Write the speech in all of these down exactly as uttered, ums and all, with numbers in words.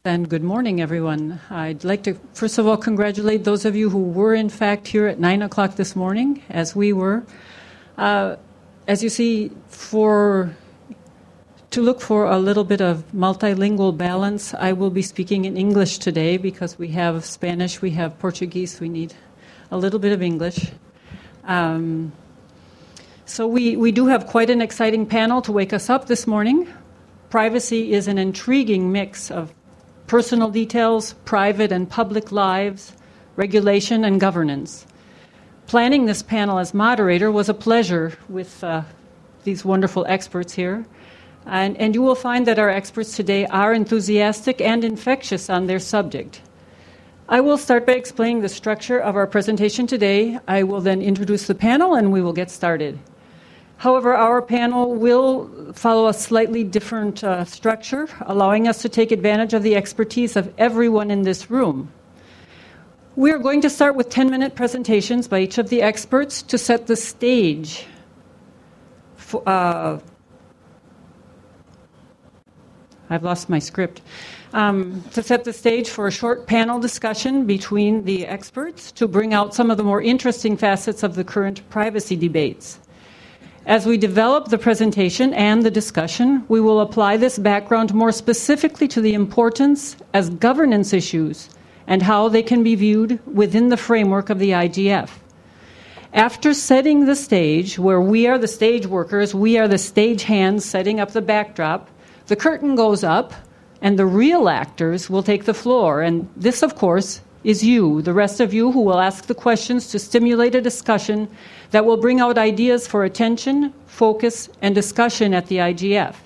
And good morning, everyone. I'd like to, first of all, congratulate those of you who were, in fact, here at nine o'clock this morning, as we were. Uh, as you see, for to look for a little bit of multilingual balance, I will be speaking in English today because we have Spanish, we have Portuguese, we need a little bit of English. Um, so we, we do have quite an exciting panel to wake us up this morning. Privacy is an intriguing mix of personal details, private and public lives, regulation, and governance. Planning this panel as moderator was a pleasure with uh, these wonderful experts here. And, and you will find that our experts today are enthusiastic and infectious on their subject. I will start by explaining the structure of our presentation today. I will then introduce the panel, and we will get started. However, our panel will follow a slightly different uh, structure, allowing us to take advantage of the expertise of everyone in this room. We are going to start with ten-minute presentations by each of the experts to set the stage for, uh, I've lost my script. Um, to set the stage for a short panel discussion between the experts to bring out some of the more interesting facets of the current privacy debates. As we develop the presentation and the discussion, we will apply this background more specifically to the importance as governance issues and how they can be viewed within the framework of the I G F. After setting the stage, where we are the stage workers, we are the stage hands setting up the backdrop, the curtain goes up and the real actors will take the floor. And this, of course, is you, the rest of you who will ask the questions to stimulate a discussion that will bring out ideas for attention, focus, and discussion at the I G F.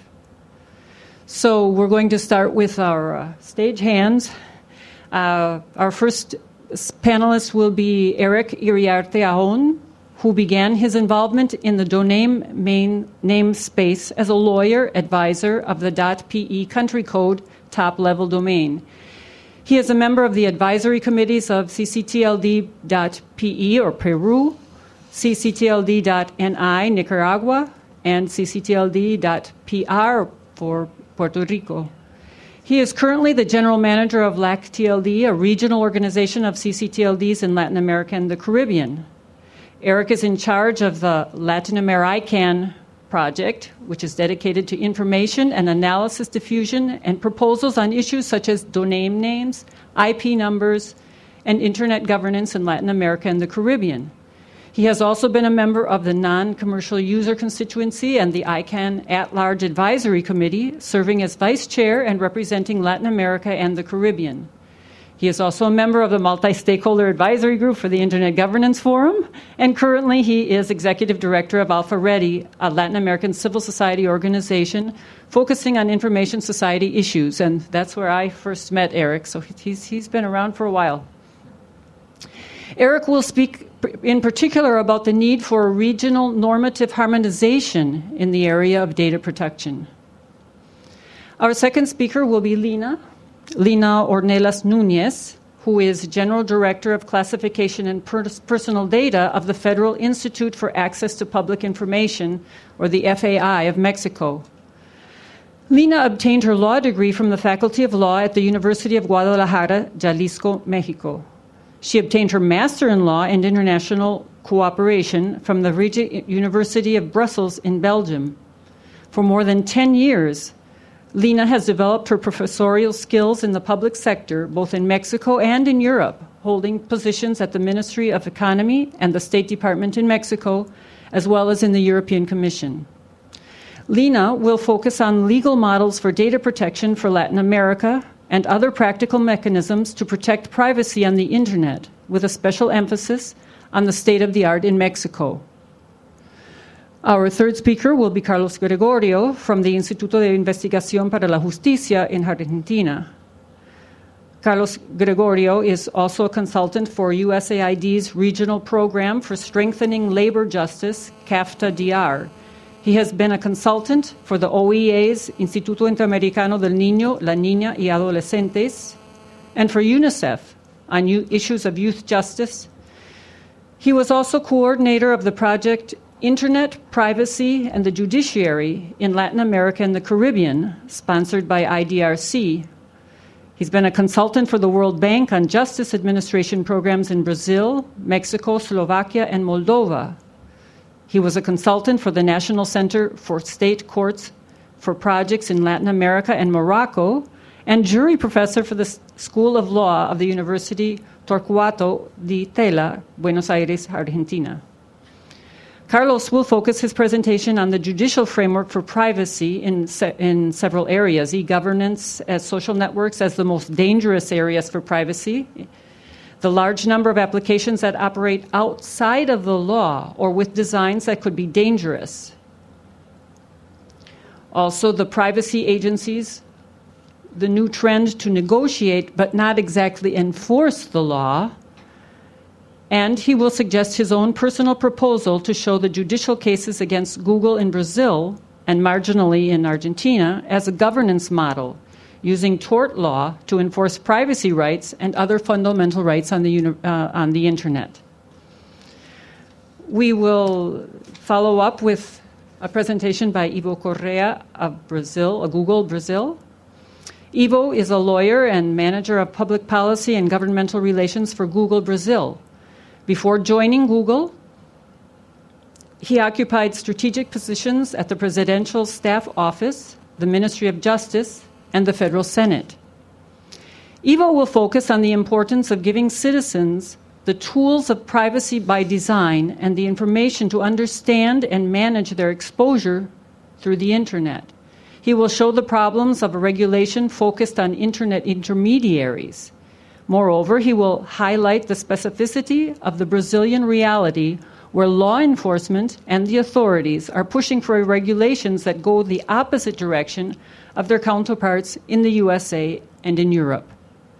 So we're going to start with our uh, stage hands. Uh, our first panelist will be Eric Iriarte Ahon, who began his involvement in the domain main name space as a lawyer advisor of the .pe country code top-level domain. He is a member of the advisory committees of C C T L D dot P E or Peru, C C T L D dot N I Nicaragua, and C C T L D dot P R for Puerto Rico. He is currently the general manager of L A C T L D, a regional organization of C C T L Ds in Latin America and the Caribbean. Eric is in charge of the Latin American project, which is dedicated to information and analysis diffusion and proposals on issues such as domain names, I P numbers, and internet governance in Latin America and the Caribbean. He has also been a member of the Non-Commercial User Constituency and the I CANN At-Large Advisory Committee, serving as vice chair and representing Latin America and the Caribbean. He is also a member of the Multi-Stakeholder Advisory Group for the Internet Governance Forum, and currently he is executive director of Alpha Ready, a Latin American civil society organization focusing on information society issues, and that's where I first met Eric, so he's, he's been around for a while. Eric will speak in particular about the need for a regional normative harmonization in the area of data protection. Our second speaker will be Lina. Lina Ornelas Nunez, who is General Director of Classification and Personal Data of the Federal Institute for Access to Public Information, or the F A I of Mexico. Lina obtained her law degree from the Faculty of Law at the University of Guadalajara, Jalisco, Mexico. She obtained her Master in Law and International Cooperation from the Vrije University of Brussels in Belgium. For more than ten years, Lina has developed her professorial skills in the public sector, both in Mexico and in Europe, holding positions at the Ministry of Economy and the State Department in Mexico, as well as in the European Commission. Lina will focus on legal models for data protection for Latin America and other practical mechanisms to protect privacy on the Internet, with a special emphasis on the state-of-the-art in Mexico. Our third speaker will be Carlos Gregorio from the Instituto de Investigación para la Justicia in Argentina. Carlos Gregorio is also a consultant for U S A I D's regional program for strengthening labor justice, CAFTA-D R. He has been a consultant for the O E A's Instituto Interamericano del Niño, la Niña y Adolescentes, and for UNICEF on issues of youth justice. He was also coordinator of the project Internet, Privacy, and the Judiciary in Latin America and the Caribbean, sponsored by I D R C. He's been a consultant for the World Bank on justice administration programs in Brazil, Mexico, Slovakia, and Moldova. He was a consultant for the National Center for State Courts for projects in Latin America and Morocco, and jury professor for the School of Law of the University Torquato di Tella, Buenos Aires, Argentina. Carlos will focus his presentation on the judicial framework for privacy in, se- in several areas, e-governance as social networks as the most dangerous areas for privacy, the large number of applications that operate outside of the law or with designs that could be dangerous. Also, the privacy agencies, the new trend to negotiate but not exactly enforce the law, and he will suggest his own personal proposal to show the judicial cases against Google in Brazil and marginally in Argentina as a governance model, using tort law to enforce privacy rights and other fundamental rights on the, uh, on the internet. We will follow up with a presentation by Ivo Correa of Brazil, of Google Brazil. Ivo is a lawyer and manager of public policy and governmental relations for Google Brazil. Before joining Google, he occupied strategic positions at the Presidential Staff Office, the Ministry of Justice, and the Federal Senate. Ivo will focus on the importance of giving citizens the tools of privacy by design and the information to understand and manage their exposure through the Internet. He will show the problems of a regulation focused on Internet intermediaries. Moreover, he will highlight the specificity of the Brazilian reality where law enforcement and the authorities are pushing for regulations that go the opposite direction of their counterparts in the U S A and in Europe.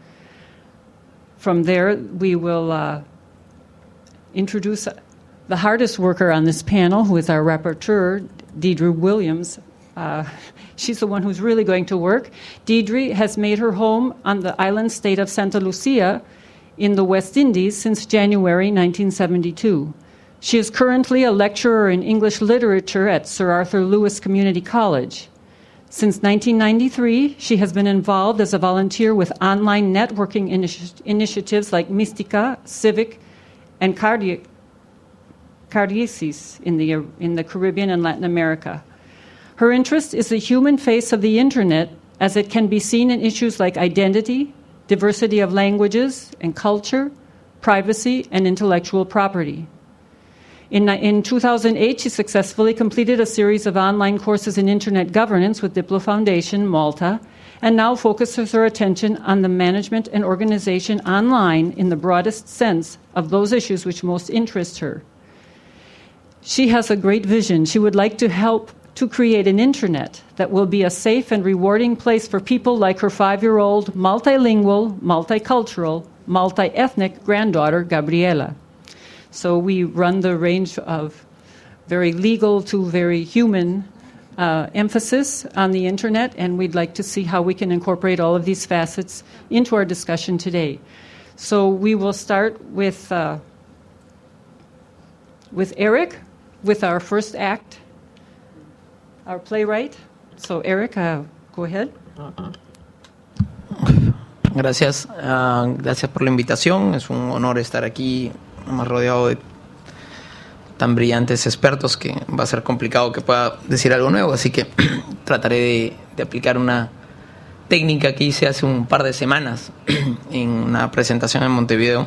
From there, we will uh, introduce the hardest worker on this panel, who is our rapporteur, Deidre Williams. Uh, she's the one who's really going to work. Deidre has made her home on the island state of Santa Lucia in the West Indies since January nineteen seventy-two. She is currently a lecturer in English literature at Sir Arthur Lewis Community College. Since nineteen ninety-three, she has been involved as a volunteer with online networking initi- initiatives like Mystica, Civic, and Cardi- Cardiasis in the, in the Caribbean and Latin America. Her interest is the human face of the Internet as it can be seen in issues like identity, diversity of languages and culture, privacy, and intellectual property. In, in two thousand eight, she successfully completed a series of online courses in Internet governance with Diplo Foundation, Malta, and now focuses her attention on the management and organization online in the broadest sense of those issues which most interest her. She has a great vision. She would like to help to create an Internet that will be a safe and rewarding place for people like her five-year-old, multilingual, multicultural, multi-ethnic granddaughter, Gabriela. So we run the range of very legal to very human uh, emphasis on the Internet, and we'd like to see how we can incorporate all of these facets into our discussion today. So we will start with, uh, with Eric, with our first act. Our playwright. So, Eric, uh, go ahead. Gracias. Uh, gracias por la invitación. Es un honor estar aquí, más rodeado de tan brillantes expertos que va a ser complicado que pueda decir algo nuevo. Así que trataré de, de aplicar una técnica que hice hace un par de semanas en una presentación en Montevideo.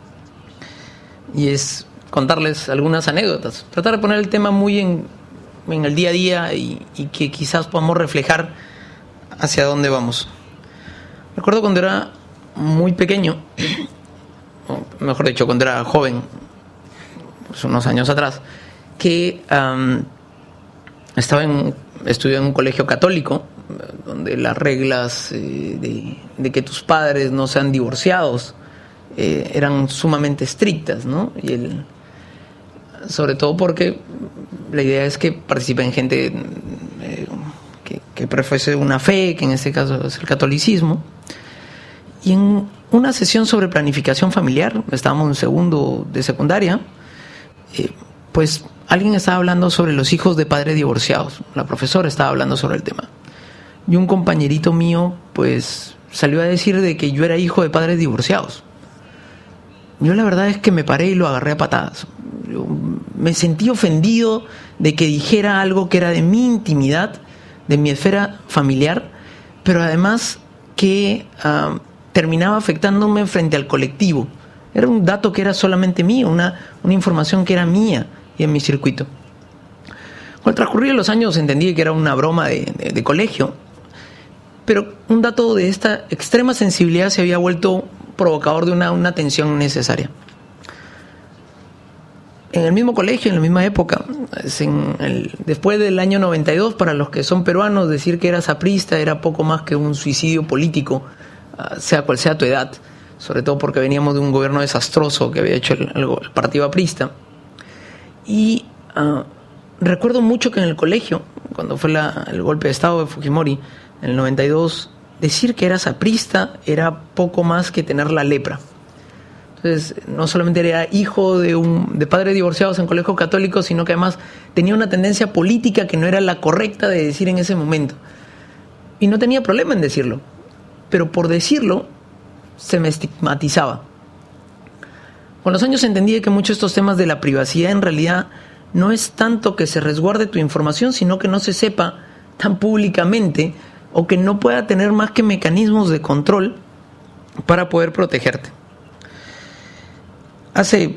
Y es contarles algunas anécdotas. Tratar de poner el tema muy en... en el día a día y, y que quizás podamos reflejar hacia dónde vamos. Recuerdo cuando era muy pequeño, o mejor dicho, cuando era joven, pues unos años atrás, que um, estaba en, estudié en un colegio católico, donde las reglas eh, de, de que tus padres no sean divorciados eh, eran sumamente estrictas, ¿no? Y el, sobre todo porque la idea es que participen gente eh, que, que profese una fe, que en este caso es el catolicismo. Y en una sesión sobre planificación familiar, estábamos en segundo de secundaria, eh, pues alguien estaba hablando sobre los hijos de padres divorciados. La profesora estaba hablando sobre el tema. Y un compañerito mío, pues salió a decir de que yo era hijo de padres divorciados. Yo la verdad es que me paré y lo agarré a patadas. Yo me sentí ofendido de que dijera algo que era de mi intimidad, de mi esfera familiar, pero además que uh, terminaba afectándome frente al colectivo. Era un dato que era solamente mío, una, una información que era mía y en mi circuito. Con el transcurrir de los años entendí que era una broma de, de, de colegio, pero un dato de esta extrema sensibilidad se había vuelto provocador de una, una tensión necesaria. En el mismo colegio, en la misma época, en el, después del año noventa y dos, para los que son peruanos, decir que eras aprista era poco más que un suicidio político, sea cual sea tu edad, sobre todo porque veníamos de un gobierno desastroso que había hecho el, el, el partido aprista. Y uh, recuerdo mucho que en el colegio, cuando fue la, el golpe de Estado de Fujimori, en el noventa y dos, decir que eras aprista era poco más que tener la lepra. Entonces, no solamente era hijo de, un, de padres divorciados en colegio católico, sino que además tenía una tendencia política que no era la correcta de decir en ese momento. Y no tenía problema en decirlo, pero por decirlo se me estigmatizaba. Con los años entendí que muchos de estos temas de la privacidad en realidad no es tanto que se resguarde tu información, sino que no se sepa tan públicamente o que no pueda tener más que mecanismos de control para poder protegerte. Hace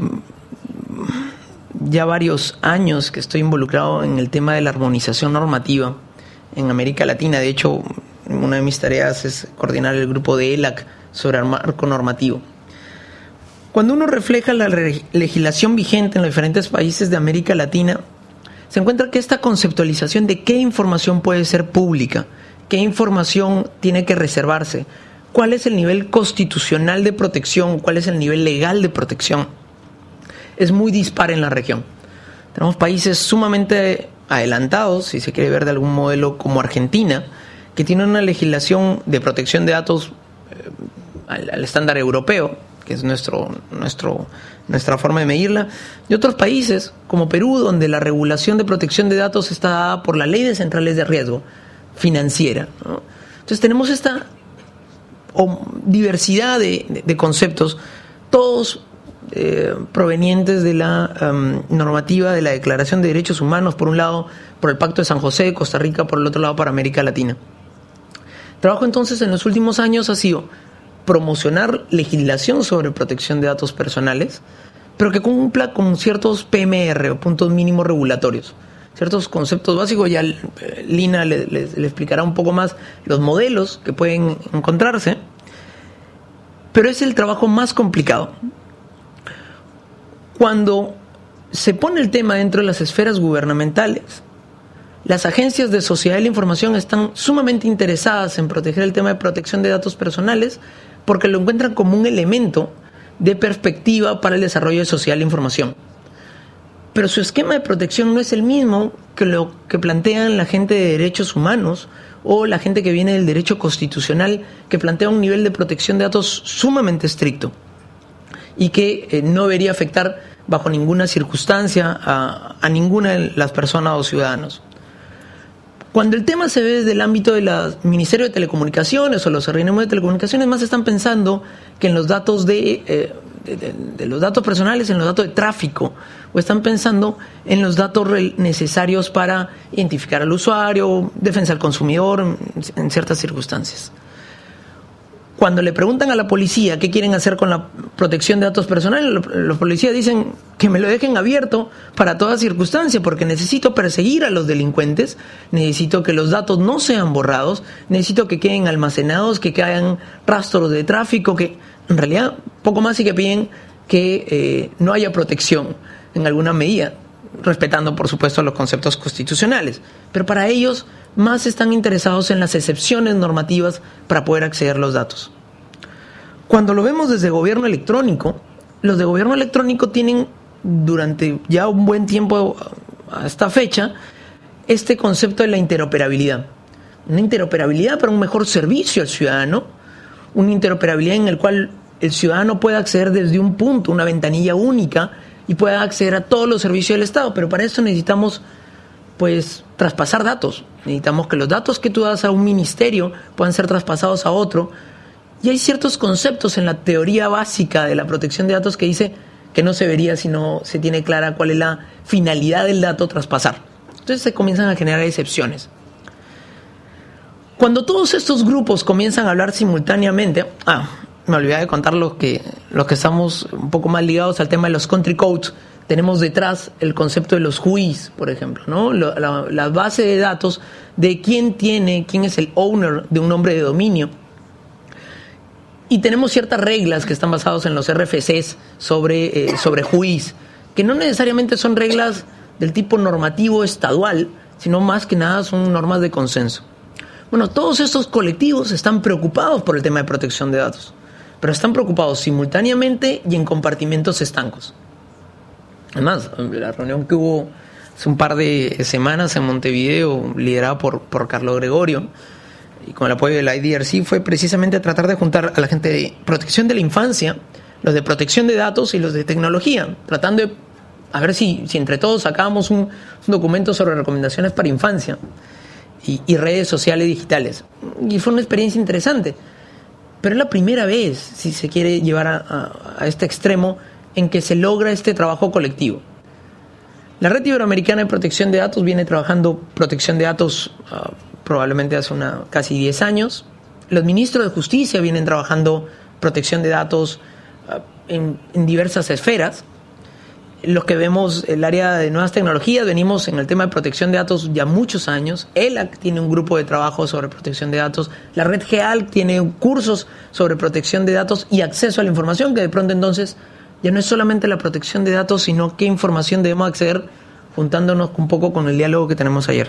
ya varios años que estoy involucrado en el tema de la armonización normativa en América Latina. De hecho, una de mis tareas es coordinar el grupo de E L A C sobre el marco normativo. Cuando uno refleja la legislación vigente en los diferentes países de América Latina, se encuentra que esta conceptualización de qué información puede ser pública, qué información tiene que reservarse, cuál es el nivel constitucional de protección, cuál es el nivel legal de protección, es muy dispar en la región. Tenemos países sumamente adelantados, si se quiere ver de algún modelo, como Argentina, que tiene una legislación de protección de datos eh, al, al estándar europeo, que es nuestro, nuestro, nuestra forma de medirla, y otros países, como Perú, donde la regulación de protección de datos está dada por la Ley de Centrales de Riesgo Financiera, ¿no? Entonces tenemos esta o diversidad de, de, de conceptos, todos eh, provenientes de la um, normativa de la Declaración de Derechos Humanos, por un lado, por el Pacto de San José, Costa Rica, por el otro lado, para América Latina. Trabajo entonces en los últimos años ha sido promocionar legislación sobre protección de datos personales, pero que cumpla con ciertos P M R, o puntos mínimos regulatorios, ciertos conceptos básicos. Ya Lina le, le, le explicará un poco más los modelos que pueden encontrarse, pero es el trabajo más complicado. Cuando se pone el tema dentro de las esferas gubernamentales, las agencias de sociedad de la información están sumamente interesadas en proteger el tema de protección de datos personales porque lo encuentran como un elemento de perspectiva para el desarrollo de sociedad de la información. Pero su esquema de protección no es el mismo que lo que plantean la gente de derechos humanos o la gente que viene del derecho constitucional, que plantea un nivel de protección de datos sumamente estricto y que eh, no debería afectar bajo ninguna circunstancia a, a ninguna de las personas o ciudadanos. Cuando el tema se ve desde el ámbito del Ministerio de Telecomunicaciones o los organismos de telecomunicaciones, más están pensando que en los datos de, eh, de, de, de los datos personales, en los datos de tráfico, o están pensando en los datos necesarios para identificar al usuario, defensa del consumidor en, en ciertas circunstancias. Cuando le preguntan a la policía qué quieren hacer con la protección de datos personales, los, los policías dicen que me lo dejen abierto para toda circunstancia, porque necesito perseguir a los delincuentes, necesito que los datos no sean borrados, necesito que queden almacenados, que queden rastros de tráfico, que en realidad poco más sí que piden que eh, no haya protección en alguna medida, respetando por supuesto los conceptos constitucionales. Pero para ellos más están interesados en las excepciones normativas para poder acceder a los datos. Cuando lo vemos desde gobierno electrónico, los de gobierno electrónico tienen durante ya un buen tiempo a esta fecha este concepto de la interoperabilidad. Una interoperabilidad para un mejor servicio al ciudadano, una interoperabilidad en la cual el ciudadano pueda acceder desde un punto, una ventanilla única, y pueda acceder a todos los servicios del Estado. Pero para eso necesitamos pues traspasar datos. Necesitamos que los datos que tú das a un ministerio puedan ser traspasados a otro, Y hay ciertos conceptos en la teoría básica de la protección de datos que dice que no se vería si no se tiene clara cuál es la finalidad del dato tras pasar. Entonces se comienzan a generar excepciones. Cuando todos estos grupos comienzan a hablar simultáneamente, ah, me olvidé de contar los que, los que estamos un poco más ligados al tema de los country codes, tenemos detrás el concepto de los W I S, por ejemplo, ¿no? La, la, la base de datos de quién tiene, quién es el owner de un nombre de dominio. Y tenemos ciertas reglas que están basadas en los R F Cs sobre, eh, sobre W I S, que no necesariamente son reglas del tipo normativo estadual, sino más que nada son normas de consenso. Bueno, todos estos colectivos están preocupados por el tema de protección de datos, pero están preocupados simultáneamente y en compartimentos estancos. Además, la reunión que hubo hace un par de semanas en Montevideo, liderada por, por Carlos Gregorio, y con el apoyo del I D R C, fue precisamente tratar de juntar a la gente de protección de la infancia, los de protección de datos y los de tecnología, tratando de a ver si, si entre todos sacábamos un, un documento sobre recomendaciones para infancia y, y redes sociales digitales. Y fue una experiencia interesante. Pero es la primera vez, si se quiere llevar a, a, a este extremo, en que se logra este trabajo colectivo. La Red Iberoamericana de Protección de Datos viene trabajando protección de datos uh, probablemente hace una, casi diez años. Los ministros de Justicia vienen trabajando protección de datos uh, en, en diversas esferas. Los que vemos el área de nuevas tecnologías, venimos en el tema de protección de datos ya muchos años. E L A C tiene un grupo de trabajo sobre protección de datos. La Red G A L C tiene cursos sobre protección de datos y acceso a la información, que de pronto entonces ya no es solamente la protección de datos, sino qué información debemos acceder, juntándonos un poco con el diálogo que tenemos ayer.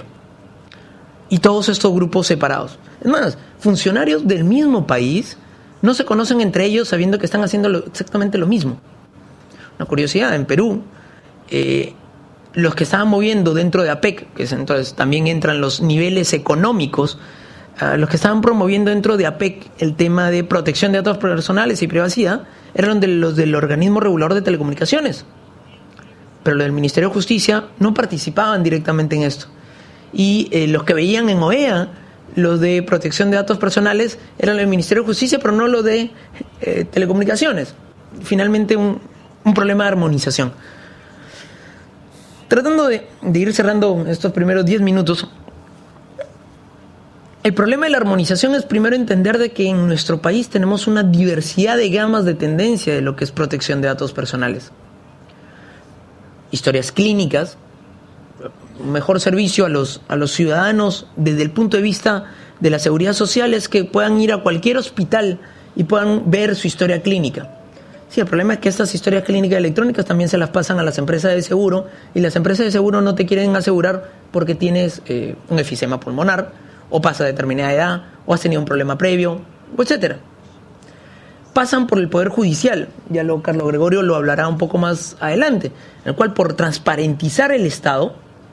Y todos estos grupos separados. Es más, funcionarios del mismo país no se conocen entre ellos sabiendo que están haciendo lo, exactamente lo mismo. Una curiosidad, en Perú, eh, los que estaban moviendo dentro de A P E C, que es, entonces también entran los niveles económicos, uh, los que estaban promoviendo dentro de A P E C el tema de protección de datos personales y privacidad, eran de los del organismo regulador de telecomunicaciones. Pero los del Ministerio de Justicia no participaban directamente en esto. Y eh, los que veían en O E A, los de protección de datos personales, eran el Ministerio de Justicia, pero no los de eh, telecomunicaciones. Finalmente un... un problema de armonización. Tratando de, de ir cerrando estos primeros diez minutos, el problema de la armonización es primero entender de que en nuestro país tenemos una diversidad de gamas de tendencia de lo que es protección de datos personales. Historias clínicas, un mejor servicio a los, a los ciudadanos desde el punto de vista de la seguridad social es que puedan ir a cualquier hospital y puedan ver su historia clínica. Sí, el problema es que estas historias clínicas electrónicas también se las pasan a las empresas de seguro y las empresas de seguro no te quieren asegurar porque tienes eh, un efisema pulmonar o pasa determinada edad o has tenido un problema previo, etcétera. Pasan por el Poder Judicial, ya lo Carlos Gregorio lo hablará un poco más adelante, en el cual por transparentizar el Estado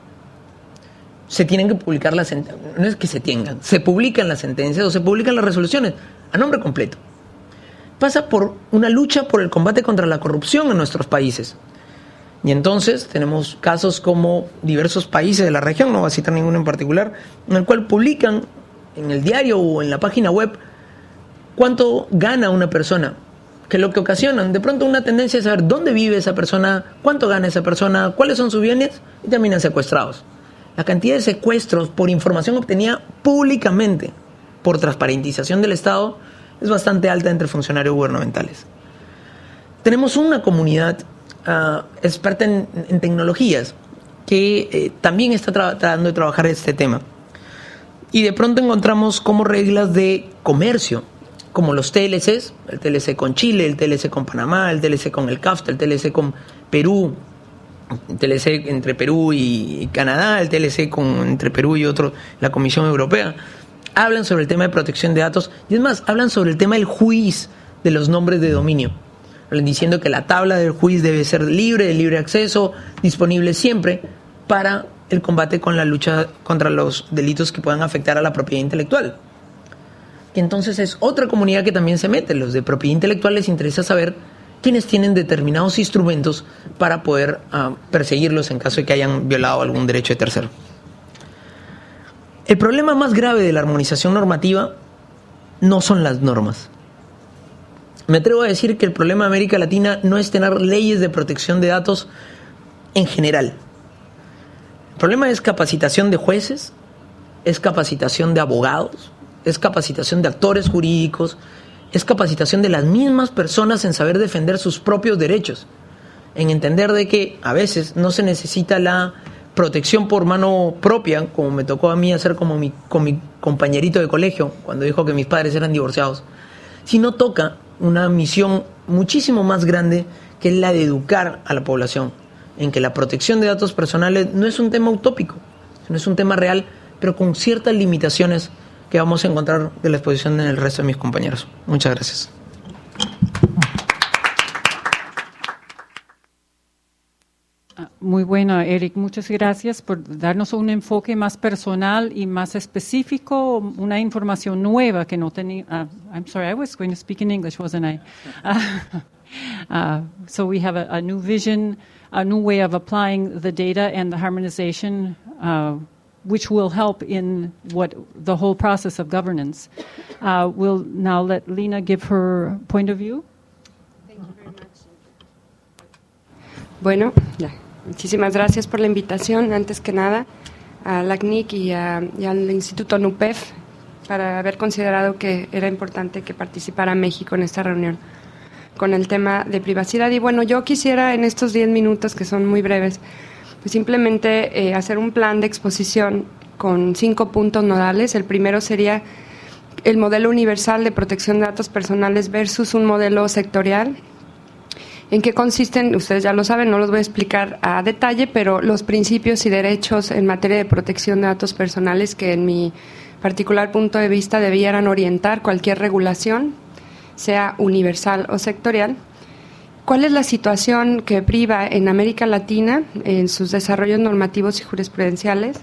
se tienen que publicar las sentencias, no es que se tengan, se publican las sentencias o se publican las resoluciones a nombre completo. Pasa por una lucha por el combate contra la corrupción en nuestros países. Y entonces tenemos casos como diversos países de la región, no voy a citar ninguno en particular, en el cual publican en el diario o en la página web cuánto gana una persona, que lo que ocasionan de pronto una tendencia es saber dónde vive esa persona, cuánto gana esa persona, cuáles son sus bienes y terminan secuestrados. La cantidad de secuestros por información obtenida públicamente por transparentización del Estado es bastante alta entre funcionarios gubernamentales. Tenemos una comunidad uh, experta en, en tecnologías que eh, también está tra- tratando de trabajar este tema. Y de pronto encontramos como reglas de comercio, como los T L Cs, el T L C con Chile, el T L C con Panamá, el T L C con el CAFTA, el T L C con Perú, el T L C entre Perú y Canadá, el T L C con, entre Perú y otro, la Comisión Europea. Hablan sobre el tema de protección de datos y es más, hablan sobre el tema del juiz de los nombres de dominio, diciendo que la tabla del juiz debe ser libre, de libre acceso, disponible siempre para el combate con la lucha contra los delitos que puedan afectar a la propiedad intelectual. Y entonces es otra comunidad que también se mete. Los de propiedad intelectual les interesa saber quiénes tienen determinados instrumentos para poder uh, perseguirlos en caso de que hayan violado algún derecho de tercero. El problema más grave de la armonización normativa no son las normas. Me atrevo a decir que el problema de América Latina no es tener leyes de protección de datos en general. El problema es capacitación de jueces, es capacitación de abogados, es capacitación de actores jurídicos, es capacitación de las mismas personas en saber defender sus propios derechos, en entender de que a veces no se necesita la protección por mano propia, como me tocó a mí hacer como mi, con mi compañerito de colegio cuando dijo que mis padres eran divorciados, sino toca una misión muchísimo más grande, que es la de educar a la población en que la protección de datos personales no es un tema utópico, no es un tema real, pero con ciertas limitaciones que vamos a encontrar de la exposición en el resto de mis compañeros. Muchas gracias. Muy bueno, Eric. Muchas gracias por darnos un enfoque más personal y más específico, una información nueva que no tenía. Uh, I'm sorry, I was going to speak in English, wasn't I? Uh, uh, so we have a, a new vision, a new way of applying the data and the harmonization, uh, which will help in what the whole process of governance. Uh, we'll now let Lena give her point of view. Thank you very much. Bueno, ya. Muchísimas gracias por la invitación, antes que nada, a la C N I C y, a, y al Instituto NUPEF para haber considerado que era importante que participara México en esta reunión con el tema de privacidad. Y bueno, yo quisiera en estos diez minutos, que son muy breves, pues simplemente eh, hacer un plan de exposición con cinco puntos nodales. El primero sería el modelo universal de protección de datos personales versus un modelo sectorial. ¿En qué consisten? Ustedes ya lo saben, no los voy a explicar a detalle, pero los principios y derechos en materia de protección de datos personales que en mi particular punto de vista debieran orientar cualquier regulación, sea universal o sectorial. ¿Cuál es la situación que priva en América Latina en sus desarrollos normativos y jurisprudenciales?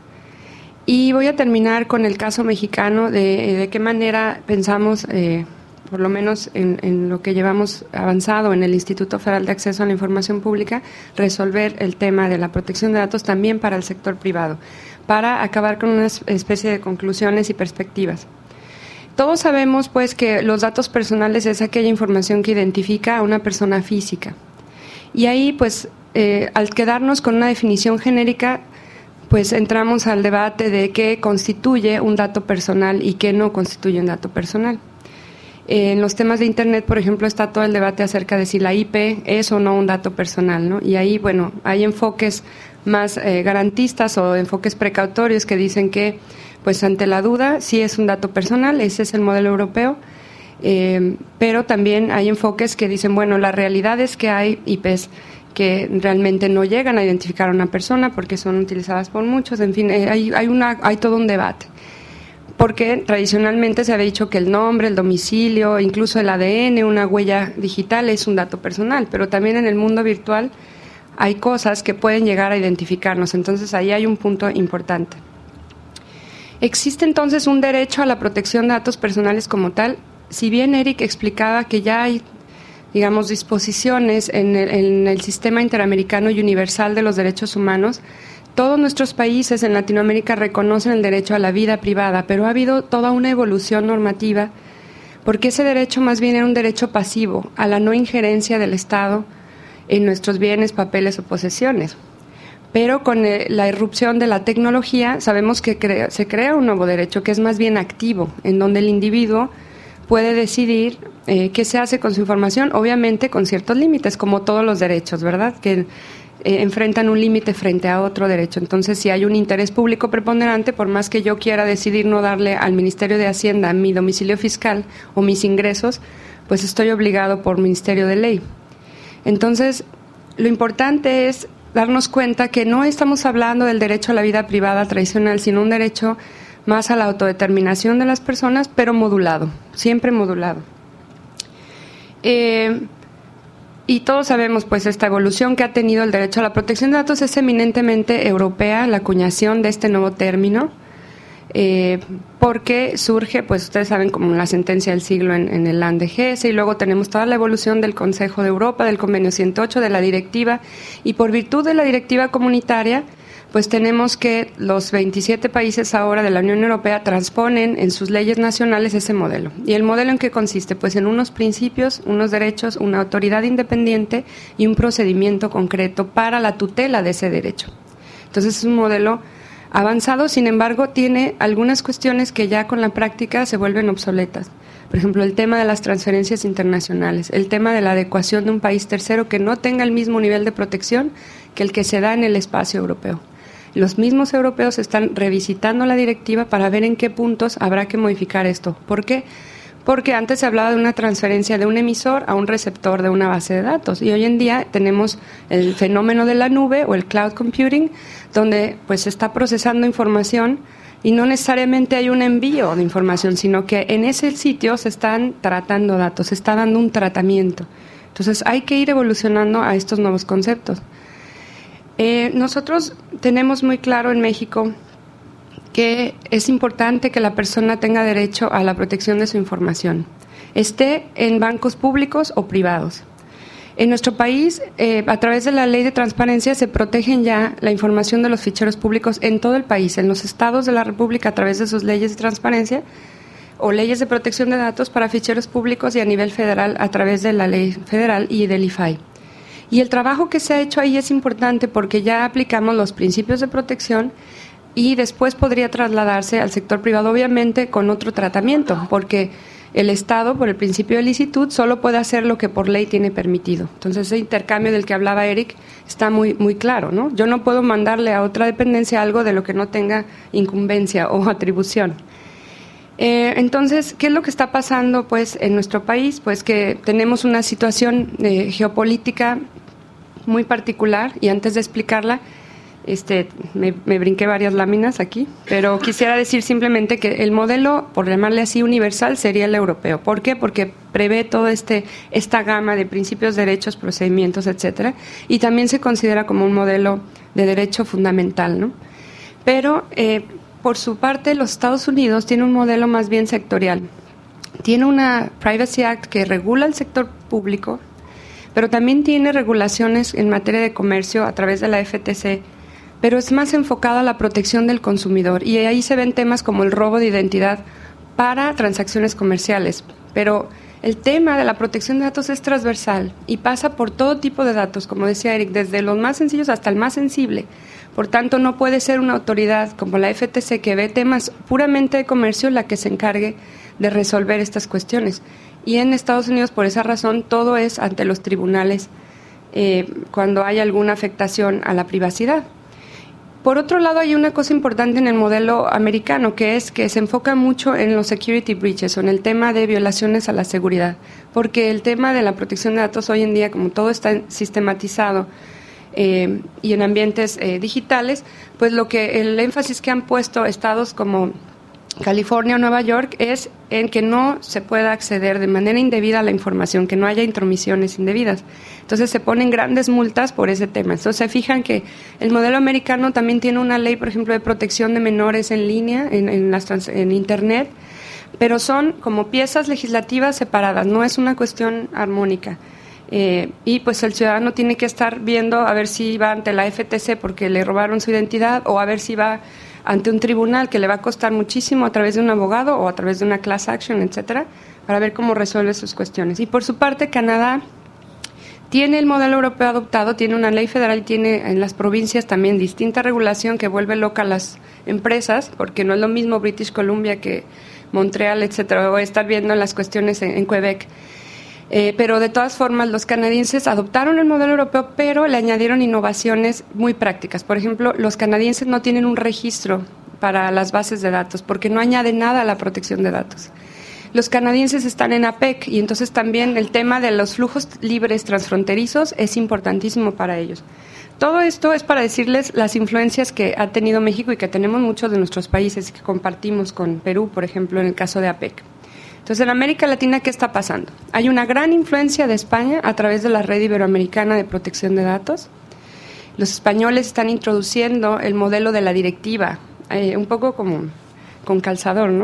Y voy a terminar con el caso mexicano de, de qué manera pensamos... Eh, por lo menos en, en lo que llevamos avanzado en el Instituto Federal de Acceso a la Información Pública, resolver el tema de la protección de datos también para el sector privado, para acabar con una especie de conclusiones y perspectivas. Todos sabemos, pues, que los datos personales es aquella información que identifica a una persona física. Y ahí, pues, eh, al quedarnos con una definición genérica, pues entramos al debate de qué constituye un dato personal y qué no constituye un dato personal. En los temas de Internet, por ejemplo, está todo el debate acerca de si la I P es o no un dato personal, ¿no? Y ahí, bueno, hay enfoques más eh, garantistas o enfoques precautorios que dicen que, pues ante la duda, sí es un dato personal, ese es el modelo europeo, eh, pero también hay enfoques que dicen, bueno, la realidad es que hay I Pes que realmente no llegan a identificar a una persona porque son utilizadas por muchos, en fin, eh, hay, hay, una, hay todo un debate. Porque tradicionalmente se había dicho que el nombre, el domicilio, incluso el A D N, una huella digital es un dato personal, pero también en el mundo virtual hay cosas que pueden llegar a identificarnos, entonces ahí hay un punto importante. ¿Existe entonces un derecho a la protección de datos personales como tal? Si bien Eric explicaba que ya hay, digamos, disposiciones en el, en el sistema interamericano y universal de los derechos humanos, todos nuestros países en Latinoamérica reconocen el derecho a la vida privada, pero ha habido toda una evolución normativa porque ese derecho más bien era un derecho pasivo a la no injerencia del Estado en nuestros bienes, papeles o posesiones. Pero con la irrupción de la tecnología sabemos que crea, se crea un nuevo derecho que es más bien activo, en donde el individuo puede decidir eh, qué se hace con su información, obviamente con ciertos límites, como todos los derechos, ¿verdad?, que Eh, enfrentan un límite frente a otro derecho. Entonces, si hay un interés público preponderante, por más que yo quiera decidir no darle al Ministerio de Hacienda mi domicilio fiscal o mis ingresos, pues estoy obligado por Ministerio de Ley. Entonces, lo importante es darnos cuenta que no estamos hablando del derecho a la vida privada tradicional, sino un derecho más a la autodeterminación de las personas, pero modulado, siempre modulado. Eh... Y todos sabemos, pues, esta evolución que ha tenido el derecho a la protección de datos es eminentemente europea, la acuñación de este nuevo término, eh, porque surge, pues, ustedes saben, como la sentencia del siglo en, en el Land de Hesse, y luego tenemos toda la evolución del Consejo de Europa, del Convenio ciento ocho, de la directiva, y por virtud de la directiva comunitaria, pues tenemos que los veintisiete países ahora de la Unión Europea transponen en sus leyes nacionales ese modelo. ¿Y el modelo en qué consiste? Pues en unos principios, unos derechos, una autoridad independiente y un procedimiento concreto para la tutela de ese derecho. Entonces es un modelo avanzado, sin embargo, tiene algunas cuestiones que ya con la práctica se vuelven obsoletas. Por ejemplo, el tema de las transferencias internacionales, el tema de la adecuación de un país tercero que no tenga el mismo nivel de protección que el que se da en el espacio europeo. Los mismos europeos están revisitando la directiva para ver en qué puntos habrá que modificar esto. ¿Por qué? Porque antes se hablaba de una transferencia de un emisor a un receptor de una base de datos y hoy en día tenemos el fenómeno de la nube o el cloud computing, donde pues se está procesando información y no necesariamente hay un envío de información, sino que en ese sitio se están tratando datos, se está dando un tratamiento. Entonces hay que ir evolucionando a estos nuevos conceptos. Eh, nosotros tenemos muy claro en México que es importante que la persona tenga derecho a la protección de su información, esté en bancos públicos o privados. En nuestro país, eh, a través de la Ley de Transparencia, se protegen ya la información de los ficheros públicos en todo el país, en los estados de la República, a través de sus leyes de transparencia o leyes de protección de datos para ficheros públicos y a nivel federal a través de la ley federal y del I F A I. Y el trabajo que se ha hecho ahí es importante porque ya aplicamos los principios de protección y después podría trasladarse al sector privado, obviamente con otro tratamiento, porque el Estado, por el principio de licitud, solo puede hacer lo que por ley tiene permitido. Entonces, ese intercambio del que hablaba Eric está muy, muy claro, ¿no? Yo no puedo mandarle a otra dependencia algo de lo que no tenga incumbencia o atribución. Eh, entonces, ¿qué es lo que está pasando, pues, en nuestro país? Pues que tenemos una situación eh, geopolítica muy particular, y antes de explicarla, Este, me, me brinqué varias láminas aquí, pero quisiera decir simplemente que el modelo, por llamarle así, universal, sería el europeo. ¿Por qué? Porque prevé toda este, esta gama de principios, derechos, procedimientos, etcétera, y también se considera como un modelo de derecho fundamental, ¿no? Pero, eh, por su parte, los Estados Unidos tienen un modelo más bien sectorial. Tiene una Privacy Act que regula el sector público, pero también tiene regulaciones en materia de comercio a través de la F T C, pero es más enfocada a la protección del consumidor y ahí se ven temas como el robo de identidad para transacciones comerciales. Pero el tema de la protección de datos es transversal y pasa por todo tipo de datos, como decía Eric, desde los más sencillos hasta el más sensible. Por tanto, no puede ser una autoridad como la F T C que ve temas puramente de comercio la que se encargue de resolver estas cuestiones. Y en Estados Unidos, por esa razón, todo es ante los tribunales eh, cuando hay alguna afectación a la privacidad. Por otro lado, hay una cosa importante en el modelo americano, que es que se enfoca mucho en los security breaches o en el tema de violaciones a la seguridad, porque el tema de la protección de datos hoy en día, como todo está sistematizado eh, y en ambientes eh, digitales, pues lo que el énfasis que han puesto estados como California o Nueva York es en que no se pueda acceder de manera indebida a la información, que no haya intromisiones indebidas. Entonces se ponen grandes multas por ese tema. Entonces se fijan que el modelo americano también tiene una ley, por ejemplo, de protección de menores en línea, en, en, las trans, en Internet, pero son como piezas legislativas separadas, no es una cuestión armónica. Eh, y pues el ciudadano tiene que estar viendo a ver si va ante la F T C porque le robaron su identidad o a ver si va ante un tribunal que le va a costar muchísimo a través de un abogado o a través de una class action, etcétera, para ver cómo resuelve sus cuestiones. Y por su parte, Canadá tiene el modelo europeo adoptado, tiene una ley federal y tiene en las provincias también distinta regulación que vuelve loca a las empresas, porque no es lo mismo British Columbia que Montreal, etcétera. Voy a estar viendo las cuestiones en, en Quebec. Eh, pero de todas formas los canadienses adoptaron el modelo europeo, pero le añadieron innovaciones muy prácticas. Por ejemplo, los canadienses no tienen un registro para las bases de datos porque no añade nada a la protección de datos. Los canadienses están en APEC y entonces también el tema de los flujos libres transfronterizos es importantísimo para ellos. Todo esto es para decirles las influencias que ha tenido México y que tenemos muchos de nuestros países y que compartimos con Perú, por ejemplo, en el caso de APEC. Entonces, en América Latina, ¿qué está pasando? Hay una gran influencia de España a través de la Red Iberoamericana de Protección de Datos. Los españoles están introduciendo el modelo de la directiva, eh, un poco como con calzador, ¿no?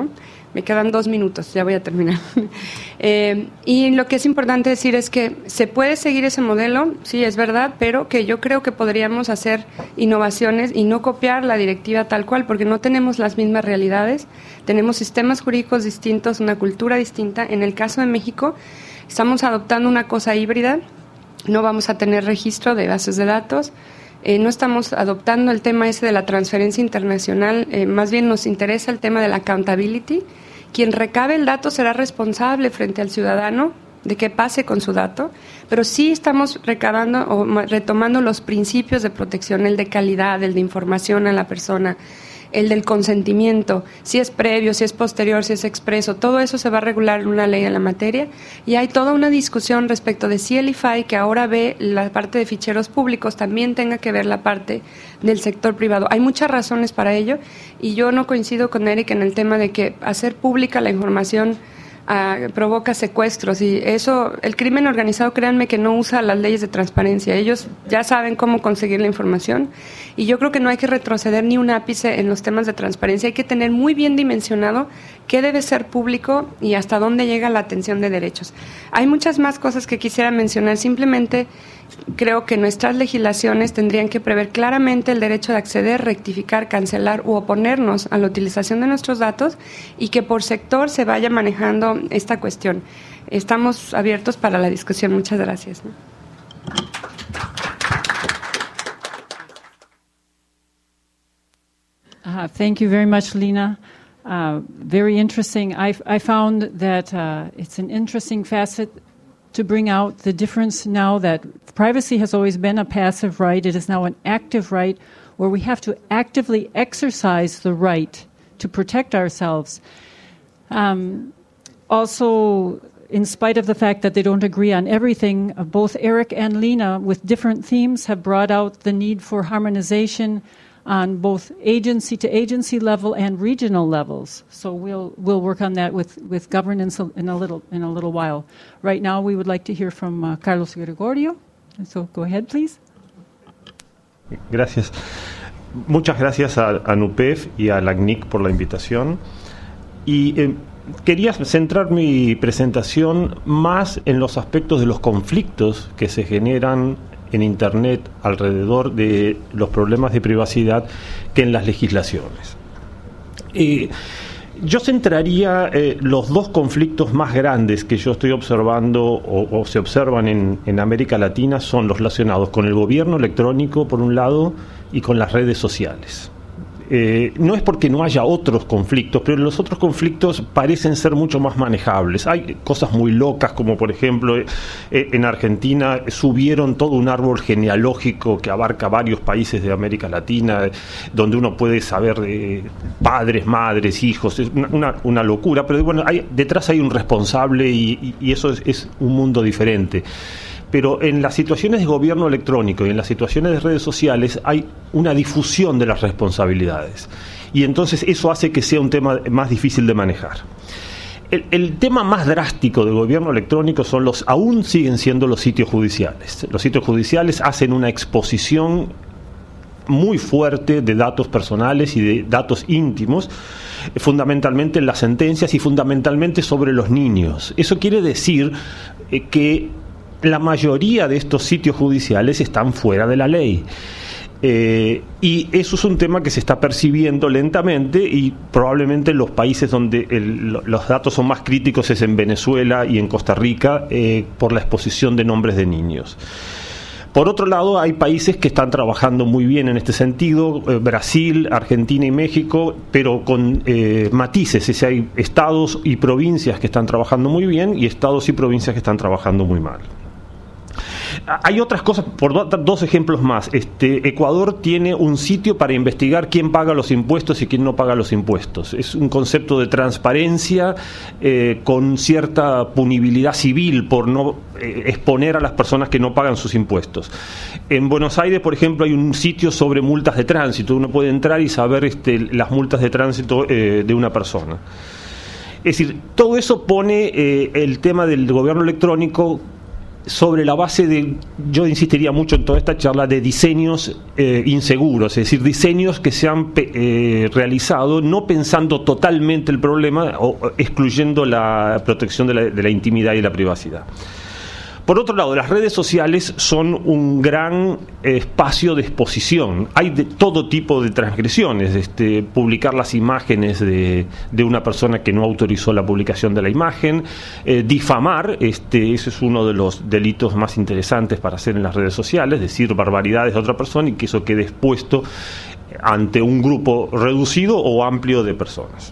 Me quedan dos minutos, ya voy a terminar. eh, y lo que es importante decir es que se puede seguir ese modelo, sí, es verdad, pero que yo creo que podríamos hacer innovaciones y no copiar la directiva tal cual, porque no tenemos las mismas realidades, tenemos sistemas jurídicos distintos, una cultura distinta. En el caso de México, estamos adoptando una cosa híbrida, no vamos a tener registro de bases de datos, Eh, no estamos adoptando el tema ese de la transferencia internacional, eh, más bien nos interesa el tema de la accountability. Quien recabe el dato será responsable frente al ciudadano de qué pase con su dato, pero sí estamos recabando o retomando los principios de protección, el de calidad, el de información a la persona, el del consentimiento, si es previo, si es posterior, si es expreso, todo eso se va a regular en una ley de la materia, y hay toda una discusión respecto de si el I F A I, que ahora ve la parte de ficheros públicos, también tenga que ver la parte del sector privado. Hay muchas razones para ello, y yo no coincido con Eric en el tema de que hacer pública la información Uh, provoca secuestros, y eso, el crimen organizado, créanme que no usa las leyes de transparencia, ellos ya saben cómo conseguir la información, y yo creo que no hay que retroceder ni un ápice en los temas de transparencia, hay que tener muy bien dimensionado qué debe ser público y hasta dónde llega la atención de derechos. Hay muchas más cosas que quisiera mencionar, simplemente creo que nuestras legislaciones tendrían que prever claramente el derecho de acceder, rectificar, cancelar u oponernos a la utilización de nuestros datos, y que por sector se vaya manejando esta cuestión. Estamos abiertos para la discusión. Muchas gracias. Uh, thank you very much, Lina. Uh, very interesting. I, I found that uh, it's an interesting facet to bring out the difference now that privacy has always been a passive right. It is now an active right, where we have to actively exercise the right to protect ourselves. Um, also, in spite of the fact that they don't agree on everything, uh, both Eric and Lina, with different themes, have brought out the need for harmonization on both agency-to-agency level and regional levels. So we'll we'll work on that with, with governance in a little in a little while. Right now, we would like to hear from uh, Carlos Gregorio. So go ahead, please. Gracias. Muchas gracias a, a NUPEF y a la C N I C por la invitación. Y eh, quería centrar mi presentación más en los aspectos de los conflictos que se generan en Internet alrededor de los problemas de privacidad que en las legislaciones. Eh, yo centraría eh, los dos conflictos más grandes que yo estoy observando o, o se observan en, en América Latina, son los relacionados con el gobierno electrónico por un lado y con las redes sociales. Eh, no es porque no haya otros conflictos, pero los otros conflictos parecen ser mucho más manejables. Hay cosas muy locas, como por ejemplo eh, en Argentina subieron todo un árbol genealógico que abarca varios países de América Latina, eh, donde uno puede saber de padres, madres, hijos. Es una, una, una locura, pero bueno, hay, detrás hay un responsable y, y, y eso es, es un mundo diferente. Pero en las situaciones de gobierno electrónico y en las situaciones de redes sociales hay una difusión de las responsabilidades, y entonces eso hace que sea un tema más difícil de manejar. El, el tema más drástico del gobierno electrónico son los, aún siguen siendo los sitios judiciales. Los sitios judiciales hacen una exposición muy fuerte de datos personales y de datos íntimos, fundamentalmente en las sentencias y fundamentalmente sobre los niños. Eso quiere decir eh, que la mayoría de estos sitios judiciales están fuera de la ley. Eh, y eso es un tema que se está percibiendo lentamente, y probablemente en los países donde el, los datos son más críticos es en Venezuela y en Costa Rica, eh, por la exposición de nombres de niños. Por otro lado, hay países que están trabajando muy bien en este sentido, eh, Brasil, Argentina y México, pero con eh, matices. Es decir, hay estados y provincias que están trabajando muy bien y estados y provincias que están trabajando muy mal. Hay otras cosas, por do, dos ejemplos más. Este, Ecuador tiene un sitio para investigar quién paga los impuestos y quién no paga los impuestos. Es un concepto de transparencia eh, con cierta punibilidad civil por no eh, exponer a las personas que no pagan sus impuestos. En Buenos Aires, por ejemplo, hay un sitio sobre multas de tránsito. Uno puede entrar y saber este, las multas de tránsito eh, de una persona. Es decir, todo eso pone eh, el tema del gobierno electrónico sobre la base de, yo insistiría mucho en toda esta charla, de diseños eh, inseguros, es decir, diseños que se han eh, realizado no pensando totalmente el problema o, o excluyendo la protección de la, de la intimidad y la privacidad. Por otro lado, las redes sociales son un gran espacio de exposición. Hay de todo tipo de transgresiones, este, publicar las imágenes de, de una persona que no autorizó la publicación de la imagen, eh, difamar, este, ese es uno de los delitos más interesantes para hacer en las redes sociales, decir barbaridades de otra persona y que eso quede expuesto ante un grupo reducido o amplio de personas.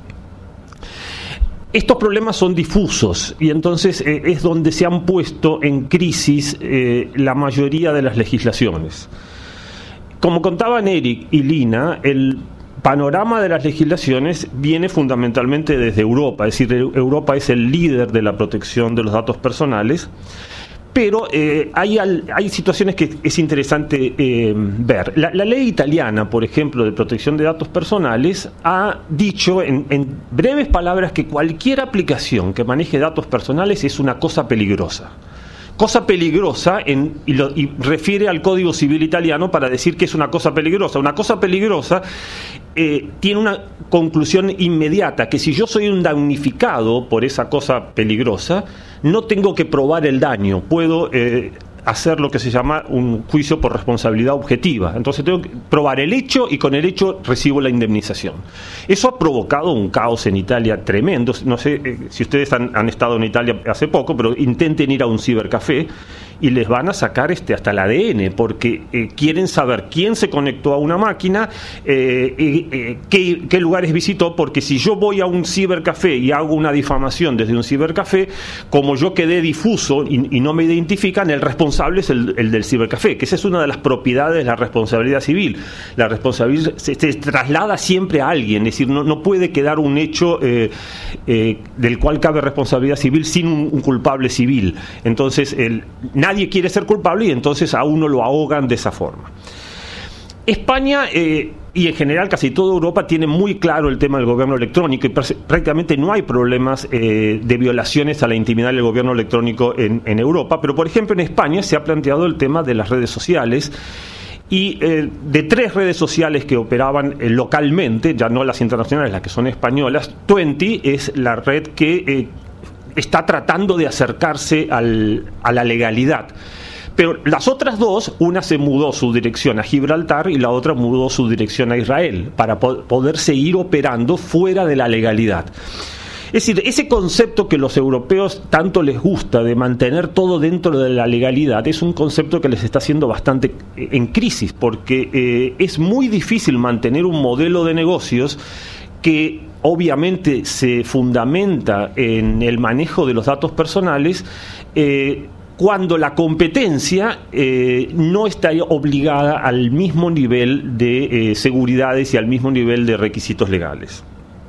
Estos problemas son difusos y entonces eh, es donde se han puesto en crisis eh, la mayoría de las legislaciones. Como contaban Eric y Lina, el panorama de las legislaciones viene fundamentalmente desde Europa, es decir, Europa es el líder de la protección de los datos personales, pero eh, hay, hay situaciones que es interesante eh, ver. La, la ley italiana, por ejemplo, de protección de datos personales, ha dicho en, en breves palabras que cualquier aplicación que maneje datos personales es una cosa peligrosa. Cosa peligrosa, en, y, lo, y refiere al Código Civil italiano para decir que es una cosa peligrosa. Una cosa peligrosa eh, tiene una conclusión inmediata, que si yo soy un damnificado por esa cosa peligrosa, no tengo que probar el daño, puedo eh, hacer lo que se llama un juicio por responsabilidad objetiva. Entonces tengo que probar el hecho y con el hecho recibo la indemnización. Eso ha provocado un caos en Italia tremendo. No sé eh, si ustedes han, han estado en Italia hace poco, pero intenten ir a un cibercafé y les van a sacar este hasta el A D N, porque eh, quieren saber quién se conectó a una máquina, eh, eh, qué, qué lugares visitó, porque si yo voy a un cibercafé y hago una difamación desde un cibercafé, como yo quedé difuso y, y no me identifican, el responsable es el, el del cibercafé, que esa es una de las propiedades de la responsabilidad civil. La responsabilidad se, se traslada siempre a alguien, es decir, no, no puede quedar un hecho eh, eh, del cual cabe responsabilidad civil sin un, un culpable civil. Entonces, el nadie quiere ser culpable y entonces a uno lo ahogan de esa forma. España eh, y en general casi toda Europa tiene muy claro el tema del gobierno electrónico y prácticamente no hay problemas eh, de violaciones a la intimidad del gobierno electrónico en, en Europa, pero por ejemplo en España se ha planteado el tema de las redes sociales y eh, de tres redes sociales que operaban eh, localmente, ya no las internacionales, las que son españolas, veinte es la red que eh, está tratando de acercarse al, a la legalidad. Pero las otras dos, una se mudó su dirección a Gibraltar y la otra mudó su dirección a Israel para po- poder seguir operando fuera de la legalidad. Es decir, ese concepto que los europeos tanto les gusta de mantener todo dentro de la legalidad es un concepto que les está haciendo bastante en crisis, porque eh, es muy difícil mantener un modelo de negocios que obviamente se fundamenta en el manejo de los datos personales, eh, cuando la competencia eh, no está obligada al mismo nivel de eh, seguridades y al mismo nivel de requisitos legales.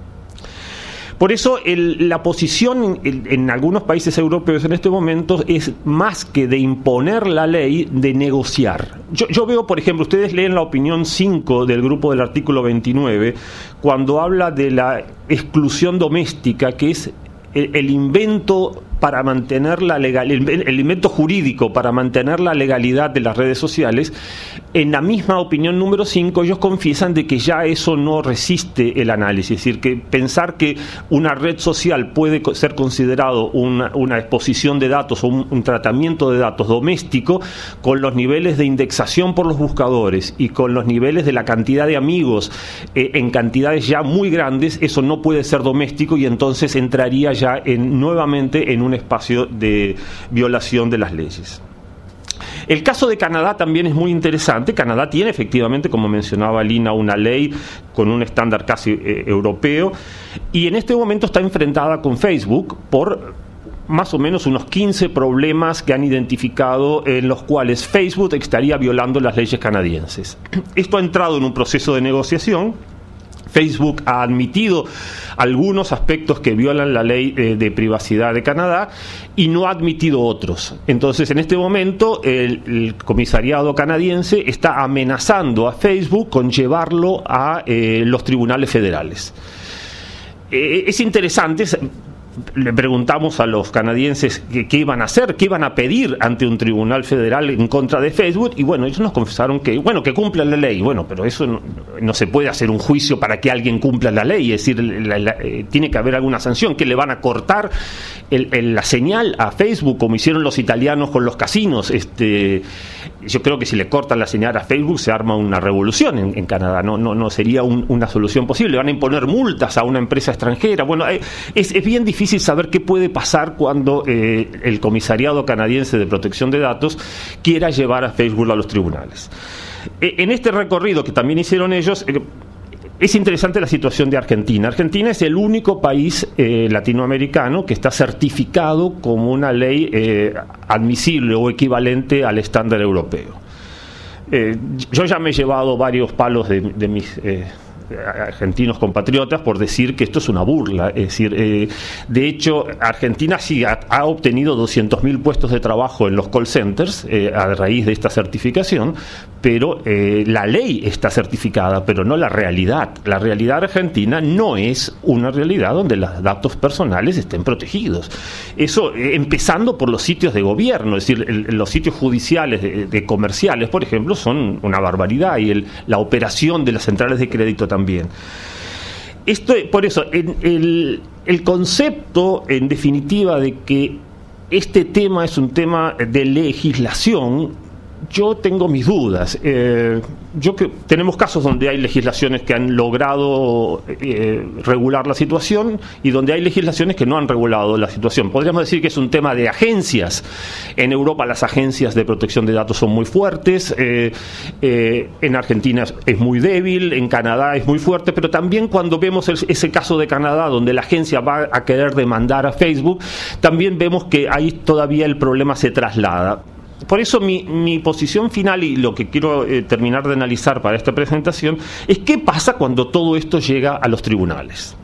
Por eso el, la posición en, en algunos países europeos en este momento es más que de imponer la ley, de negociar. Yo, yo veo, por ejemplo, ustedes leen la opinión cinco del grupo del artículo veintinueve, cuando habla de la exclusión doméstica, que es el, el invento para mantener la legal, el, el invento jurídico para mantener la legalidad de las redes sociales. En la misma opinión número cinco, ellos confiesan de que ya eso no resiste el análisis, es decir, que pensar que una red social puede ser considerado una, una exposición de datos o un, un tratamiento de datos doméstico, con los niveles de indexación por los buscadores y con los niveles de la cantidad de amigos eh, en cantidades ya muy grandes, eso no puede ser doméstico y entonces entraría ya en, nuevamente en un espacio de violación de las leyes. El caso de Canadá también es muy interesante. Canadá tiene efectivamente, como mencionaba Lina, una ley con un estándar casi eh, europeo, y en este momento está enfrentada con Facebook por más o menos unos quince problemas que han identificado en los cuales Facebook estaría violando las leyes canadienses. Esto ha entrado en un proceso de negociación. Facebook ha admitido algunos aspectos que violan la ley eh, de privacidad de Canadá y no ha admitido otros. Entonces, en este momento, el, el comisariado canadiense está amenazando a Facebook con llevarlo a eh, los tribunales federales. Eh, es interesante. le preguntamos a los canadienses qué, qué iban a hacer, qué iban a pedir ante un tribunal federal en contra de Facebook, y bueno, ellos nos confesaron que, bueno, que cumplan la ley. Bueno, pero eso no, no se puede hacer un juicio para que alguien cumpla la ley, es decir, la, la, eh, tiene que haber alguna sanción, que le van a cortar el, el, la señal a Facebook, como hicieron los italianos con los casinos. Este, yo creo que si le cortan la señal a Facebook se arma una revolución en, en Canadá, no, no, no sería un, una solución posible, van a imponer multas a una empresa extranjera. Bueno, es, es bien difícil saber qué puede pasar cuando eh, el Comisariado Canadiense de Protección de Datos quiera llevar a Facebook a los tribunales. Eh, en este recorrido que también hicieron ellos, eh, es interesante la situación de Argentina. Argentina es el único país eh, latinoamericano que está certificado como una ley eh, admisible o equivalente al estándar europeo. Eh, yo ya me he llevado varios palos de, de mis eh, argentinos compatriotas por decir que esto es una burla. Es decir, eh, de hecho, Argentina sí ha, ha obtenido doscientos mil puestos de trabajo en los call centers eh, a raíz de esta certificación, pero eh, la ley está certificada, pero no la realidad. La realidad argentina no es una realidad donde los datos personales estén protegidos. Eso, eh, empezando por los sitios de gobierno, es decir, el, los sitios judiciales de, de comerciales, por ejemplo, son una barbaridad, y el, la operación de las centrales de crédito también. Esto, por eso, en el, el concepto, en definitiva, de que este tema es un tema de legislación, yo tengo mis dudas. Eh, yo que tenemos casos donde hay legislaciones que han logrado eh, regular la situación y donde hay legislaciones que no han regulado la situación. Podríamos decir que es un tema de agencias. En Europa las agencias de protección de datos son muy fuertes, eh, eh, en Argentina es muy débil, en Canadá es muy fuerte, pero también cuando vemos el, ese caso de Canadá donde la agencia va a querer demandar a Facebook, también vemos que ahí todavía el problema se traslada. Por eso mi, mi posición final, y lo que quiero eh, terminar de analizar para esta presentación, es qué pasa cuando todo esto llega a los tribunales.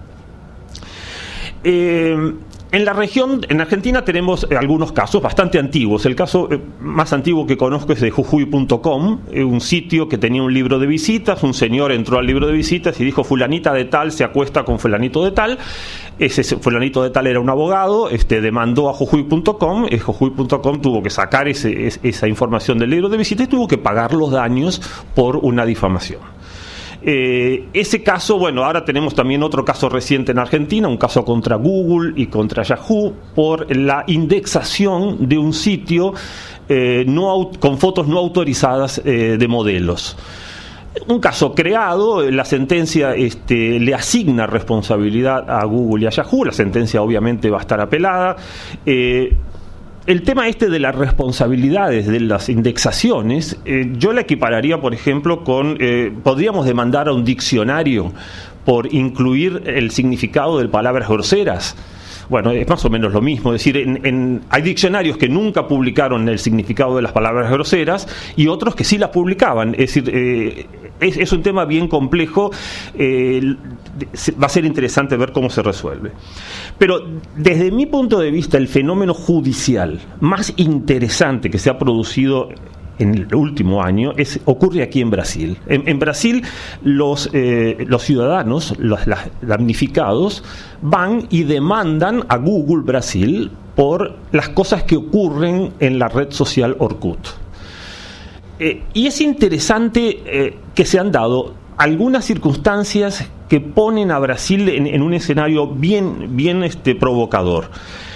Eh, en la región, en Argentina, tenemos eh, algunos casos bastante antiguos. El caso eh, más antiguo que conozco es de Jujuy punto com, eh, un sitio que tenía un libro de visitas. Un señor entró al libro de visitas y dijo: fulanita de tal se acuesta con fulanito de tal. Ese fulanito de tal era un abogado, este, demandó a Jujuy punto com, eh, Jujuy punto com tuvo que sacar ese, es, esa información del libro de visitas y tuvo que pagar los daños por una difamación. Eh, ese caso, bueno, ahora tenemos también otro caso reciente en Argentina, un caso contra Google y contra Yahoo por la indexación de un sitio eh, no, con fotos no autorizadas eh, de modelos. Un caso creado, la sentencia este, le asigna responsabilidad a Google y a Yahoo, la sentencia obviamente va a estar apelada. Eh, el tema este de las responsabilidades de las indexaciones, eh, yo la equipararía, por ejemplo, con, eh, podríamos demandar a un diccionario por incluir el significado de palabras groseras. Bueno, es más o menos lo mismo. Es decir, en, en, hay diccionarios que nunca publicaron el significado de las palabras groseras y otros que sí las publicaban. Es decir, eh, es, es un tema bien complejo. Eh, va a ser interesante ver cómo se resuelve. Pero desde mi punto de vista, el fenómeno judicial más interesante que se ha producido en el último año es, ocurre aquí en Brasil. En, en Brasil los, eh, los ciudadanos, los, los damnificados, van y demandan a Google Brasil por las cosas que ocurren en la red social Orkut. Eh, y es interesante eh, que se han dado algunas circunstancias que ponen a Brasil en, en un escenario bien, bien este, provocador.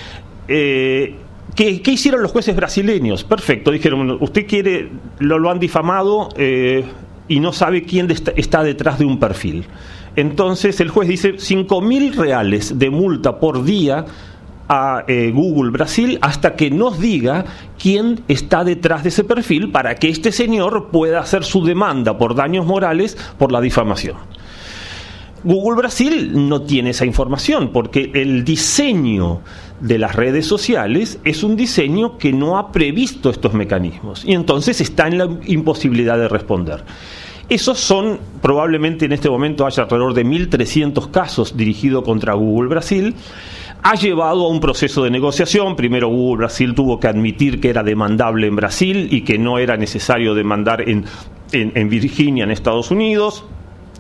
Eh, ¿Qué, ¿Qué hicieron los jueces brasileños? Perfecto, dijeron: usted quiere, lo, lo han difamado eh, y no sabe quién está, está detrás de un perfil. Entonces el juez dice cinco mil reales de multa por día a eh, Google Brasil hasta que nos diga quién está detrás de ese perfil para que este señor pueda hacer su demanda por daños morales por la difamación. Google Brasil no tiene esa información porque el diseño de las redes sociales es un diseño que no ha previsto estos mecanismos y entonces está en la imposibilidad de responder. Esos son, probablemente en este momento haya alrededor de mil trescientos casos dirigidos contra Google Brasil. Ha llevado a un proceso de negociación. Primero Google Brasil tuvo que admitir que era demandable en Brasil y que no era necesario demandar en, en, en Virginia, en Estados Unidos.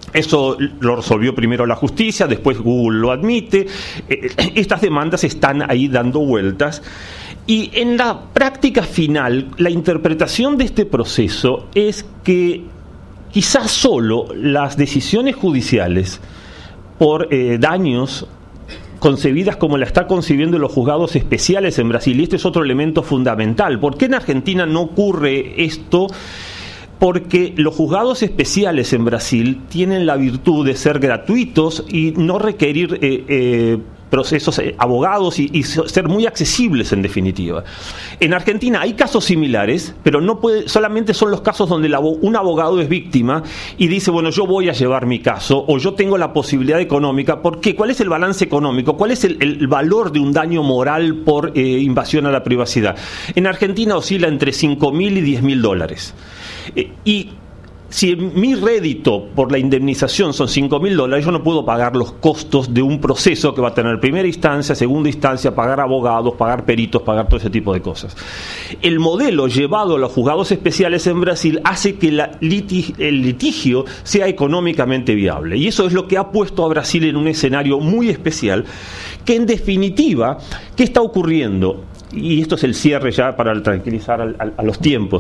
Eso lo resolvió primero la justicia, después Google lo admite. Eh, estas demandas están ahí dando vueltas. Y en la práctica final, la interpretación de este proceso es que quizás solo las decisiones judiciales por eh, daños concebidas como la está concibiendo los juzgados especiales en Brasil, y este es otro elemento fundamental. ¿Por qué en Argentina no ocurre esto? Porque los juzgados especiales en Brasil tienen la virtud de ser gratuitos y no requerir eh, eh, procesos, eh, abogados y, y ser muy accesibles en definitiva. En Argentina hay casos similares, pero no puede, solamente son los casos donde la, un abogado es víctima y dice, bueno, yo voy a llevar mi caso o yo tengo la posibilidad económica. ¿Por qué? ¿Cuál es el balance económico? ¿Cuál es el, el valor de un daño moral por eh, invasión a la privacidad? En Argentina oscila entre cinco mil y diez mil dólares. Eh, y si mi rédito por la indemnización son cinco mil dólares, yo no puedo pagar los costos de un proceso que va a tener primera instancia, segunda instancia, pagar abogados, pagar peritos, pagar todo ese tipo de cosas. El modelo llevado a los juzgados especiales en Brasil hace que la litig- el litigio sea económicamente viable. Y eso es lo que ha puesto a Brasil en un escenario muy especial, que en definitiva, ¿qué está ocurriendo? Y esto es el cierre ya para tranquilizar a, a, a los tiempos.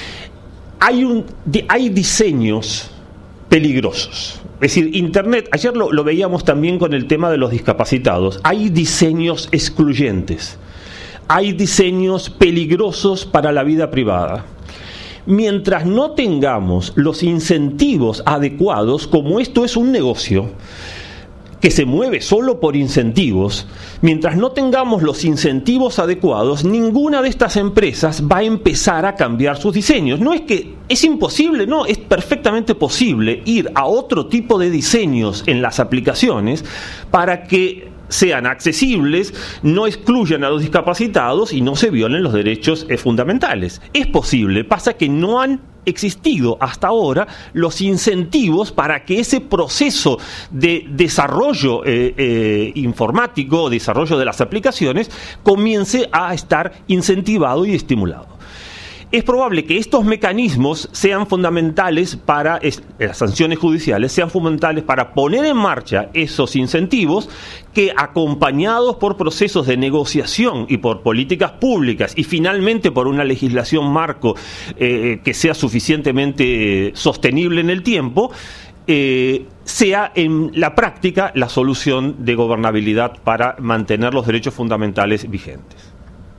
Hay, un, hay diseños peligrosos. Es decir, Internet, ayer lo, lo veíamos también con el tema de los discapacitados, hay diseños excluyentes, hay diseños peligrosos para la vida privada. Mientras no tengamos los incentivos adecuados, como esto es un negocio que se mueve solo por incentivos, mientras no tengamos los incentivos adecuados, ninguna de estas empresas va a empezar a cambiar sus diseños. No es que es imposible, no, es perfectamente posible ir a otro tipo de diseños en las aplicaciones para que sean accesibles, no excluyan a los discapacitados y no se violen los derechos eh, fundamentales. Es posible, pasa que no han existido hasta ahora los incentivos para que ese proceso de desarrollo eh, eh, informático, desarrollo de las aplicaciones, comience a estar incentivado y estimulado. Es probable que estos mecanismos sean fundamentales para, es, las sanciones judiciales sean fundamentales para poner en marcha esos incentivos que, acompañados por procesos de negociación y por políticas públicas y finalmente por una legislación marco eh, que sea suficientemente eh, sostenible en el tiempo, eh, sea en la práctica la solución de gobernabilidad para mantener los derechos fundamentales vigentes.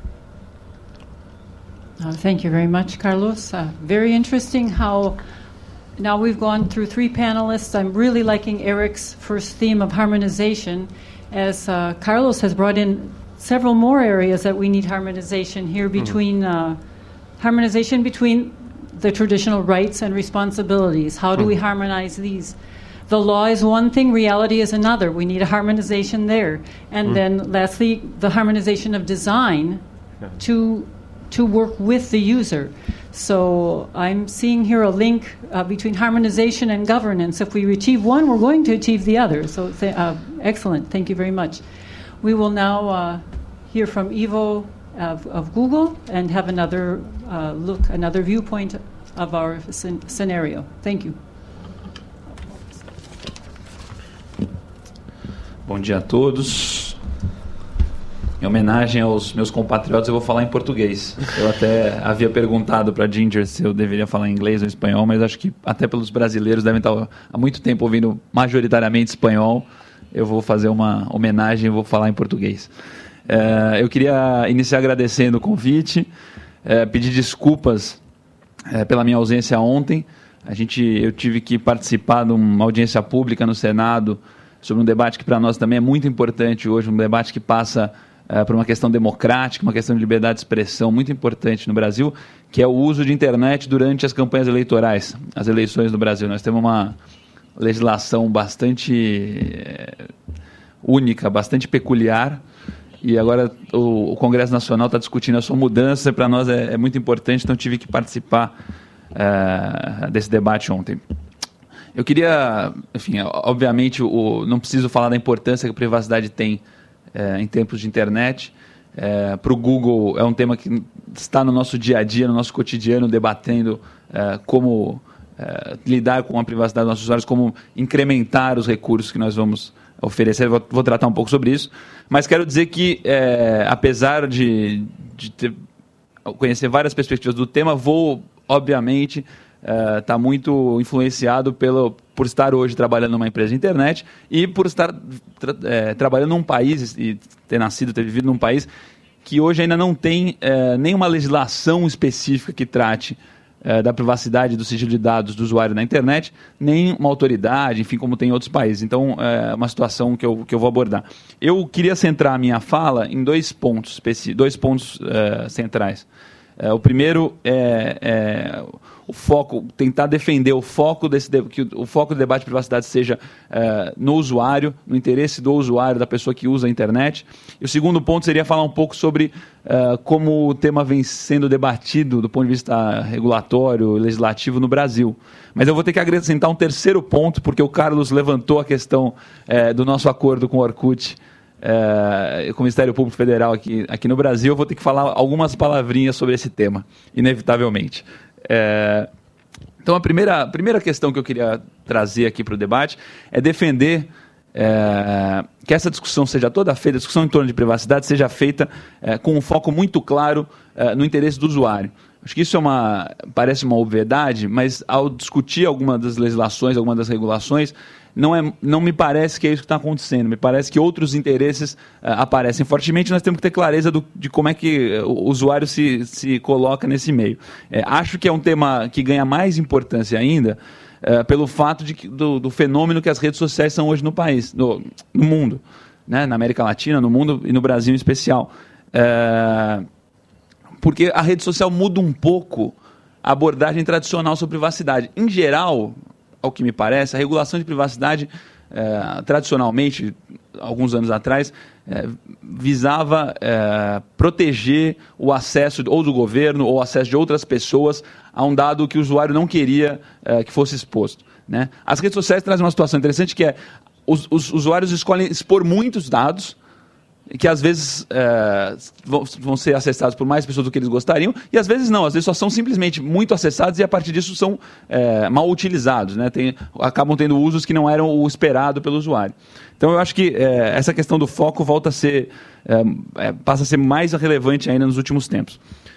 Uh, thank you very much, Carlos. Uh, very interesting how now we've gone through three panelists. I'm really liking Eric's first theme of harmonization, as uh, Carlos has brought in several more areas that we need harmonization here between uh, harmonization between the traditional rights and responsibilities. How do we harmonize these? The law is one thing, reality is another. We need a harmonization there. And mm. then lastly, the harmonization of design yeah. to to work with the user. So I'm seeing here a link uh, between harmonization and governance. If we achieve one, we're going to achieve the other. So th- uh, excellent. Thank you very much. We will now uh, hear from Ivo of, of Google and have another uh, look, another viewpoint of our scen- scenario. Thank you. Bom dia a todos. Em homenagem aos meus compatriotas, eu vou falar em português. Eu até havia perguntado para a Ginger se eu deveria falar em inglês ou espanhol, mas acho que até pelos brasileiros devem estar há muito tempo ouvindo majoritariamente espanhol. Eu vou fazer uma homenagem e vou falar em português. É, eu queria iniciar agradecendo o convite, é, pedir desculpas é, pela minha ausência ontem. A gente, eu tive que participar de uma audiência pública no Senado sobre um debate que para nós também é muito importante hoje, um debate que passa Uh, por uma questão democrática, uma questão de liberdade de expressão muito importante no Brasil, que é o uso de internet durante as campanhas eleitorais, as eleições no Brasil. Nós temos uma legislação bastante é, única, bastante peculiar, e agora o, o Congresso Nacional está discutindo a sua mudança, e para nós é, é muito importante, então tive que participar uh, desse debate ontem. Eu queria, enfim, obviamente, o, não preciso falar da importância que a privacidade tem É, em tempos de internet. É, para o Google é um tema que está no nosso dia a dia, no nosso cotidiano, debatendo é, como é, lidar com a privacidade dos nossos usuários, como incrementar os recursos que nós vamos oferecer. Vou, vou tratar um pouco sobre isso. Mas quero dizer que, é, apesar de, de ter, conhecer várias perspectivas do tema, vou, obviamente, estar uh, tá muito influenciado pelo, por estar hoje trabalhando numa empresa de internet e por estar tra é, trabalhando num país e ter nascido, ter vivido num país que hoje ainda não tem uh, nenhuma legislação específica que trate uh, da privacidade, do sigilo de dados do usuário na internet, nem uma autoridade, enfim, como tem em outros países. Então, é uma situação que eu, que eu vou abordar. Eu queria centrar a minha fala em dois pontos, dois pontos uh, centrais. Uh, o primeiro é... é o foco, tentar defender o foco desse que o foco do debate de privacidade seja uh, no usuário, no interesse do usuário, da pessoa que usa a internet. E o segundo ponto seria falar um pouco sobre uh, como o tema vem sendo debatido do ponto de vista regulatório e legislativo no Brasil. Mas eu vou ter que acrescentar um terceiro ponto, porque o Carlos levantou a questão uh, do nosso acordo com o Orkut, uh, com o Ministério Público Federal aqui, aqui no Brasil. Eu vou ter que falar algumas palavrinhas sobre esse tema, inevitavelmente. É, então a primeira, a primeira questão que eu queria trazer aqui para o debate é defender é, que essa discussão seja toda feita, a discussão em torno de privacidade seja feita é, com um foco muito claro é, no interesse do usuário. Acho que isso é uma, parece uma obviedade, mas ao discutir alguma das legislações, alguma das regulações, não, é, não me parece que é isso que está acontecendo. Me parece que outros interesses uh, aparecem fortemente. Nós temos que ter clareza do, de como é que o usuário se, se coloca nesse meio. É, acho que é um tema que ganha mais importância ainda uh, pelo fato de que, do, do fenômeno que as redes sociais são hoje no país, no, no mundo, né? Na América Latina, no mundo e no Brasil em especial. Uh, porque a rede social muda um pouco a abordagem tradicional sobre privacidade. Em geral, ao que me parece, a regulação de privacidade, eh, tradicionalmente, alguns anos atrás, eh, visava eh, proteger o acesso ou do governo ou o acesso de outras pessoas a um dado que o usuário não queria eh, que fosse exposto, né? As redes sociais trazem uma situação interessante que é os, os usuários escolhem expor muitos dados que às vezes é, vão, vão ser acessados por mais pessoas do que eles gostariam, e às vezes não, às vezes só são simplesmente muito acessados e a partir disso são é, mal utilizados, né? Tem, acabam tendo usos que não eram o esperado pelo usuário. Então eu acho que é, essa questão do foco volta a ser, é, é, passa a ser mais relevante ainda nos últimos tempos.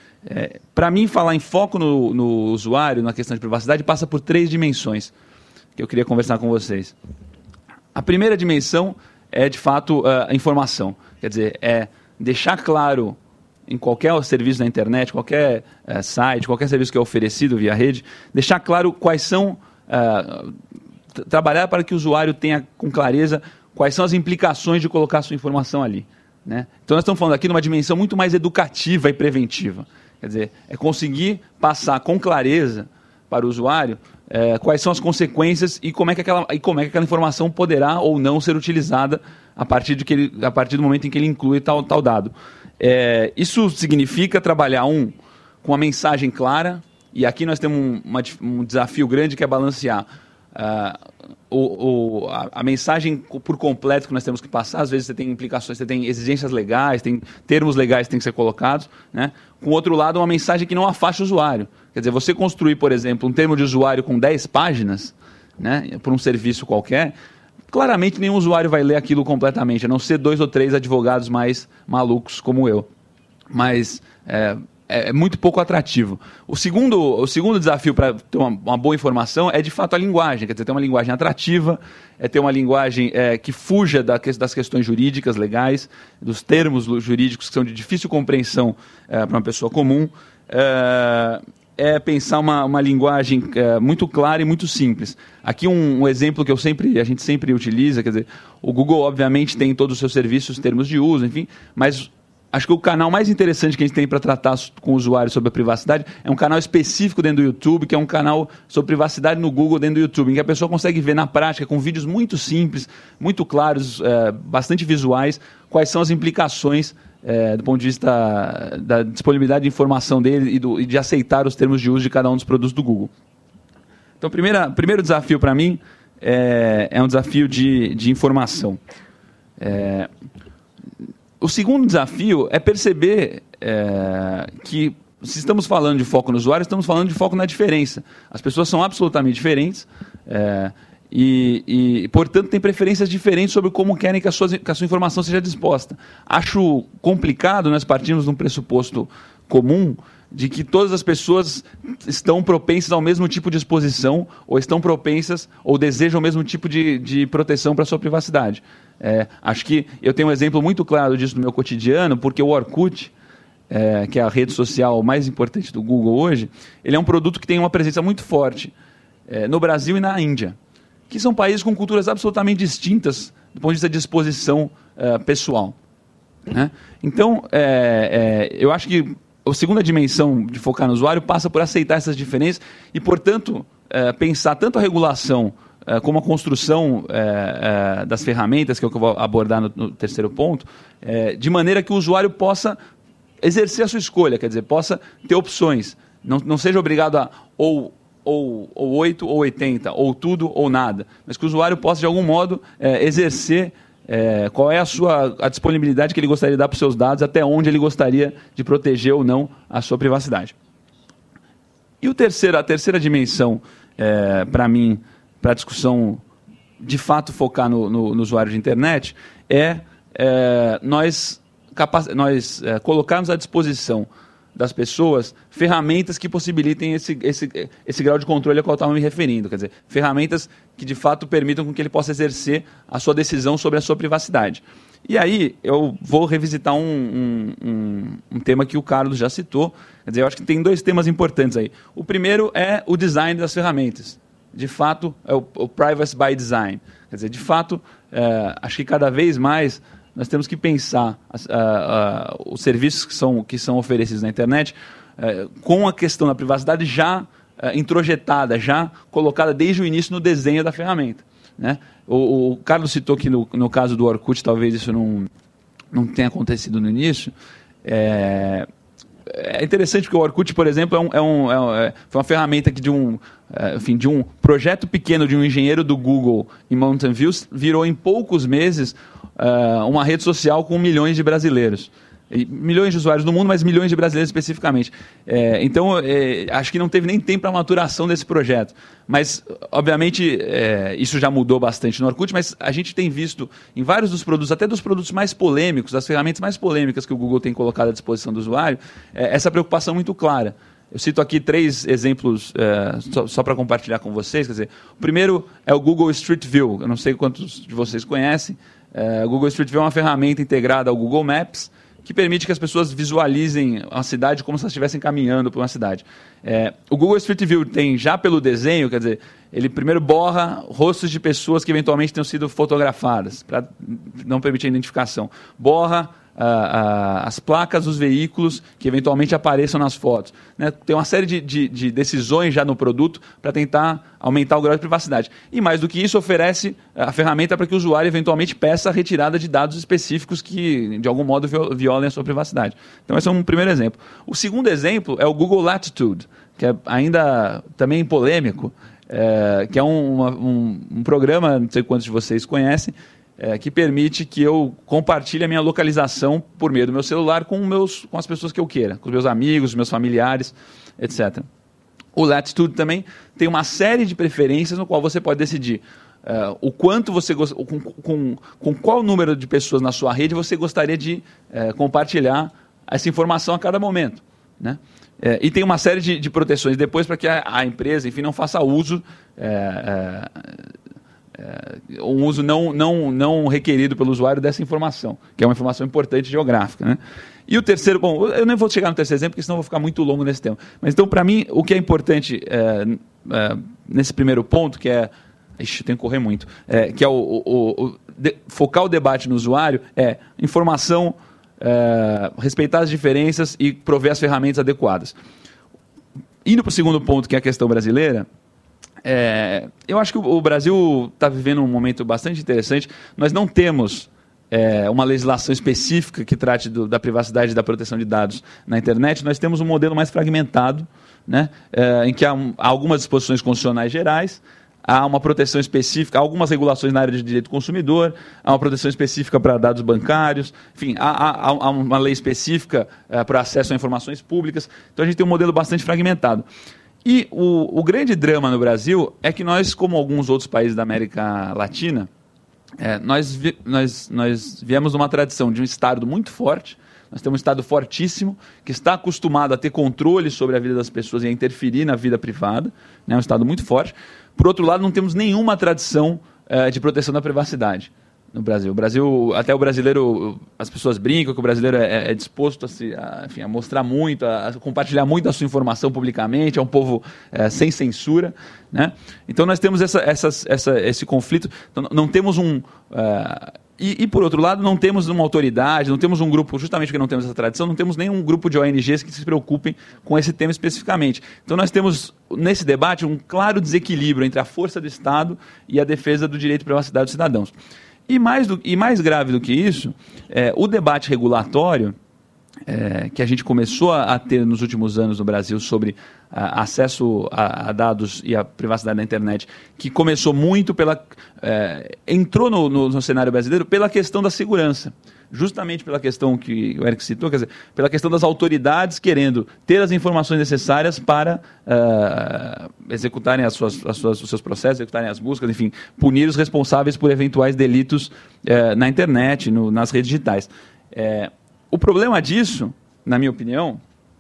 É, para mim, falar em foco no, no usuário, na questão de privacidade, passa por três dimensões que eu queria conversar com vocês. A primeira dimensão é, de fato, a informação. Quer dizer, é deixar claro em qualquer serviço na internet, qualquer uh, site, qualquer serviço que é oferecido via rede, deixar claro quais são... Uh, trabalhar para que o usuário tenha com clareza quais são as implicações de colocar a sua informação ali, né? Então nós estamos falando aqui de uma dimensão muito mais educativa e preventiva. Quer dizer, é conseguir passar com clareza para o usuário é, quais são as consequências e como é que aquela, e como é que aquela informação poderá ou não ser utilizada a partir, de que ele, a partir do momento em que ele inclui tal, tal dado. É, isso significa trabalhar, um, com uma mensagem clara, e aqui nós temos um, uma, um desafio grande que é balancear uh, o, o, a, a mensagem por completo que nós temos que passar. Às vezes você tem implicações, você tem exigências legais, tem termos legais que têm que ser colocados, né? Com outro lado, uma mensagem que não afaste o usuário. Quer dizer, você construir, por exemplo, um termo de usuário com dez páginas, né, por um serviço qualquer, claramente nenhum usuário vai ler aquilo completamente, a não ser dois ou três advogados mais malucos como eu. Mas é, é muito pouco atrativo. O segundo, o segundo desafio para ter uma, uma boa informação é, de fato, a linguagem. Quer dizer, ter uma linguagem atrativa, é ter uma linguagem é, que fuja da, das questões jurídicas, legais, dos termos jurídicos que são de difícil compreensão é, para uma pessoa comum. É, é pensar uma, uma linguagem é, muito clara e muito simples. Aqui um, um exemplo que eu sempre, a gente sempre utiliza, quer dizer, o Google obviamente tem todos os seus serviços, termos de uso, enfim, mas acho que o canal mais interessante que a gente tem para tratar com o usuário sobre a privacidade é um canal específico dentro do YouTube, que é um canal sobre privacidade no Google dentro do YouTube, em que a pessoa consegue ver na prática, com vídeos muito simples, muito claros, é, bastante visuais, quais são as implicações É, do ponto de vista da disponibilidade de informação dele e, do, e de aceitar os termos de uso de cada um dos produtos do Google. Então, o primeiro desafio para mim é, é um desafio de, de informação. É, o segundo desafio é perceber é, que se estamos falando de foco no usuário, estamos falando de foco na diferença. As pessoas são absolutamente diferentes é, e, e, portanto, têm preferências diferentes sobre como querem que a, sua, que a sua informação seja disposta. Acho complicado nós partirmos de um pressuposto comum de que todas as pessoas estão propensas ao mesmo tipo de exposição ou estão propensas ou desejam o mesmo tipo de, de proteção para a sua privacidade. É, acho que eu tenho um exemplo muito claro disso no meu cotidiano, porque o Orkut, é, que é a rede social mais importante do Google hoje, ele é um produto que tem uma presença muito forte é, no Brasil e na Índia, que são países com culturas absolutamente distintas do ponto de vista de exposição é, pessoal. Né? Então, é, é, eu acho que a segunda dimensão de focar no usuário passa por aceitar essas diferenças e, portanto, é, pensar tanto a regulação é, como a construção é, é, das ferramentas, que é o que eu vou abordar no, no terceiro ponto, é, de maneira que o usuário possa exercer a sua escolha, quer dizer, possa ter opções, não, não seja obrigado a ou, ou, ou oito ou oitenta, ou tudo ou nada, mas que o usuário possa, de algum modo, é, exercer É, qual é a sua a disponibilidade que ele gostaria de dar para os seus dados, até onde ele gostaria de proteger ou não a sua privacidade. E o terceiro, a terceira dimensão, é, para mim, para a discussão de fato focar no, no, no usuário de internet, é, é nós, capac, nós é, colocarmos à disposição das pessoas ferramentas que possibilitem esse, esse, esse grau de controle ao qual eu estava me referindo. Quer dizer, ferramentas que de fato permitam com que ele possa exercer a sua decisão sobre a sua privacidade. E aí eu vou revisitar um, um, um, um tema que o Carlos já citou. Quer dizer, eu acho que tem dois temas importantes aí. O primeiro é o design das ferramentas. De fato, é o, o privacy by design. Quer dizer, de fato, é, acho que cada vez mais nós temos que pensar uh, uh, os serviços que são, que são oferecidos na internet uh, com a questão da privacidade já uh, introjetada, já colocada desde o início no desenho da ferramenta. Né? O, o Carlos citou que no, no caso do Orkut, talvez isso não, não tenha acontecido no início. É, é interessante porque o Orkut, por exemplo, é um, é um, é um, é, foi uma ferramenta que de um, é, enfim, de um projeto pequeno de um engenheiro do Google em Mountain View virou em poucos meses Uh, uma rede social com milhões de brasileiros. E milhões de usuários no mundo, mas milhões de brasileiros especificamente. É, então, é, acho que não teve nem tempo para a maturação desse projeto. Mas, obviamente, é, isso já mudou bastante no Orkut, mas a gente tem visto em vários dos produtos, até dos produtos mais polêmicos, das ferramentas mais polêmicas que o Google tem colocado à disposição do usuário, é, essa preocupação muito clara. Eu cito aqui três exemplos é, só, só para compartilhar com vocês. Quer dizer, o primeiro é o Google Street View. Eu não sei quantos de vocês conhecem. É, o Google Street View é uma ferramenta integrada ao Google Maps que permite que as pessoas visualizem a cidade como se elas estivessem caminhando por uma cidade. É, o Google Street View tem, já pelo desenho, quer dizer, ele primeiro borra rostos de pessoas que eventualmente tenham sido fotografadas, para não permitir a identificação. Borra ah, ah, as placas dos veículos que eventualmente apareçam nas fotos. Né? Tem uma série de, de, de decisões já no produto para tentar aumentar o grau de privacidade. E mais do que isso, oferece a ferramenta para que o usuário eventualmente peça a retirada de dados específicos que, de algum modo, violem a sua privacidade. Então, esse é um primeiro exemplo. O segundo exemplo é o Google Latitude, que é ainda também polêmico, é, que é um, uma, um, um programa, não sei quantos de vocês conhecem, É, que permite que eu compartilhe a minha localização por meio do meu celular com, meus, com as pessoas que eu queira, com os meus amigos, meus familiares, etcétera. O Latitude também tem uma série de preferências no qual você pode decidir uh, o quanto você gost... com, com, com qual número de pessoas na sua rede você gostaria de uh, compartilhar essa informação a cada momento. Né? É, e tem uma série de, de proteções depois para que a, a empresa, enfim, não faça uso... É, é, É, um uso não, não, não requerido pelo usuário dessa informação, que é uma informação importante geográfica. Né? E o terceiro, bom, eu nem vou chegar no terceiro exemplo, porque senão eu vou ficar muito longo nesse tema. Mas então, para mim, o que é importante é, é, nesse primeiro ponto, que é... Ixi, eu tenho que correr muito. É, que é o, o, o de, focar o debate no usuário, é informação, é, respeitar as diferenças e prover as ferramentas adequadas. Indo para o segundo ponto, que é a questão brasileira, É, eu acho que o Brasil está vivendo um momento bastante interessante. Nós não temos é, uma legislação específica que trate do, da privacidade e da proteção de dados na internet. Nós temos um modelo mais fragmentado, né, é, em que há, há algumas disposições constitucionais gerais, há uma proteção específica, há algumas regulações na área de direito do consumidor, há uma proteção específica para dados bancários, enfim, há, há, há uma lei específica uh, para acesso a informações públicas. Então a gente tem um modelo bastante fragmentado. E o, o grande drama no Brasil é que nós, como alguns outros países da América Latina, é, nós, vi, nós, nós viemos de uma tradição de um Estado muito forte. Nós temos um Estado fortíssimo, que está acostumado a ter controle sobre a vida das pessoas e a interferir na vida privada, né? Um Estado muito forte. Por outro lado, não temos nenhuma tradição uh, de proteção da privacidade no Brasil. O Brasil, até o brasileiro, as pessoas brincam que o brasileiro é, é disposto a, se, a, enfim, a mostrar muito, a, a compartilhar muito a sua informação publicamente, é um povo é, sem censura, né? Então nós temos essa, essas, essa, esse conflito, então, não temos um... Uh, E, e, por outro lado, não temos uma autoridade, não temos um grupo, justamente porque não temos essa tradição, não temos nenhum grupo de O N Gs que se preocupem com esse tema especificamente. Então, nós temos, nesse debate, um claro desequilíbrio entre a força do Estado e a defesa do direito de privacidade dos cidadãos. E mais, do, e mais grave do que isso, é, o debate regulatório, É, que a gente começou a, a ter nos últimos anos no Brasil sobre a, acesso a, a dados e a privacidade na internet, que começou muito pela... É, entrou no, no, no cenário brasileiro pela questão da segurança. Justamente pela questão que o Eric citou, quer dizer, pela questão das autoridades querendo ter as informações necessárias para uh, executarem as suas, as suas, os seus processos, executarem as buscas, enfim, punir os responsáveis por eventuais delitos uh, na internet, no, nas redes digitais. É, O problema disso, na minha opinião,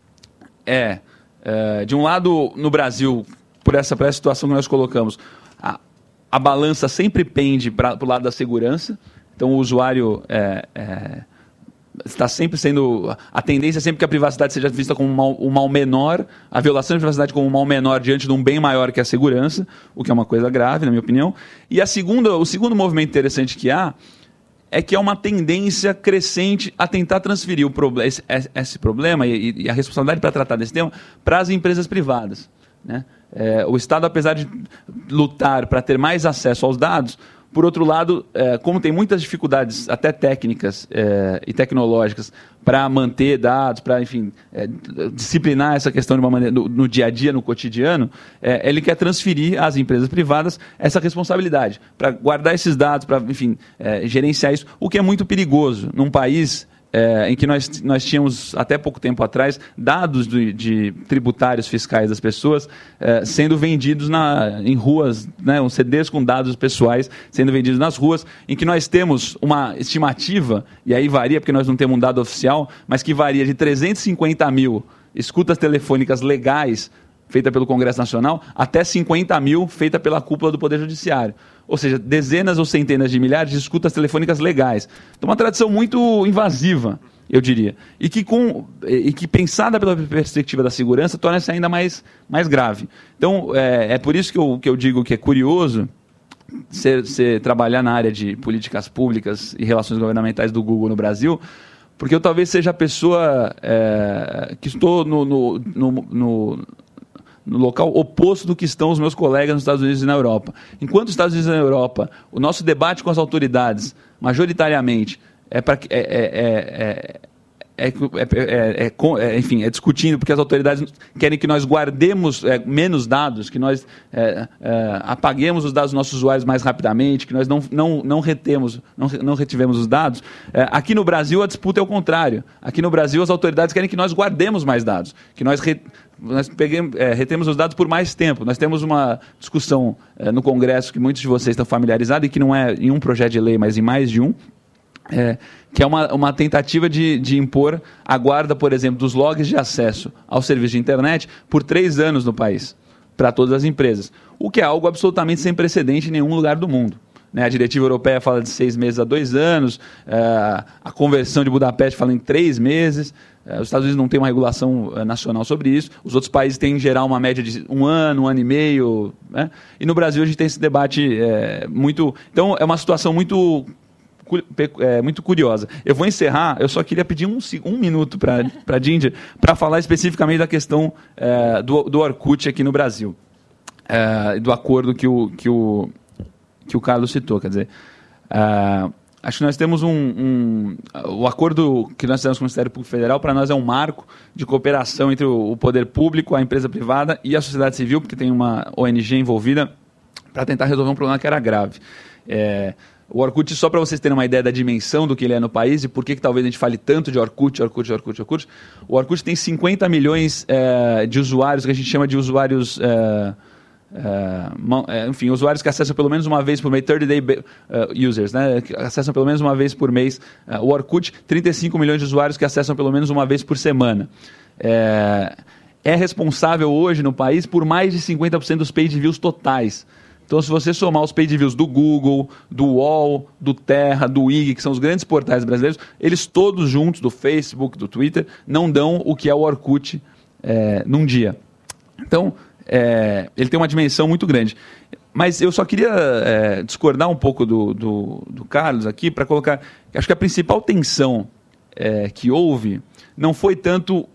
é, é de um lado, no Brasil, por essa, por essa situação que nós colocamos, a, a balança sempre pende para o lado da segurança, então o usuário é, é, está sempre sendo... A tendência é sempre que a privacidade seja vista como um mal, um mal menor, a violação de privacidade como um mal menor diante de um bem maior que a segurança, o que é uma coisa grave, na minha opinião. E a segunda, o segundo movimento interessante que há é que é uma tendência crescente a tentar transferir o proble- esse, esse problema e, e a responsabilidade para tratar desse tema para as empresas privadas, né? É, o Estado, apesar de lutar para ter mais acesso aos dados, por outro lado, é, como tem muitas dificuldades, até técnicas é, e tecnológicas, para manter dados, para, enfim, é, disciplinar essa questão de uma maneira, no, no dia a dia, no cotidiano, é, ele quer transferir às empresas privadas essa responsabilidade, para guardar esses dados, para, enfim, é, gerenciar isso, o que é muito perigoso num país é, em que nós, nós tínhamos, até pouco tempo atrás, dados de, de tributários fiscais das pessoas é, sendo vendidos na, em ruas, né, um C Ds com dados pessoais sendo vendidos nas ruas, em que nós temos uma estimativa, e aí varia porque nós não temos um dado oficial, mas que varia de trezentos e cinquenta mil escutas telefônicas legais feita pelo Congresso Nacional, até cinquenta mil feita pela cúpula do Poder Judiciário. Ou seja, dezenas ou centenas de milhares de escutas telefônicas legais. Então, uma tradição muito invasiva, eu diria. E que, com, e que pensada pela perspectiva da segurança, torna-se ainda mais, mais grave. Então, é, é por isso que eu, que eu digo que é curioso ser, ser, trabalhar na área de políticas públicas e relações governamentais do Google no Brasil, porque eu talvez seja a pessoa é, que estou no... no, no, no no local oposto do que estão os meus colegas nos Estados Unidos e na Europa. Enquanto os Estados Unidos e na Europa, o nosso debate com as autoridades, majoritariamente, é para é, é, é, é, é, é, é, enfim, é discutindo porque as autoridades querem que nós guardemos é, menos dados, que nós é, é, apaguemos os dados dos nossos usuários mais rapidamente, que nós não, não, não retemos, não, não retivemos os dados. É, aqui no Brasil a disputa é o contrário. Aqui no Brasil as autoridades querem que nós guardemos mais dados, que nós re, nós peguemos, é, retemos os dados por mais tempo. Nós temos uma discussão é, no Congresso que muitos de vocês estão familiarizados e que não é em um projeto de lei, mas em mais de um, é, que é uma, uma tentativa de, de impor a guarda, por exemplo, dos logs de acesso ao serviço de internet por três anos no país, para todas as empresas, o que é algo absolutamente sem precedente em nenhum lugar do mundo. A diretiva europeia fala de seis meses a dois anos, a Convenção de Budapeste fala em três meses, os Estados Unidos não tem uma regulação nacional sobre isso, os outros países têm, em geral, uma média de um ano, um ano e meio, né? E no Brasil a gente tem esse debate é, muito... Então, é uma situação muito, é, muito curiosa. Eu vou encerrar, eu só queria pedir um, um minuto para a Ginger para falar especificamente da questão é, do, do Orkut aqui no Brasil, é, do acordo que o... Que o que o Carlos citou, quer dizer, uh, acho que nós temos um, um... O acordo que nós temos com o Ministério Público Federal, para nós, é um marco de cooperação entre o, o poder público, a empresa privada e a sociedade civil, porque tem uma O N G envolvida para tentar resolver um problema que era grave. É, o Orkut, só para vocês terem uma ideia da dimensão do que ele é no país e por que, que talvez a gente fale tanto de Orkut, Orkut, Orkut, Orkut, o Orkut tem cinquenta milhões é, de usuários, que a gente chama de usuários... É, é, enfim, usuários que acessam pelo menos uma vez por mês, thirty day uh, users, né, que acessam pelo menos uma vez por mês. Uh, o Orkut, trinta e cinco milhões de usuários que acessam pelo menos uma vez por semana. É, é responsável hoje no país por mais de cinquenta por cento dos page views totais. Então, se você somar os page views do Google, do U O L, do Terra, do I G, que são os grandes portais brasileiros, eles todos juntos, do Facebook, do Twitter, não dão o que é o Orkut é, num dia. Então, é, ele tem uma dimensão muito grande. Mas eu só queria é, discordar um pouco do, do, do Carlos aqui para colocar... Acho que a principal tensão é, que houve não foi tanto...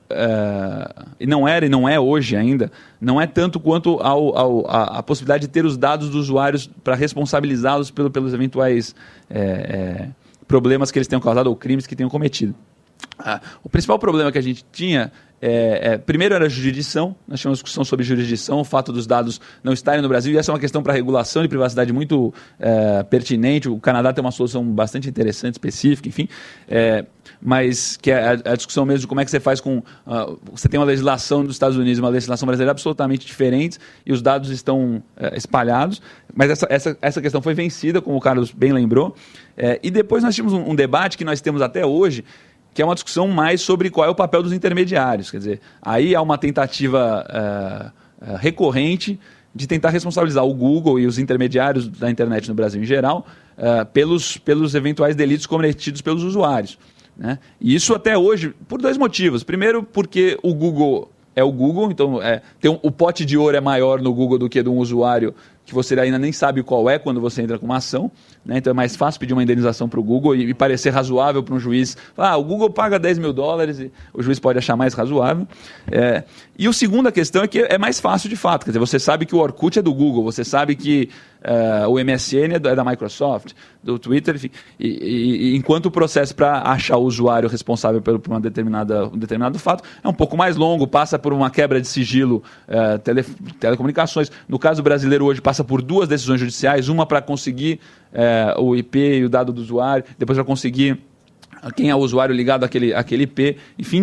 É, e não era e não é hoje ainda, não é tanto quanto ao, ao, a, a possibilidade de ter os dados dos usuários para responsabilizá-los pelo, pelos eventuais é, é, problemas que eles tenham causado ou crimes que tenham cometido. Ah, o principal problema que a gente tinha, é, é, primeiro era a jurisdição. Nós tínhamos uma discussão sobre jurisdição, o fato dos dados não estarem no Brasil, e essa é uma questão para regulação de privacidade muito é, pertinente. O Canadá tem uma solução bastante interessante, específica, enfim, é, mas que é a, a discussão mesmo de como é que você faz com... Uh, você tem uma legislação dos Estados Unidos e uma legislação brasileira absolutamente diferentes, e os dados estão é, espalhados, mas essa, essa, essa questão foi vencida, como o Carlos bem lembrou, é, e depois nós tínhamos um, um debate que nós temos até hoje, que é uma discussão mais sobre qual é o papel dos intermediários. Quer dizer, aí há uma tentativa uh, uh, recorrente de tentar responsabilizar o Google e os intermediários da internet no Brasil em geral uh, pelos, pelos eventuais delitos cometidos pelos usuários, né? E isso até hoje, por dois motivos. Primeiro, porque o Google é o Google, então é, tem um, o pote de ouro é maior no Google do que de um usuário que você ainda nem sabe qual é quando você entra com uma ação, né? Então é mais fácil pedir uma indenização para o Google e, e parecer razoável para um juiz. Ah, o Google paga dez mil dólares e o juiz pode achar mais razoável. É, e a segunda questão é que é mais fácil de fato. Quer dizer, você sabe que o Orkut é do Google, você sabe que uh, o M S N é da Microsoft, do Twitter, enfim. E, e, e enquanto o processo para achar o usuário responsável por uma determinada, um determinado fato é um pouco mais longo, passa por uma quebra de sigilo, uh, tele, telecomunicações. No caso brasileiro hoje passa por duas decisões judiciais, uma para conseguir é, o I P e o dado do usuário, depois para conseguir quem é o usuário ligado àquele, àquele I P, enfim,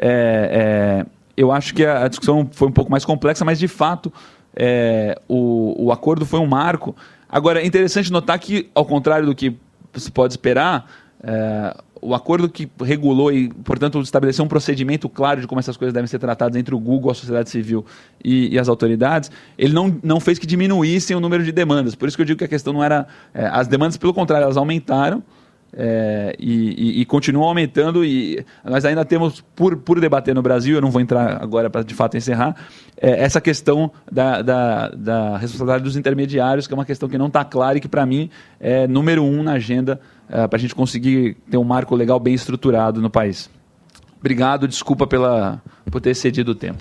é, é, eu acho que a, a discussão foi um pouco mais complexa, mas de fato é, o, o acordo foi um marco. Agora, é interessante notar que, ao contrário do que se pode esperar, é, o acordo que regulou e, portanto, estabeleceu um procedimento claro de como essas coisas devem ser tratadas entre o Google, a sociedade civil e, e as autoridades, ele não, não fez que diminuíssem o número de demandas. Por isso que eu digo que a questão não era... É, as demandas, pelo contrário, elas aumentaram é, e, e, e continuam aumentando, e nós ainda temos, por, por debater no Brasil, eu não vou entrar agora para, de fato, encerrar, é, essa questão da, da, da responsabilidade dos intermediários, que é uma questão que não está clara e que, para mim, é número um na agenda Uh, para a gente conseguir ter um marco legal bem estruturado no país. Obrigado, desculpa pela, por ter excedido o tempo.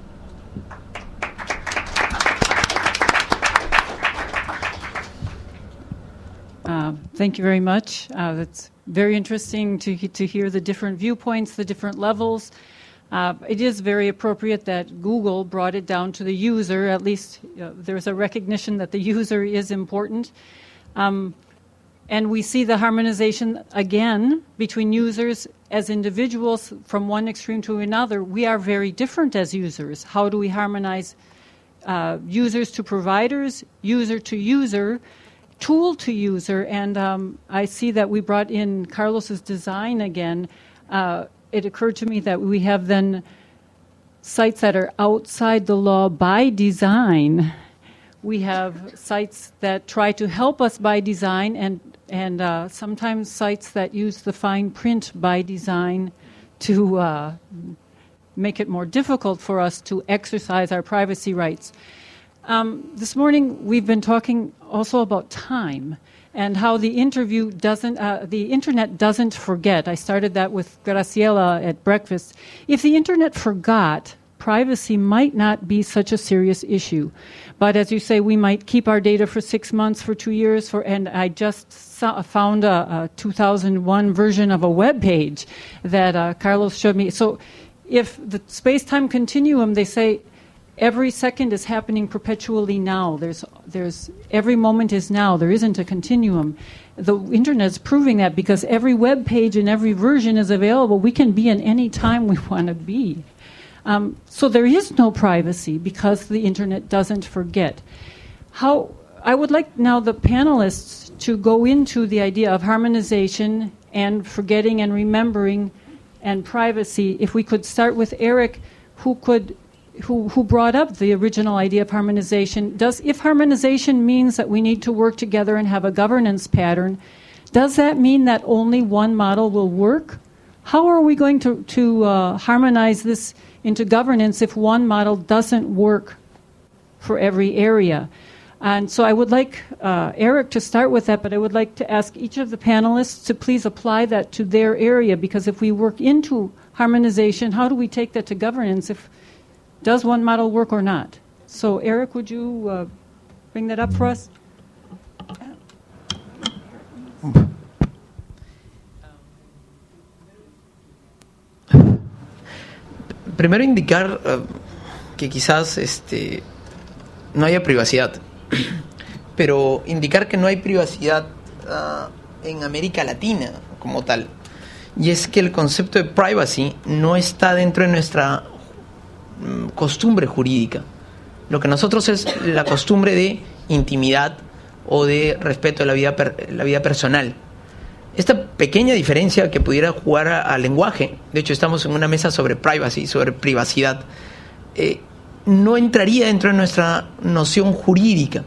Uh, thank you very much. Uh, that's very interesting to, to hear the different viewpoints, the different levels. Uh, it is very appropriate that Google brought it down to the user. At least uh, there's a recognition that the user is important. Um, And we see the harmonization again between users as individuals from one extreme to another. We are very different as users. How do we harmonize uh, users to providers, user to user, tool to user? And um, I see that we brought in Carlos's design again. Uh, it occurred to me that we have then sites that are outside the law by design. We have sites that try to help us by design, and and uh, sometimes sites that use the fine print by design to uh, make it more difficult for us to exercise our privacy rights. Um, this morning we've been talking also about time and how the interview doesn't, uh, the internet doesn't forget. I started that with Graciela at breakfast. If the internet forgot, privacy might not be such a serious issue. But as you say, we might keep our data for six months, for two years, for, and I just saw, found a, a two thousand one version of a web page that uh, Carlos showed me. So if the space-time continuum, they say, every second is happening perpetually now. There's, there's, every moment is now. There isn't a continuum. The Internet's proving that because every web page and every version is available. We can be in any time we want to be. Um, so there is no privacy because the Internet doesn't forget. How I would like now the panelists to go into the idea of harmonization and forgetting and remembering and privacy. If we could start with Eric, who could, who, who brought up the original idea of harmonization. Does, if harmonization means that we need to work together and have a governance pattern, does that mean that only one model will work? How are we going to, to uh, harmonize this into governance if one model doesn't work for every area? And so I would like uh, Eric to start with that, but I would like to ask each of the panelists to please apply that to their area, because if we work into harmonization, how do we take that to governance? If does one model work or not? So Eric, would you uh, bring that up for us? Primero indicar uh, que quizás este, no haya privacidad. Pero indicar que no hay privacidad uh, en América Latina como tal. Y es que el concepto de privacy no está dentro de nuestra um, costumbre jurídica. Lo que nosotros es la costumbre de intimidad o de respeto a la vida, per, la vida personal. Esta pequeña diferencia que pudiera jugar al lenguaje, de hecho estamos en una mesa sobre privacy, sobre privacidad, eh, no entraría dentro de nuestra noción jurídica.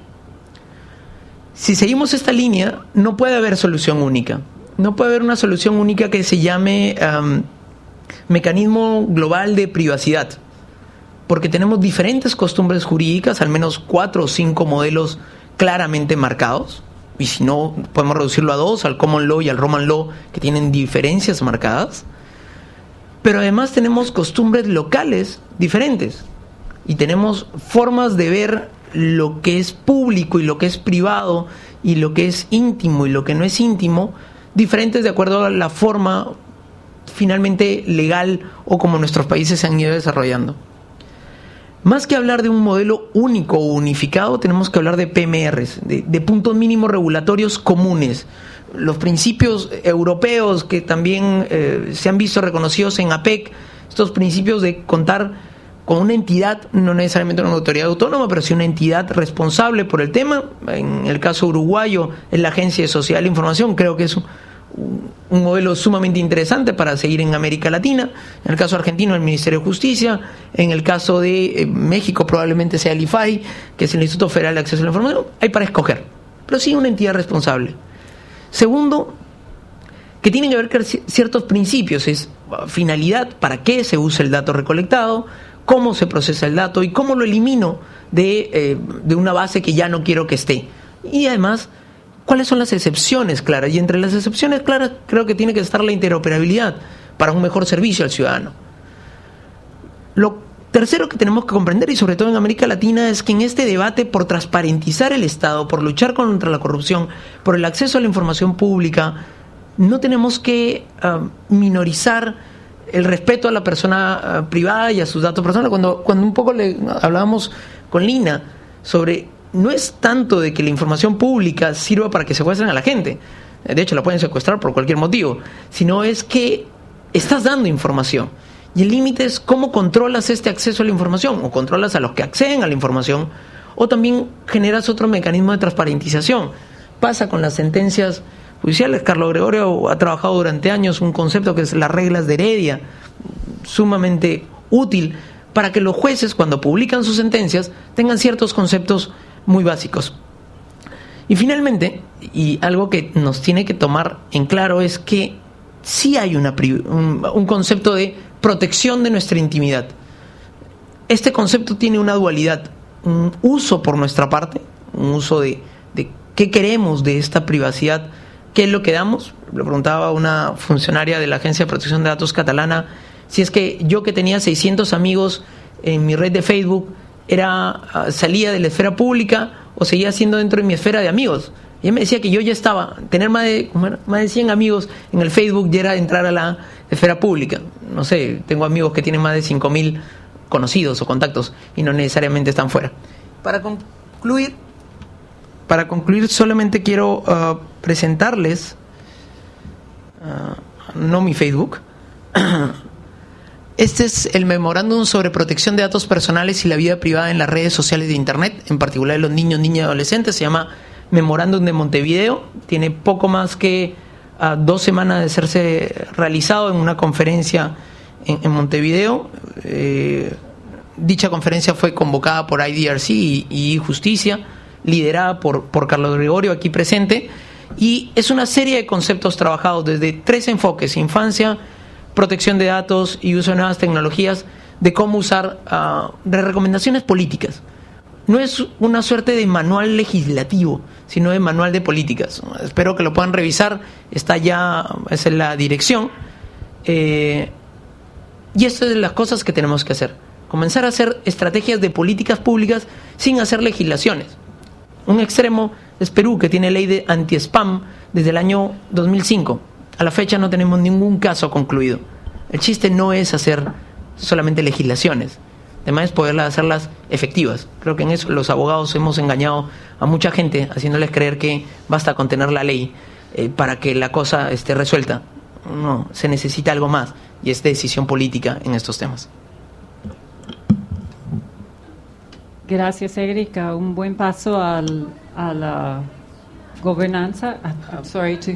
Si seguimos esta línea, no puede haber solución única. No puede haber una solución única que se llame um, mecanismo global de privacidad, porque tenemos diferentes costumbres jurídicas, al menos cuatro o cinco modelos claramente marcados, y si no, podemos reducirlo a dos, al Common Law y al Roman Law, que tienen diferencias marcadas. Pero además tenemos costumbres locales diferentes. Y tenemos formas de ver lo que es público y lo que es privado y lo que es íntimo y lo que no es íntimo, diferentes de acuerdo a la forma finalmente legal o como nuestros países se han ido desarrollando. Más que hablar de un modelo único o unificado, tenemos que hablar de P M Rs, de, de puntos mínimos regulatorios comunes. Los principios europeos que también eh, se han visto reconocidos en A P E C, estos principios de contar con una entidad, no necesariamente una autoridad autónoma, pero sí una entidad responsable por el tema. En el caso uruguayo, es la Agencia de Sociedad de la Información. Creo que es un, un modelo sumamente interesante para seguir en América Latina. En el caso argentino, el Ministerio de Justicia. En el caso de eh, México, probablemente sea el I F A I, que es el Instituto Federal de Acceso a la Información. Hay para escoger, pero sí una entidad responsable. Segundo, que tienen que ver con ciertos principios, es finalidad, para qué se usa el dato recolectado, cómo se procesa el dato y cómo lo elimino de, eh, de una base que ya no quiero que esté. Y además, cuáles son las excepciones claras. Y entre las excepciones claras creo que tiene que estar la interoperabilidad para un mejor servicio al ciudadano. Lo tercero que tenemos que comprender, y sobre todo en América Latina, es que en este debate por transparentizar el Estado, por luchar contra la corrupción, por el acceso a la información pública, no tenemos que uh, minorizar el respeto a la persona uh, privada y a sus datos personales. Cuando, cuando un poco le hablábamos con Lina sobre, no es tanto de que la información pública sirva para que secuestren a la gente, de hecho la pueden secuestrar por cualquier motivo, sino es que estás dando información. Y el límite es cómo controlas este acceso a la información, o controlas a los que acceden a la información, o también generas otro mecanismo de transparentización. Pasa con las sentencias judiciales. Carlos Gregorio ha trabajado durante años un concepto que es las reglas de Heredia, sumamente útil para que los jueces, cuando publican sus sentencias, tengan ciertos conceptos muy básicos. Y finalmente, y algo que nos tiene que tomar en claro, es que sí hay una, un, un concepto de protección de nuestra intimidad. Este concepto tiene una dualidad, un uso por nuestra parte, un uso de, de qué queremos de esta privacidad, qué es lo que damos. Le preguntaba a una funcionaria de la Agencia de Protección de Datos catalana si es que yo, que tenía seiscientos amigos en mi red de Facebook, era salía de la esfera pública o seguía siendo dentro de mi esfera de amigos. Y ella me decía que yo ya estaba, tener más de, más de cien amigos en el Facebook ya era entrar a la esfera pública. No sé, tengo amigos que tienen más de cinco mil conocidos o contactos y no necesariamente están fuera. Para concluir, para concluir solamente quiero uh, presentarles, uh, no mi Facebook, este es el memorándum sobre protección de datos personales y la vida privada en las redes sociales de Internet, en particular de los niños, niñas y adolescentes. Se llama Memorándum de Montevideo. Tiene poco más que uh, dos semanas de serse realizado en una conferencia en, en Montevideo. Eh, dicha conferencia fue convocada por I D R C y, y Justicia, liderada por, por Carlos Gregorio, aquí presente, y es una serie de conceptos trabajados desde tres enfoques: infancia, protección de datos y uso de nuevas tecnologías, de cómo usar, uh, de recomendaciones políticas. No es una suerte de manual legislativo, sino de manual de políticas. Espero que lo puedan revisar, está ya, esa es la dirección. Eh, y estas son las cosas que tenemos que hacer: comenzar a hacer estrategias de políticas públicas sin hacer legislaciones. Un extremo es Perú, que tiene ley de anti-spam desde el año dos mil cinco. A la fecha no tenemos ningún caso concluido. El chiste no es hacer solamente legislaciones, además es poderlas hacerlas efectivas. Creo que en eso los abogados hemos engañado a mucha gente, haciéndoles creer que basta con tener la ley eh, para que la cosa esté resuelta. No, se necesita algo más, y es decisión política en estos temas. Gracias, Erika. Un buen paso al, a la gobernanza. I'm sorry to...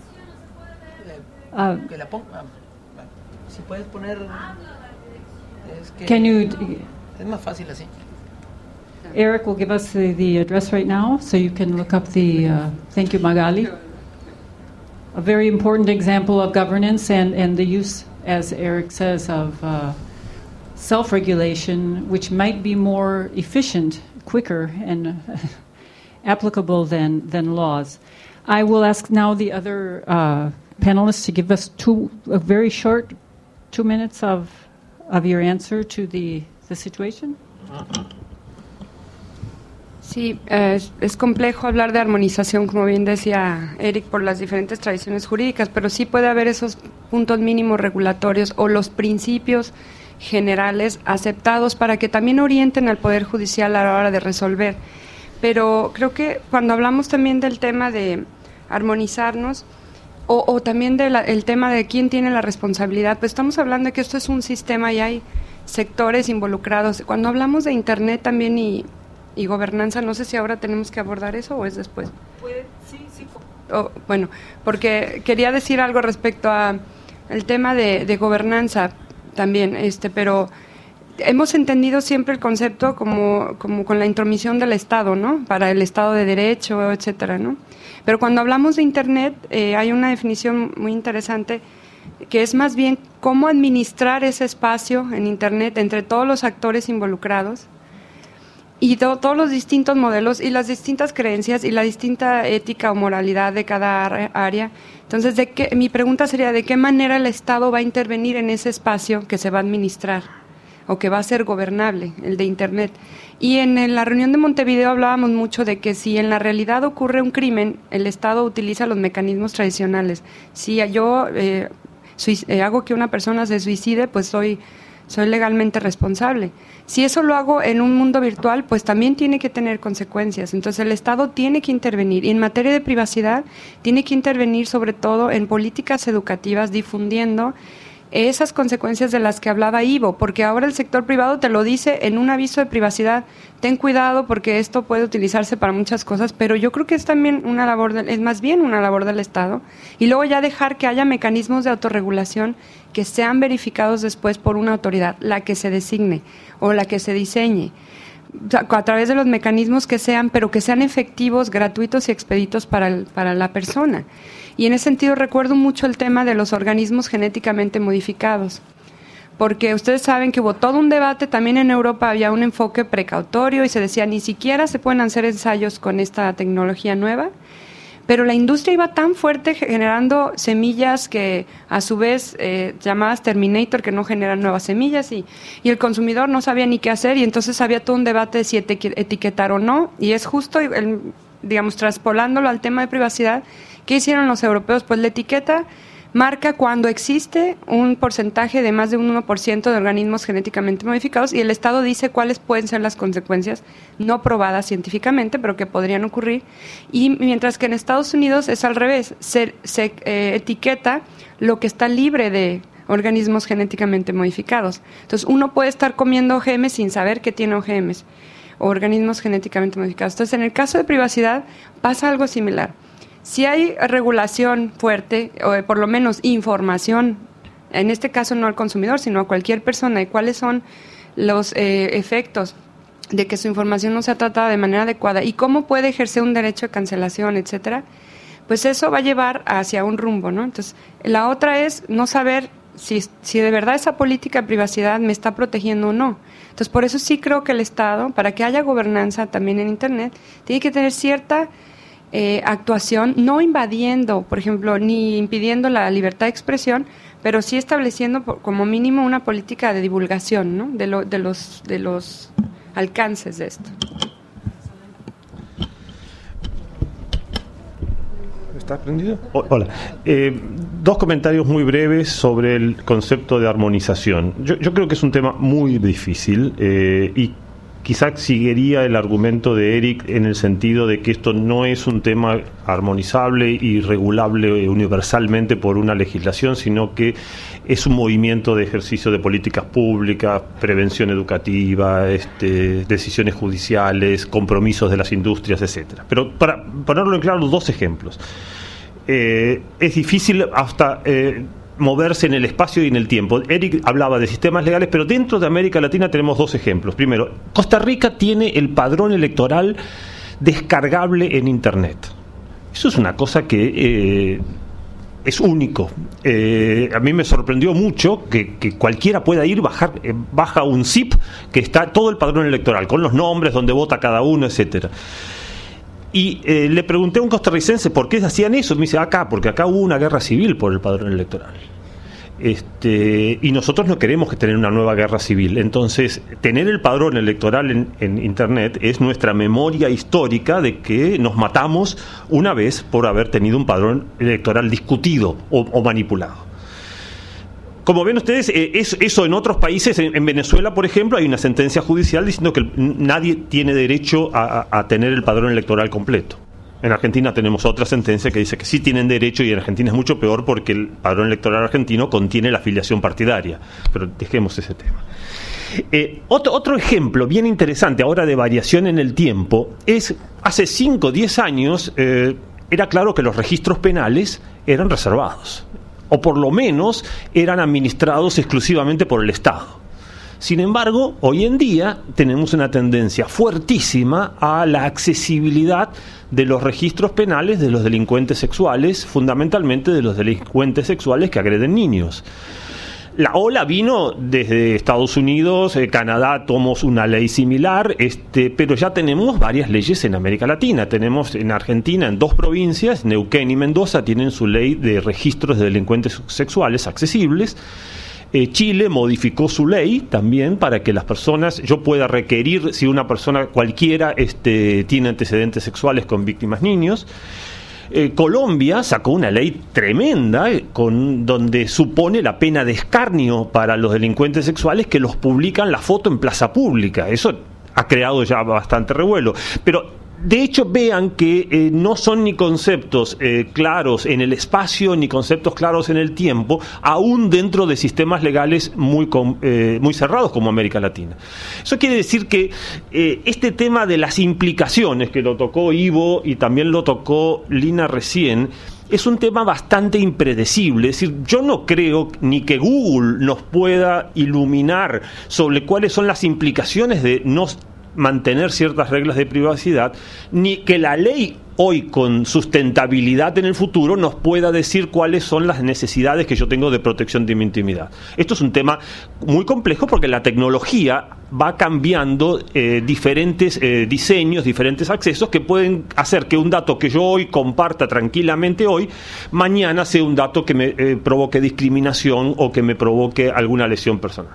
Uh, que la ponga. Si puedes poner. Es que can you? Es más fácil así. Eric will give us the, the address right now, so you can look up the. Uh, thank you, Magali. A very important example of governance and and the use, as Eric says, of uh, self-regulation, which might be more efficient, quicker, and uh, applicable than than laws. I will ask now the other. Uh, panelists to give us two, a very short two minutes of of your answer to the, the situation. Sí, es, es complejo hablar de armonización, como bien decía Eric, por las diferentes tradiciones jurídicas, pero sí puede haber esos puntos mínimos regulatorios o los principios generales aceptados para que también orienten al Poder Judicial a la hora de resolver. Pero creo que cuando hablamos también del tema de armonizarnos, O, o también del el tema de quién tiene la responsabilidad, pues estamos hablando de que esto es un sistema y hay sectores involucrados. Cuando hablamos de Internet también y, y gobernanza, no sé si ahora tenemos que abordar eso o es después. Pues, sí, sí. Oh, bueno, porque quería decir algo respecto a el tema de, de gobernanza también, este, pero hemos entendido siempre el concepto como, como con la intromisión del Estado, ¿no? Para el Estado de Derecho, etcétera, ¿no? Pero cuando hablamos de Internet, eh, hay una definición muy interesante que es más bien cómo administrar ese espacio en Internet entre todos los actores involucrados y to- todos los distintos modelos y las distintas creencias y la distinta ética o moralidad de cada área. Entonces, ¿de qué, mi pregunta sería, ¿de qué manera el Estado va a intervenir en ese espacio que se va a administrar o que va a ser gobernable, el de Internet? Y en la reunión de Montevideo hablábamos mucho de que si en la realidad ocurre un crimen, el Estado utiliza los mecanismos tradicionales. Si yo eh, suic- eh, hago que una persona se suicide, pues soy, soy legalmente responsable. Si eso lo hago en un mundo virtual, pues también tiene que tener consecuencias. Entonces el Estado tiene que intervenir. Y en materia de privacidad, tiene que intervenir sobre todo en políticas educativas, difundiendo esas consecuencias de las que hablaba Ivo, porque ahora el sector privado te lo dice en un aviso de privacidad: ten cuidado porque esto puede utilizarse para muchas cosas, pero yo creo que es también una labor, de, es más bien una labor del Estado, y luego ya dejar que haya mecanismos de autorregulación que sean verificados después por una autoridad, la que se designe o la que se diseñe, a través de los mecanismos que sean, pero que sean efectivos, gratuitos y expeditos para, el, para la persona. Y en ese sentido recuerdo mucho el tema de los organismos genéticamente modificados, porque ustedes saben que hubo todo un debate, también en Europa había un enfoque precautorio y se decía ni siquiera se pueden hacer ensayos con esta tecnología nueva, pero la industria iba tan fuerte generando semillas que a su vez eh, llamadas Terminator, que no generan nuevas semillas, y, y el consumidor no sabía ni qué hacer, y entonces había todo un debate de si etiquetar o no, y es justo, el, digamos, traspolándolo al tema de privacidad. ¿Qué hicieron los europeos? Pues la etiqueta marca cuando existe un porcentaje de más de un uno por ciento de organismos genéticamente modificados y el Estado dice cuáles pueden ser las consecuencias no probadas científicamente, pero que podrían ocurrir. Y mientras que en Estados Unidos es al revés, se, se eh, etiqueta lo que está libre de organismos genéticamente modificados. Entonces, uno puede estar comiendo O G M sin saber que tiene O G Ms, o organismos genéticamente modificados. Entonces, en el caso de privacidad pasa algo similar. Si hay regulación fuerte, o por lo menos información, en este caso no al consumidor, sino a cualquier persona, de cuáles son los eh, efectos de que su información no sea tratada de manera adecuada y cómo puede ejercer un derecho de cancelación, etcétera, pues eso va a llevar hacia un rumbo, ¿no? Entonces, la otra es no saber si, si de verdad esa política de privacidad me está protegiendo o no. Entonces, por eso sí creo que el Estado, para que haya gobernanza también en Internet, tiene que tener cierta Eh, actuación, no invadiendo, por ejemplo, ni impidiendo la libertad de expresión, pero sí estableciendo por, como mínimo una política de divulgación, ¿no? de, lo, de, los, de los alcances de esto. ¿Está prendido? Hola. Eh, dos comentarios muy breves sobre el concepto de armonización. Yo, yo creo que es un tema muy difícil eh, y quizá seguiría el argumento de Eric en el sentido de que esto no es un tema armonizable y regulable universalmente por una legislación, sino que es un movimiento de ejercicio de políticas públicas, prevención educativa, este, decisiones judiciales, compromisos de las industrias, etcétera. Pero para ponerlo en claro, dos ejemplos. Eh, es difícil hasta Eh, moverse en el espacio y en el tiempo. Eric hablaba de sistemas legales, pero dentro de América Latina tenemos dos ejemplos. Primero, Costa Rica tiene el padrón electoral descargable en Internet. Eso es una cosa que eh, es único. Eh, a mí me sorprendió mucho que, que cualquiera pueda ir, bajar, eh, baja un zip que está todo el padrón electoral, con los nombres, donde vota cada uno, etcétera. Y eh, le pregunté a un costarricense por qué hacían eso. Me dice, acá, porque acá hubo una guerra civil por el padrón electoral. Este, y nosotros no queremos que tener una nueva guerra civil. Entonces, tener el padrón electoral en, en Internet es nuestra memoria histórica de que nos matamos una vez por haber tenido un padrón electoral discutido o, o manipulado. Como ven ustedes, eh, es, eso en otros países, en, en Venezuela, por ejemplo, hay una sentencia judicial diciendo que nadie tiene derecho a, a, a tener el padrón electoral completo. En Argentina tenemos otra sentencia que dice que sí tienen derecho, y en Argentina es mucho peor porque el padrón electoral argentino contiene la afiliación partidaria. Pero dejemos ese tema. Eh, otro, otro ejemplo bien interesante ahora de variación en el tiempo es, hace cinco o diez años, eh, era claro que los registros penales eran reservados, o por lo menos eran administrados exclusivamente por el Estado. Sin embargo, hoy en día tenemos una tendencia fuertísima a la accesibilidad de los registros penales de los delincuentes sexuales, fundamentalmente de los delincuentes sexuales que agreden niños. La ola vino desde Estados Unidos, eh, Canadá tomó una ley similar, este, pero ya tenemos varias leyes en América Latina. Tenemos en Argentina, en dos provincias, Neuquén y Mendoza, tienen su ley de registros de delincuentes sexuales accesibles. Eh, Chile modificó su ley también para que las personas, yo pueda requerir si una persona cualquiera este, tiene antecedentes sexuales con víctimas niños. Eh, Colombia sacó una ley tremenda eh, con, donde supone la pena de escarnio para los delincuentes sexuales que los publican la foto en plaza pública. Eso ha creado ya bastante revuelo. Pero de hecho vean que eh, no son ni conceptos eh, claros en el espacio ni conceptos claros en el tiempo, aún dentro de sistemas legales muy, eh, muy cerrados como América Latina. Eso quiere decir que eh, este tema de las implicaciones, que lo tocó Ivo y también lo tocó Lina recién, es un tema bastante impredecible. Es decir, yo no creo ni que Google nos pueda iluminar sobre cuáles son las implicaciones de no mantener ciertas reglas de privacidad, ni que la ley hoy con sustentabilidad en el futuro nos pueda decir cuáles son las necesidades que yo tengo de protección de mi intimidad. Esto es un tema muy complejo porque la tecnología va cambiando eh, diferentes eh, diseños, diferentes accesos que pueden hacer que un dato que yo hoy comparta tranquilamente hoy, mañana sea un dato que me eh, provoque discriminación o que me provoque alguna lesión personal.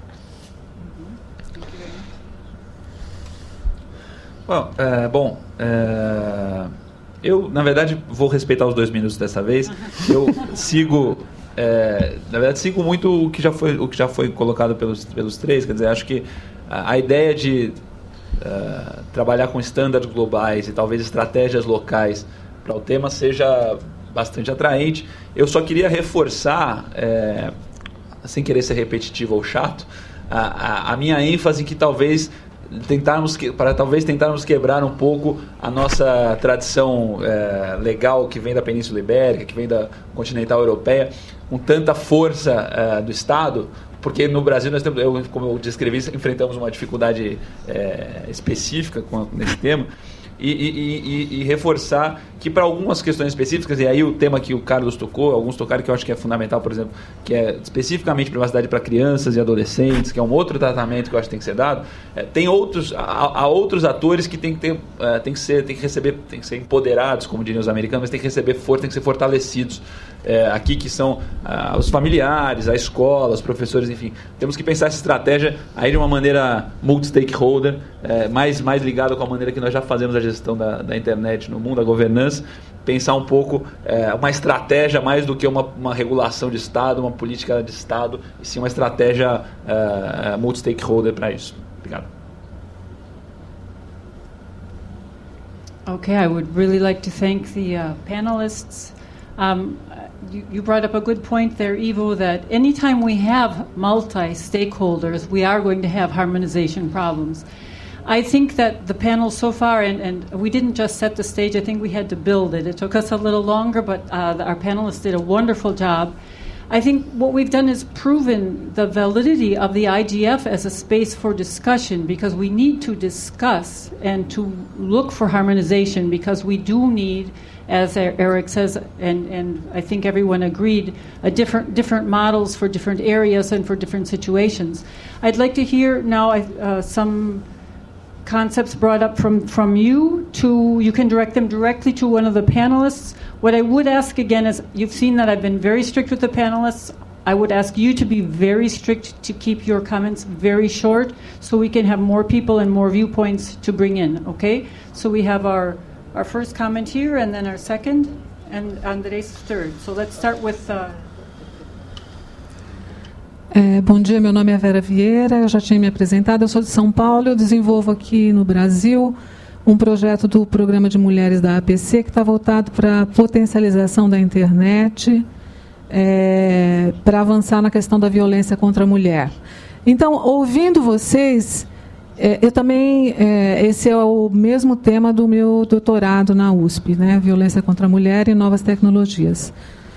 Bom, é, bom é, eu, na verdade, vou respeitar os dois minutos dessa vez. Eu sigo é, na verdade, sigo muito o que já foi, o que já foi colocado pelos, pelos três. Quer dizer, acho que a, a ideia de uh, trabalhar com estándares globais e talvez estratégias locais para o tema seja bastante atraente. Eu só queria reforçar, é, sem querer ser repetitivo ou chato, a, a, a minha ênfase em que talvez tentarmos que, para talvez tentarmos quebrar um pouco a nossa tradição é, legal que vem da Península Ibérica, que vem da continental europeia, com tanta força é, do Estado, porque no Brasil nós temos, eu, como eu descrevi, enfrentamos uma dificuldade é, específica com, nesse tema. E, e, e, e reforçar que para algumas questões específicas, e aí o tema que o Carlos tocou, alguns tocaram que eu acho que é fundamental, por exemplo, que é especificamente privacidade para crianças e adolescentes, que é um outro tratamento que eu acho que tem que ser dado, é, tem outros, há, há outros atores que tem que, ter, é, tem, que ser, tem que receber, tem que ser empoderados, como diriam os americanos, mas tem que receber força, tem que ser fortalecidos. É, aqui que são ah, os familiares, a escola, os professores, enfim. Temos que pensar essa estratégia aí de uma maneira multi-stakeholder, é, mais, mais ligada com a maneira que nós já fazemos a gestão da, da internet no mundo, a governança, pensar um pouco é, uma estratégia mais do que uma, uma regulação de Estado, uma política de Estado, e sim uma estratégia é, multi-stakeholder para isso. Obrigado. Okay, I would really like to thank the uh, panelists. Um, you, you brought up a good point there, Ivo, that anytime we have multi-stakeholders, we are going to have harmonization problems. I think that the panel so far, and, and we didn't just set the stage, I think we had to build it. It took us a little longer, but uh, our panelists did a wonderful job. I think what we've done is proven the validity of the I G F as a space for discussion, because we need to discuss and to look for harmonization, because we do need, as Eric says, and, and I think everyone agreed, a different different models for different areas and for different situations. I'd like to hear now uh, some concepts brought up from, from you to, you can direct them directly to one of the panelists. What I would ask again is, you've seen that I've been very strict with the panelists. I would ask you to be very strict, to keep your comments very short, so we can have more people and more viewpoints to bring in, okay? So we have our, our first comment here, and then our second, and Andres third. So let's start with... Uh, É, bom dia, meu nome é Vera Vieira, eu já tinha me apresentado, eu sou de São Paulo, eu desenvolvo aqui no Brasil um projeto do Programa de Mulheres da A P C, que está voltado para a potencialização da internet, é, para avançar na questão da violência contra a mulher. Então, ouvindo vocês, é, eu também, é, esse é o mesmo tema do meu doutorado na U S P, né, violência contra a mulher e novas tecnologias.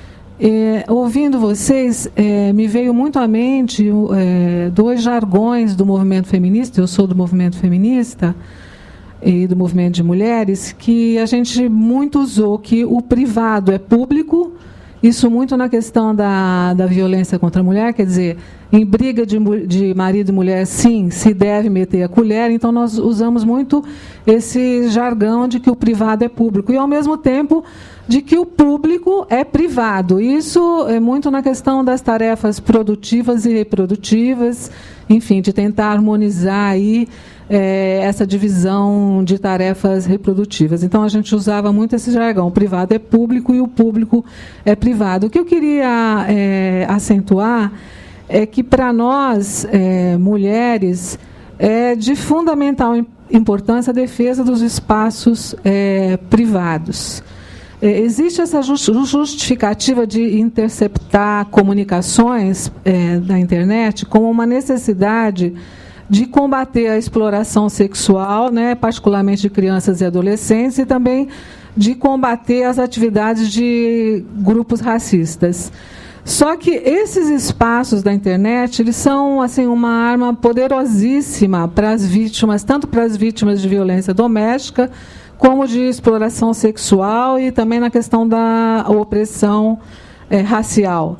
É, ouvindo vocês, é, me veio muito à mente é, dois jargões do movimento feminista. Eu sou do movimento feminista e do movimento de mulheres, que a gente muito usou, que o privado é público, isso muito na questão da, da violência contra a mulher, quer dizer, em briga de, de marido e mulher, sim, se deve meter a colher. Então nós usamos muito esse jargão de que o privado é público, e ao mesmo tempo de que o público é privado. Isso é muito na questão das tarefas produtivas e reprodutivas, enfim, de tentar harmonizar aí é, essa divisão de tarefas reprodutivas. Então a gente usava muito esse jargão: o privado é público e o público é privado. O que eu queria é, acentuar é que, para nós, é, mulheres, é de fundamental importância a defesa dos espaços é, privados. É, existe essa justificativa de interceptar comunicações é, da internet como uma necessidade de combater a exploração sexual, né, particularmente de crianças e adolescentes, e também de combater as atividades de grupos racistas. Só que esses espaços da internet, eles são assim, uma arma poderosíssima para as vítimas, tanto para as vítimas de violência doméstica, como de exploração sexual, e também na questão da opressão é, racial.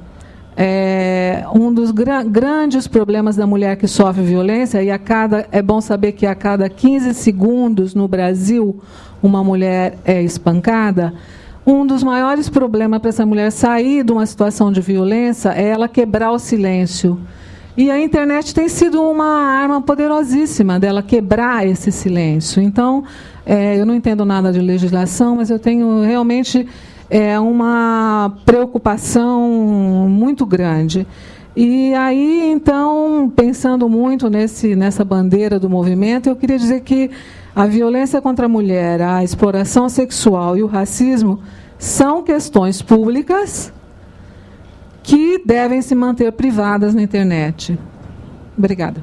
É, um dos gra- grandes problemas da mulher que sofre violência, e a cada, é bom saber que a cada quinze segundos no Brasil uma mulher é espancada. Um dos maiores problemas para essa mulher sair de uma situação de violência é ela quebrar o silêncio. E a internet tem sido uma arma poderosíssima dela quebrar esse silêncio. Então, é, eu não entendo nada de legislação, mas eu tenho realmente é uma preocupação muito grande. E aí, então, pensando muito nesse, nessa bandeira do movimento, eu queria dizer que a violência contra a mulher, a exploração sexual e o racismo são questões públicas que devem se manter privadas na internet. Obrigada.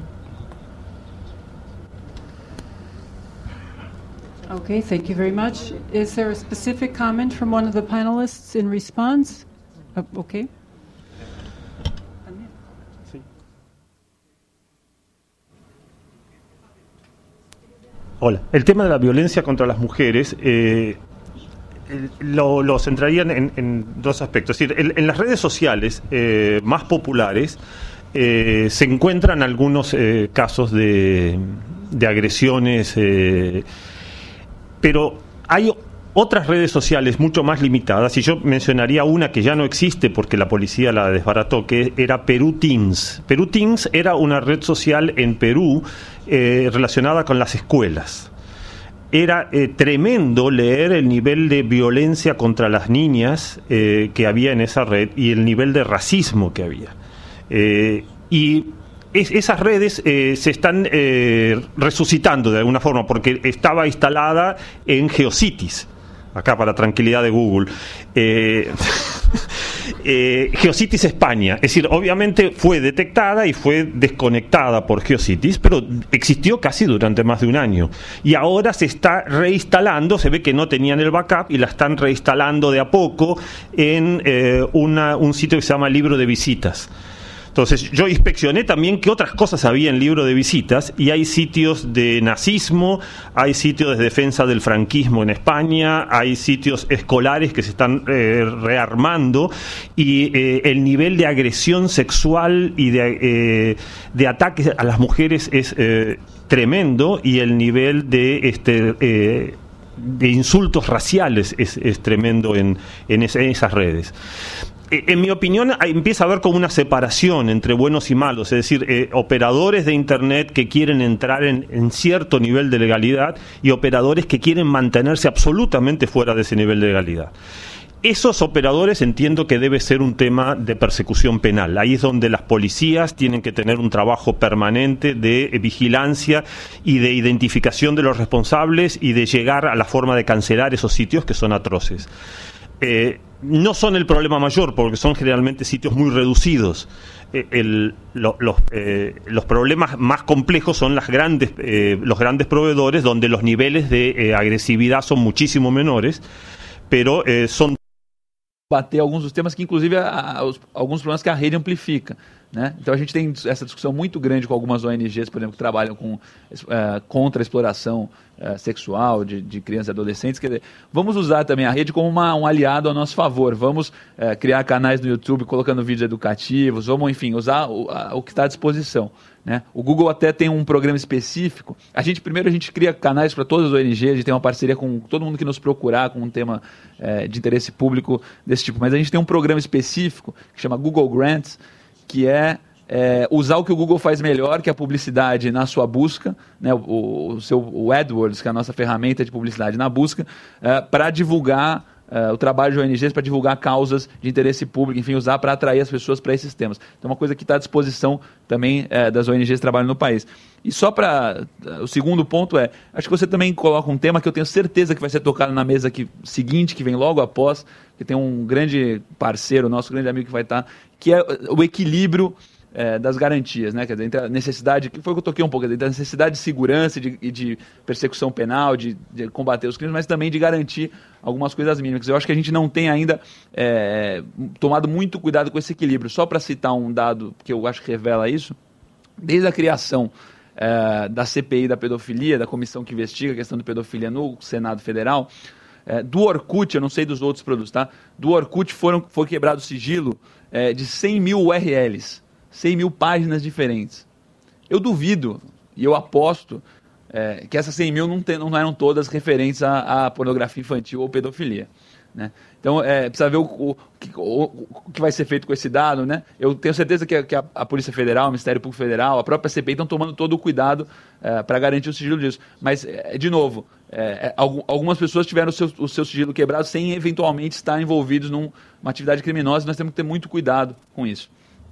Okay, thank you very much. Is there a specific comment from one of the panelists in response? Uh, okay. Hola. El tema de la violencia contra las mujeres eh, lo, lo centraría en, en dos aspectos. Es decir, en, en las redes sociales eh, más populares eh, se encuentran algunos eh, casos de, de agresiones, eh, pero hay otras redes sociales mucho más limitadas, y yo mencionaría una que ya no existe porque la policía la desbarató, que era Perú Teens. Perú Teens era una red social en Perú eh, relacionada con las escuelas. Era eh, tremendo leer el nivel de violencia contra las niñas eh, que había en esa red y el nivel de racismo que había. Eh, y es, esas redes eh, se están eh, resucitando de alguna forma porque estaba instalada en GeoCities. Acá para tranquilidad de Google, eh, eh, GeoCities España, es decir, obviamente fue detectada y fue desconectada por GeoCities, pero existió casi durante más de un año, y ahora se está reinstalando, se ve que no tenían el backup y la están reinstalando de a poco en eh, una, un sitio que se llama Libro de Visitas. Entonces yo inspeccioné también qué otras cosas había en Libro de Visitas, y hay sitios de nazismo, hay sitios de defensa del franquismo en España, hay sitios escolares que se están eh, rearmando, y eh, el nivel de agresión sexual y de, eh, de ataques a las mujeres es eh, tremendo, y el nivel de este eh, de insultos raciales es, es tremendo en, en, es, en esas redes. En mi opinión, empieza a haber como una separación entre buenos y malos, es decir, eh, operadores de Internet que quieren entrar en, en cierto nivel de legalidad y operadores que quieren mantenerse absolutamente fuera de ese nivel de legalidad. Esos operadores entiendo que debe ser un tema de persecución penal. Ahí es donde las policías tienen que tener un trabajo permanente de vigilancia y de identificación de los responsables y de llegar a la forma de cancelar esos sitios que son atroces. Eh, no son el problema mayor porque son generalmente sitios muy reducidos. Eh, el, lo, los, eh, los problemas más complejos son las grandes, eh, los grandes proveedores, donde los niveles de eh, agresividad son muchísimo menores, pero eh, son bater alguns dos temas que, inclusive, a, a, os, alguns problemas que a rede amplifica, né? Então a gente tem essa discussão muito grande com algumas O N Gs, por exemplo, que trabalham com, é, contra a exploração é, sexual de, de crianças e adolescentes. Quer dizer, vamos usar também a rede como uma, um aliado ao nosso favor. Vamos é, criar canais no YouTube colocando vídeos educativos, vamos, enfim, usar o, a, o que está à disposição, né? O Google até tem um programa específico. A gente, primeiro, a gente cria canais para todas as O N Gs, a gente tem uma parceria com todo mundo que nos procurar com um tema é, de interesse público desse tipo. Mas a gente tem um programa específico que chama Google Grants, que é, é usar o que o Google faz melhor, que é a publicidade na sua busca, né, o, o, seu, o AdWords, que é a nossa ferramenta de publicidade na busca, é, para divulgar é, o trabalho de O N Gs, para divulgar causas de interesse público, enfim, usar para atrair as pessoas para esses temas. Então, uma coisa que está à disposição também é, das O N Gs que trabalham no país. E só para... O segundo ponto é, acho que você também coloca um tema que eu tenho certeza que vai ser tocado na mesa que, seguinte, que vem logo após, que tem um grande parceiro, nosso grande amigo que vai estar, que é o equilíbrio é, das garantias, né? Quer dizer, entre a necessidade, que foi o que eu toquei um pouco, entre a necessidade de segurança e de, de persecução penal, de, de combater os crimes, mas também de garantir algumas coisas mínimas. Eu acho que a gente não tem ainda é, tomado muito cuidado com esse equilíbrio. Só para citar um dado que eu acho que revela isso, desde a criação é, da C P I da pedofilia, da comissão que investiga a questão de pedofilia no Senado Federal, é, do Orkut, eu não sei dos outros produtos, tá? Do Orkut foram, foi quebrado o sigilo é, de cem mil U R Ls, cem mil páginas diferentes. Eu duvido, e eu aposto, é, que essas cem mil não, tem, não eram todas referentes à, à pornografia infantil ou pedofilia. né? Então, é, precisa ver o, o, o, o que vai ser feito com esse dado, né? Eu tenho certeza que, a, que a, a Polícia Federal, o Ministério Público Federal, a própria C P I estão tomando todo o cuidado é, para garantir o sigilo disso. Mas, é, de novo, é, é, algumas pessoas tiveram o seu, o seu sigilo quebrado sem eventualmente estar envolvidos numa atividade criminosa, e nós temos que ter muito cuidado com isso.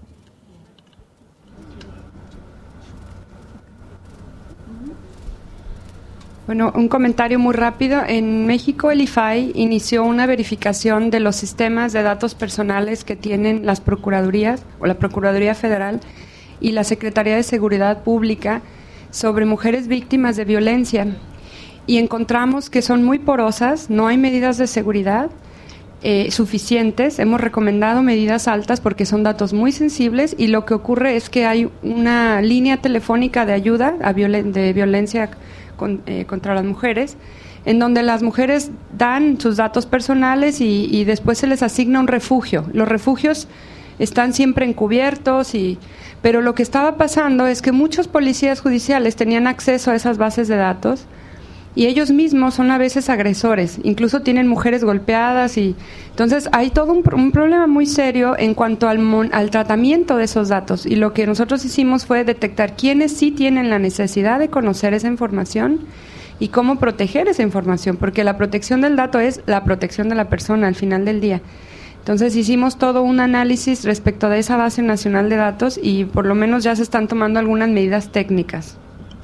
Bueno, un comentario muy rápido. En México el I F A I inició una verificación de los sistemas de datos personales que tienen las Procuradurías o la Procuraduría Federal y la Secretaría de Seguridad Pública sobre mujeres víctimas de violencia. Y encontramos que son muy porosas, no hay medidas de seguridad eh, suficientes. Hemos recomendado medidas altas porque son datos muy sensibles y lo que ocurre es que hay una línea telefónica de ayuda a violen- de violencia Con, eh, contra las mujeres, en donde las mujeres dan sus datos personales y, y después se les asigna un refugio. Los refugios están siempre encubiertos, y, pero lo que estaba pasando es que muchos policías judiciales tenían acceso a esas bases de datos y ellos mismos son a veces agresores, incluso tienen mujeres golpeadas, y entonces hay todo un, un problema muy serio en cuanto al, mon, al tratamiento de esos datos, y lo que nosotros hicimos fue detectar quiénes sí tienen la necesidad de conocer esa información y cómo proteger esa información, porque la protección del dato es la protección de la persona al final del día. Entonces hicimos todo un análisis respecto de esa base nacional de datos y por lo menos ya se están tomando algunas medidas técnicas.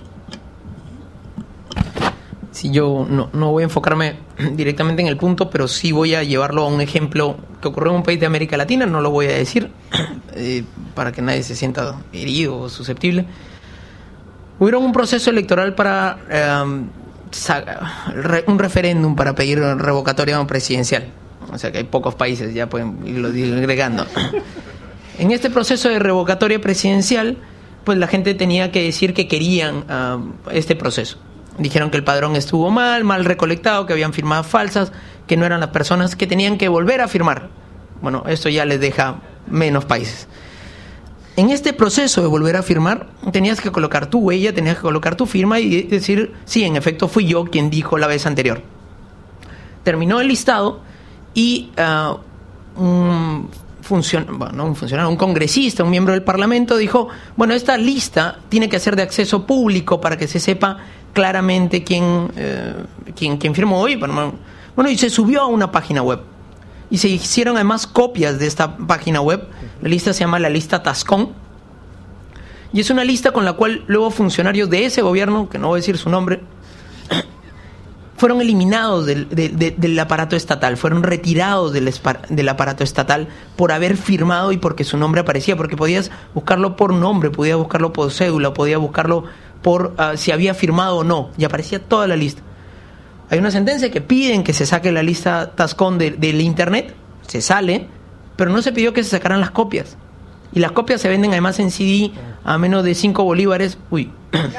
Sí, yo no, no voy a enfocarme directamente en el punto, pero sí voy a llevarlo a un ejemplo que ocurrió en un país de América Latina, no lo voy a decir, eh, para que nadie se sienta herido o susceptible. Hubo un proceso electoral para eh, un referéndum para pedir revocatoria presidencial. O sea que hay pocos países, ya pueden irlo agregando. En este proceso de revocatoria presidencial, pues la gente tenía que decir que querían uh, este proceso. Dijeron que el padrón estuvo mal, mal recolectado, que habían firmadas falsas, que no eran las personas, que tenían que volver a firmar. Bueno, esto ya les deja menos países. En este proceso de volver a firmar, tenías que colocar tu huella, tenías que colocar tu firma y decir, sí, en efecto fui yo quien dijo la vez anterior. Terminó el listado y uh, un, funcion- bueno, un funcionario, un congresista, un miembro del Parlamento dijo, bueno, esta lista tiene que ser de acceso público para que se sepa claramente quién, eh, quién, quién firmó hoy. Bueno, y se subió a una página web y se hicieron además copias de esta página web. La lista se llama la lista Tascón y es una lista con la cual luego funcionarios de ese gobierno, que no voy a decir su nombre, fueron eliminados del, de, de, del aparato estatal, fueron retirados del, del aparato estatal por haber firmado y porque su nombre aparecía, porque podías buscarlo por nombre, podías buscarlo por cédula, podías buscarlo por uh, si había firmado o no, y aparecía toda la lista. Hay una sentencia que piden que se saque la lista Tascón de, del internet, se sale, pero no se pidió que se sacaran las copias. Y las copias se venden además en C D a menos de cinco bolívares. Uy.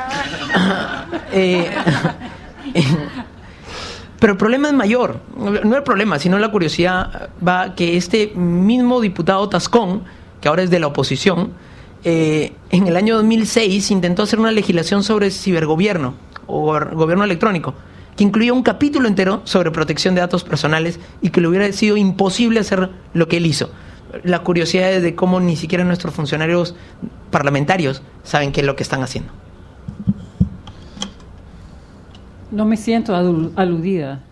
eh, pero el problema es mayor. No el problema, sino la curiosidad va que este mismo diputado Tascón, que ahora es de la oposición, eh, en el año dos mil seis intentó hacer una legislación sobre cibergobierno o gobierno electrónico, que incluía un capítulo entero sobre protección de datos personales y que le hubiera sido imposible hacer lo que él hizo. La curiosidad es de cómo ni siquiera nuestros funcionarios parlamentarios saben qué es lo que están haciendo. No me siento aludida.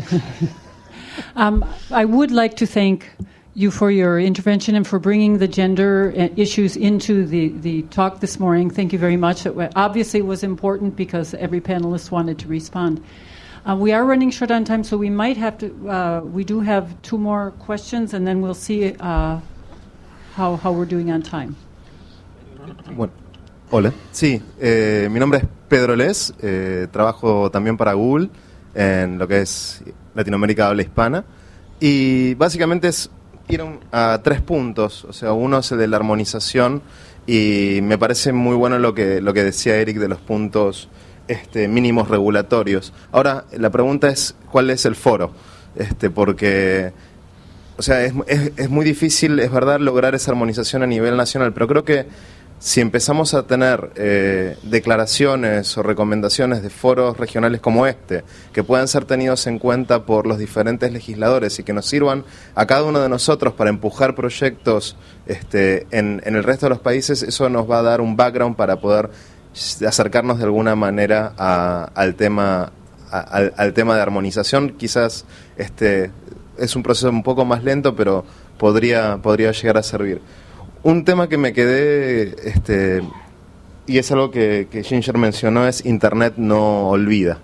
um, I would like to thank you for your intervention and for bringing the gender issues into the, the talk this morning. Thank you very much. It obviously was important because every panelist wanted to respond. Uh, we are running short on time, so we might have to, uh, we do have two more questions and then we'll see uh, how, how we're doing on time. Bueno, hola. Sí, eh, mi nombre es Pedro Les, eh, trabajo también para Google en lo que es Latinoamérica habla hispana y básicamente es ir a tres puntos. O sea, uno es el de la armonización y me parece muy bueno lo que, lo que decía Eric de los puntos este, mínimos regulatorios. Ahora, la pregunta es, ¿cuál es el foro? Este, porque, o sea, es, es, es muy difícil, es verdad, lograr esa armonización a nivel nacional, pero creo que si empezamos a tener eh, declaraciones o recomendaciones de foros regionales como este, que puedan ser tenidos en cuenta por los diferentes legisladores y que nos sirvan a cada uno de nosotros para empujar proyectos este, en, en el resto de los países, eso nos va a dar un background para poder acercarnos de alguna manera a, al tema a, al, al tema de armonización. Quizás este es un proceso un poco más lento, pero podría podría llegar a servir. Un tema que me quedé, este, y es algo que, que Ginger mencionó, es Internet no olvida.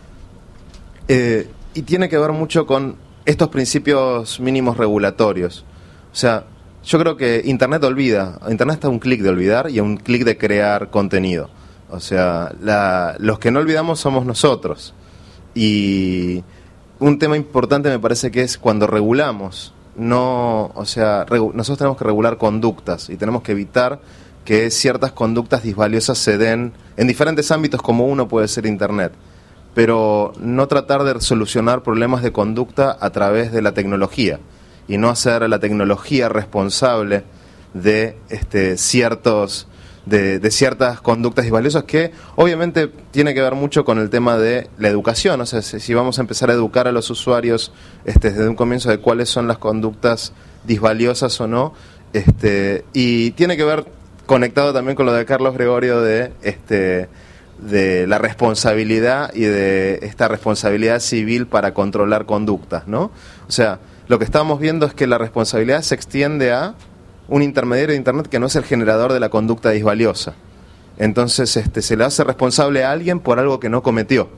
Eh, y tiene que ver mucho con estos principios mínimos regulatorios. O sea, yo creo que Internet olvida. Internet está a un clic de olvidar y a un clic de crear contenido. O sea, la, los que no olvidamos somos nosotros. Y un tema importante me parece que es cuando regulamos. No, o sea, regu- nosotros tenemos que regular conductas y tenemos que evitar que ciertas conductas disvaliosas se den en diferentes ámbitos, como uno puede ser Internet, pero no tratar de solucionar problemas de conducta a través de la tecnología y no hacer a la tecnología responsable de este, ciertos de, de ciertas conductas disvaliosas, que obviamente tiene que ver mucho con el tema de la educación. O sea, si, si vamos a empezar a educar a los usuarios este, desde un comienzo de cuáles son las conductas disvaliosas o no, este, y tiene que ver conectado también con lo de Carlos Gregorio de este de la responsabilidad y de esta responsabilidad civil para controlar conductas, ¿no? O sea, lo que estamos viendo es que la responsabilidad se extiende a un intermediario de Internet que no es el generador de la conducta disvaliosa. Entonces este, se le hace responsable a alguien por algo que no cometió.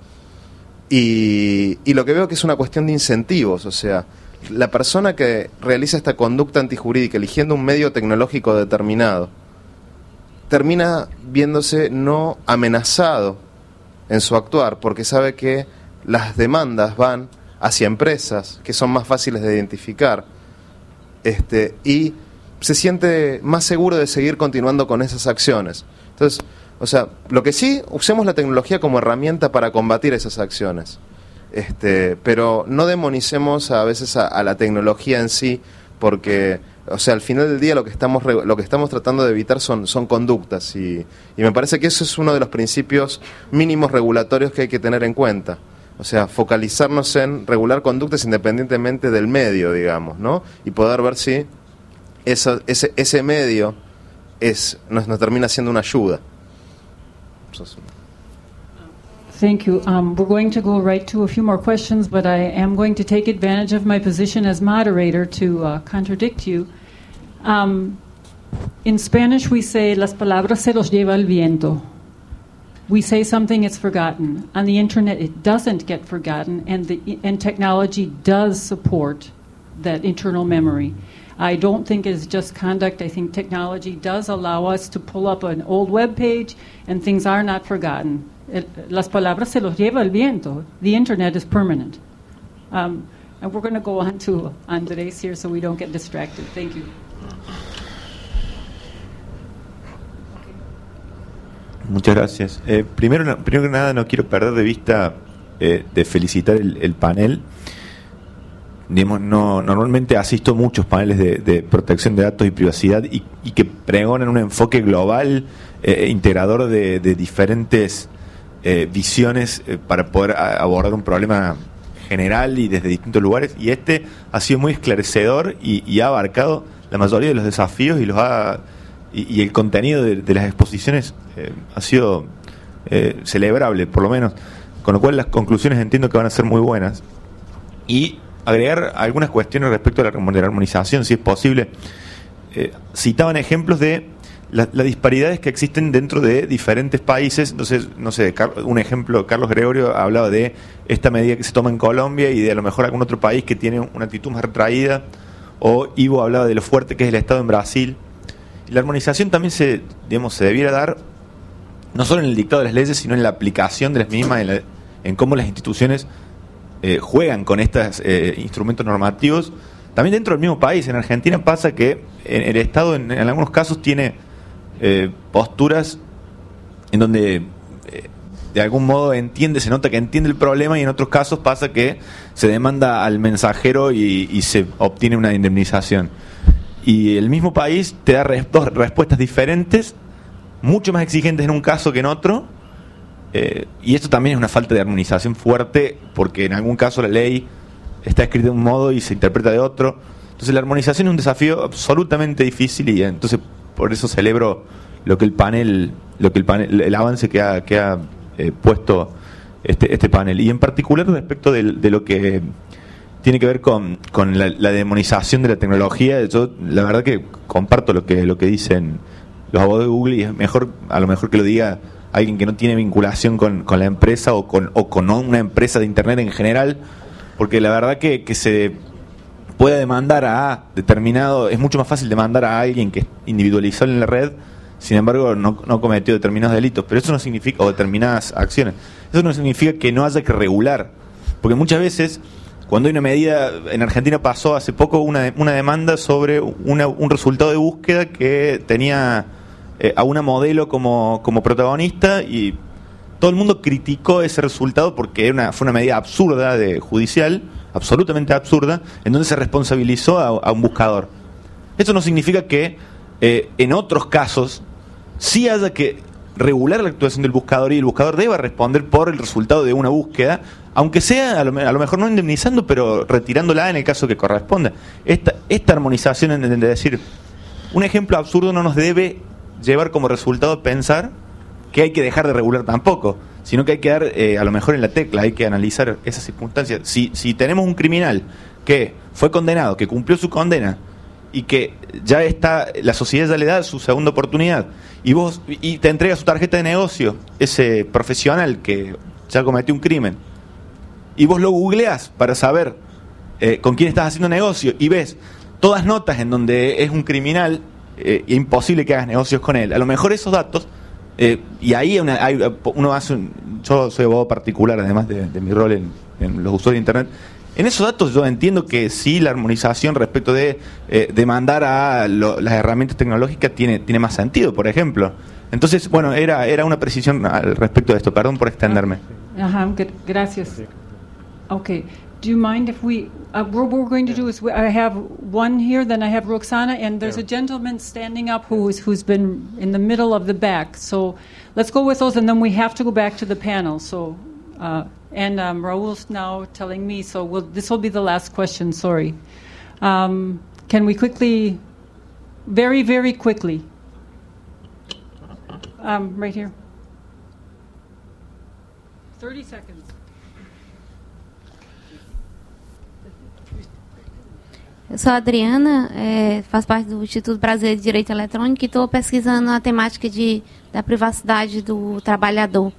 Y, y lo que veo que es una cuestión de incentivos. O sea, la persona que realiza esta conducta antijurídica eligiendo un medio tecnológico determinado termina viéndose no amenazado en su actuar, porque sabe que las demandas van hacia empresas que son más fáciles de identificar, este, y se siente más seguro de seguir continuando con esas acciones. Entonces, o sea, lo que sí, usemos la tecnología como herramienta para combatir esas acciones, este, pero no demonicemos a veces a, a la tecnología en sí, porque, o sea, al final del día lo que estamos lo que estamos tratando de evitar son son conductas, y, y me parece que eso es uno de los principios mínimos regulatorios que hay que tener en cuenta. O sea, focalizarnos en regular conductas independientemente del medio, digamos, ¿no? Y poder ver si Eso, ese, ese medio es, nos, nos termina siendo una ayuda. Thank you. Um, we're going to go right to a few more questions, but I am going to take advantage of my position as moderator to uh, contradict you. Um, in Spanish, we say, las palabras se los lleva el viento. We say something, it's forgotten. On the internet, it doesn't get forgotten, and, the, and technology does support that internal memory. I don't think it's just conduct. I think technology does allow us to pull up an old web page and things are not forgotten. El, las palabras se los lleva el viento. The internet is permanent. Um, and we're going to go on to Andres here so we don't get distracted. Thank you. Muchas gracias. Eh, primero, no, primero que nada, no quiero perder de vista eh, de felicitar el, el panel. Digamos, no, normalmente asisto a muchos paneles de, de protección de datos y privacidad y, y que pregonan un enfoque global, eh, integrador de, de diferentes eh, visiones eh, para poder a, abordar un problema general y desde distintos lugares, y este ha sido muy esclarecedor y, y ha abarcado la mayoría de los desafíos y los ha y, y el contenido de, de las exposiciones eh, ha sido eh, celebrable, por lo menos, con lo cual las conclusiones entiendo que van a ser muy buenas. Y agregar algunas cuestiones respecto a la, de la armonización, si es posible. Eh, citaban ejemplos de la, las disparidades que existen dentro de diferentes países. Entonces, no sé, un ejemplo, Carlos Gregorio hablaba de esta medida que se toma en Colombia y de a lo mejor algún otro país que tiene una actitud más retraída, o Ivo hablaba de lo fuerte que es el Estado en Brasil. Y la armonización también se, digamos, se debiera dar no solo en el dictado de las leyes, sino en la aplicación de las mismas, en, la, en cómo las instituciones Eh, juegan con estos eh, instrumentos normativos también dentro del mismo país. En Argentina pasa que en el Estado en, en algunos casos tiene eh, posturas en donde eh, de algún modo entiende, se nota que entiende el problema, y en otros casos pasa que se demanda al mensajero y, y se obtiene una indemnización, y el mismo país te da res, dos respuestas diferentes mucho más exigentes en un caso que en otro, eh, y esto también es una falta de armonización fuerte, porque en algún caso la ley está escrita de un modo y se interpreta de otro. Entonces la armonización es un desafío absolutamente difícil, y entonces por eso celebro lo que el panel, lo que el panel, el avance que ha, que ha eh, puesto este, este panel, y en particular respecto de, de lo que tiene que ver con, con la, la demonización de la tecnología. Yo la verdad que comparto lo que lo que dicen los abogados de Google, y es mejor, a lo mejor que lo diga alguien que no tiene vinculación con, con la empresa o con, o con una empresa de internet en general, porque la verdad que, que se puede demandar a determinado, es mucho más fácil demandar a alguien que es individualizado en la red, sin embargo no, no cometió determinados delitos, pero eso no significa, o determinadas acciones, eso no significa que no haya que regular, porque muchas veces cuando hay una medida, en Argentina pasó hace poco una, una demanda sobre una, un resultado de búsqueda que tenía eh, a una modelo como, como protagonista, y todo el mundo criticó ese resultado porque era una, fue una medida absurda de judicial, absolutamente absurda, en donde se responsabilizó a, a un buscador. Eso no significa que eh, en otros casos sí haya que regular la actuación del buscador, y el buscador deba responder por el resultado de una búsqueda, aunque sea a lo, a lo mejor no indemnizando, pero retirándola en el caso que corresponda. Esta, esta armonización, en, en decir, un ejemplo absurdo no nos debe llevar como resultado pensar que hay que dejar de regular tampoco, sino que hay que dar eh, a lo mejor en la tecla, hay que analizar esas circunstancias. Si, si tenemos un criminal que fue condenado, que cumplió su condena, y que ya está, la sociedad ya le da su segunda oportunidad, y vos y te entrega su tarjeta de negocio ese profesional que ya cometió un crimen, y vos lo googleás para saber eh, con quién estás haciendo negocio, y ves todas notas en donde es un criminal, eh, y es imposible que hagas negocios con él. A lo mejor esos datos, eh, y ahí una, hay, uno hace un, yo soy abogado particular, además de, de mi rol en, en los usuarios de internet. En esos datos yo entiendo que sí, la armonización respecto de eh, demandar a lo, las herramientas tecnológicas tiene, tiene más sentido, por ejemplo. Entonces, bueno, era, era una precisión al respecto de esto. Perdón por extenderme. Uh-huh, good. Gracias. Okay. Do you mind if we, uh, what we're going to do is we, I have one here, then I have Roxana, and there's a gentleman standing up who is, who's been in the middle of the back. So let's go with those, and then we have to go back to the panel. So... Uh, And um, Raul's now telling me, so we'll, this will be the last question, sorry. Um, can we quickly, very, very quickly, um, right here. thirty seconds. Eu sou a Adriana, é, faço parte do Instituto Brasileiro de Direito Eletrônico e estou pesquisando a temática de, da privacidade do trabalhador.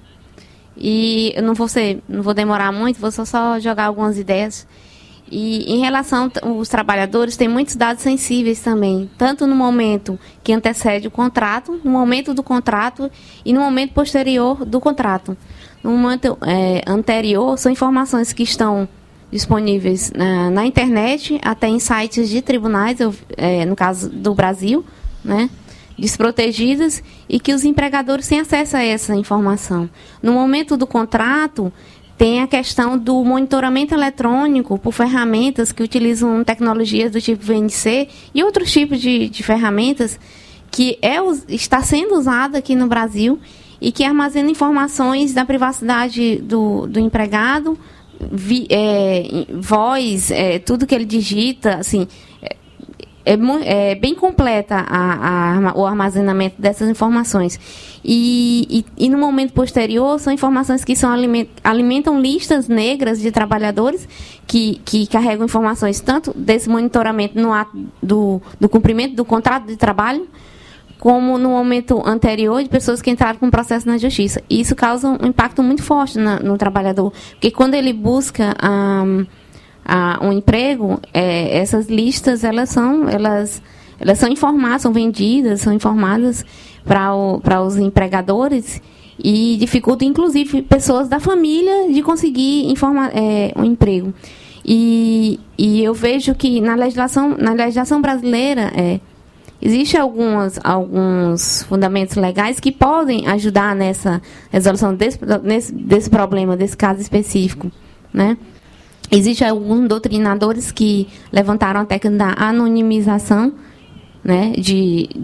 E eu não vou ser, não vou demorar muito, vou só, só jogar algumas ideias. E em relação aos trabalhadores, tem muitos dados sensíveis também, tanto no momento que antecede o contrato, no momento do contrato e no momento posterior do contrato. No momento é, anterior, são informações que estão disponíveis na, na internet, até em sites de tribunais, eu, é, no caso do Brasil, né? Desprotegidas, e que os empregadores têm acesso a essa informação. No momento do contrato, tem a questão do monitoramento eletrônico por ferramentas que utilizam tecnologias do tipo V N C e outros tipos de, de ferramentas que é, está sendo usada aqui no Brasil e que armazena informações da privacidade do, do empregado, vi, é, voz, é, tudo que ele digita, assim... É, é bem completa a, a, o armazenamento dessas informações. E, e, e no momento posterior, são informações que são, alimentam listas negras de trabalhadores que, que carregam informações tanto desse monitoramento no ato do, do cumprimento do contrato de trabalho, como no momento anterior de pessoas que entraram com processo na justiça. E isso causa um impacto muito forte na, no trabalhador, porque quando ele busca... Um, a um emprego, é, essas listas elas são elas elas são informadas, são vendidas, são informadas para para os empregadores e dificulta inclusive pessoas da família de conseguir informar, é, um emprego. E, e eu vejo que na legislação na legislação brasileira é, existe algumas alguns fundamentos legais que podem ajudar nessa resolução desse nesse, desse problema, desse caso específico, né? Existem alguns doutrinadores que levantaram a técnica da anonimização, né, de, do,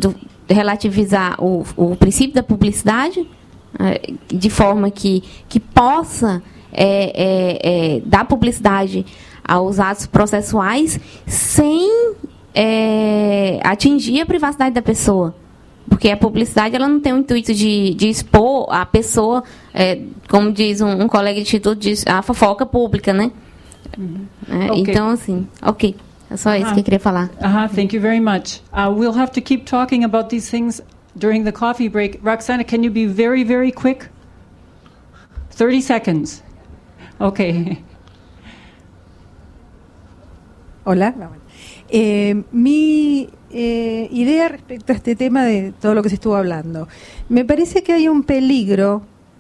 relativizar o, o princípio da publicidade, é, de forma que, que possa é, é, é, dar publicidade aos atos processuais sem é, atingir a privacidade da pessoa. Porque a publicidade ela não tem o intuito de, de expor a pessoa, é, como diz um, um colega de instituto, diz, a fofoca pública, né? Uhum. É, Okay. Então, assim, ok. É só isso que eu queria falar. Uh-huh, thank you very much. Uh, we'll have to keep talking about these things during the coffee break. Roxana, can you be very, very quick? thirty seconds. Okay. Hola. Eh, mi eh, idea respecto a este tema de todo lo que se estuvo hablando. Me parece que hay un peligro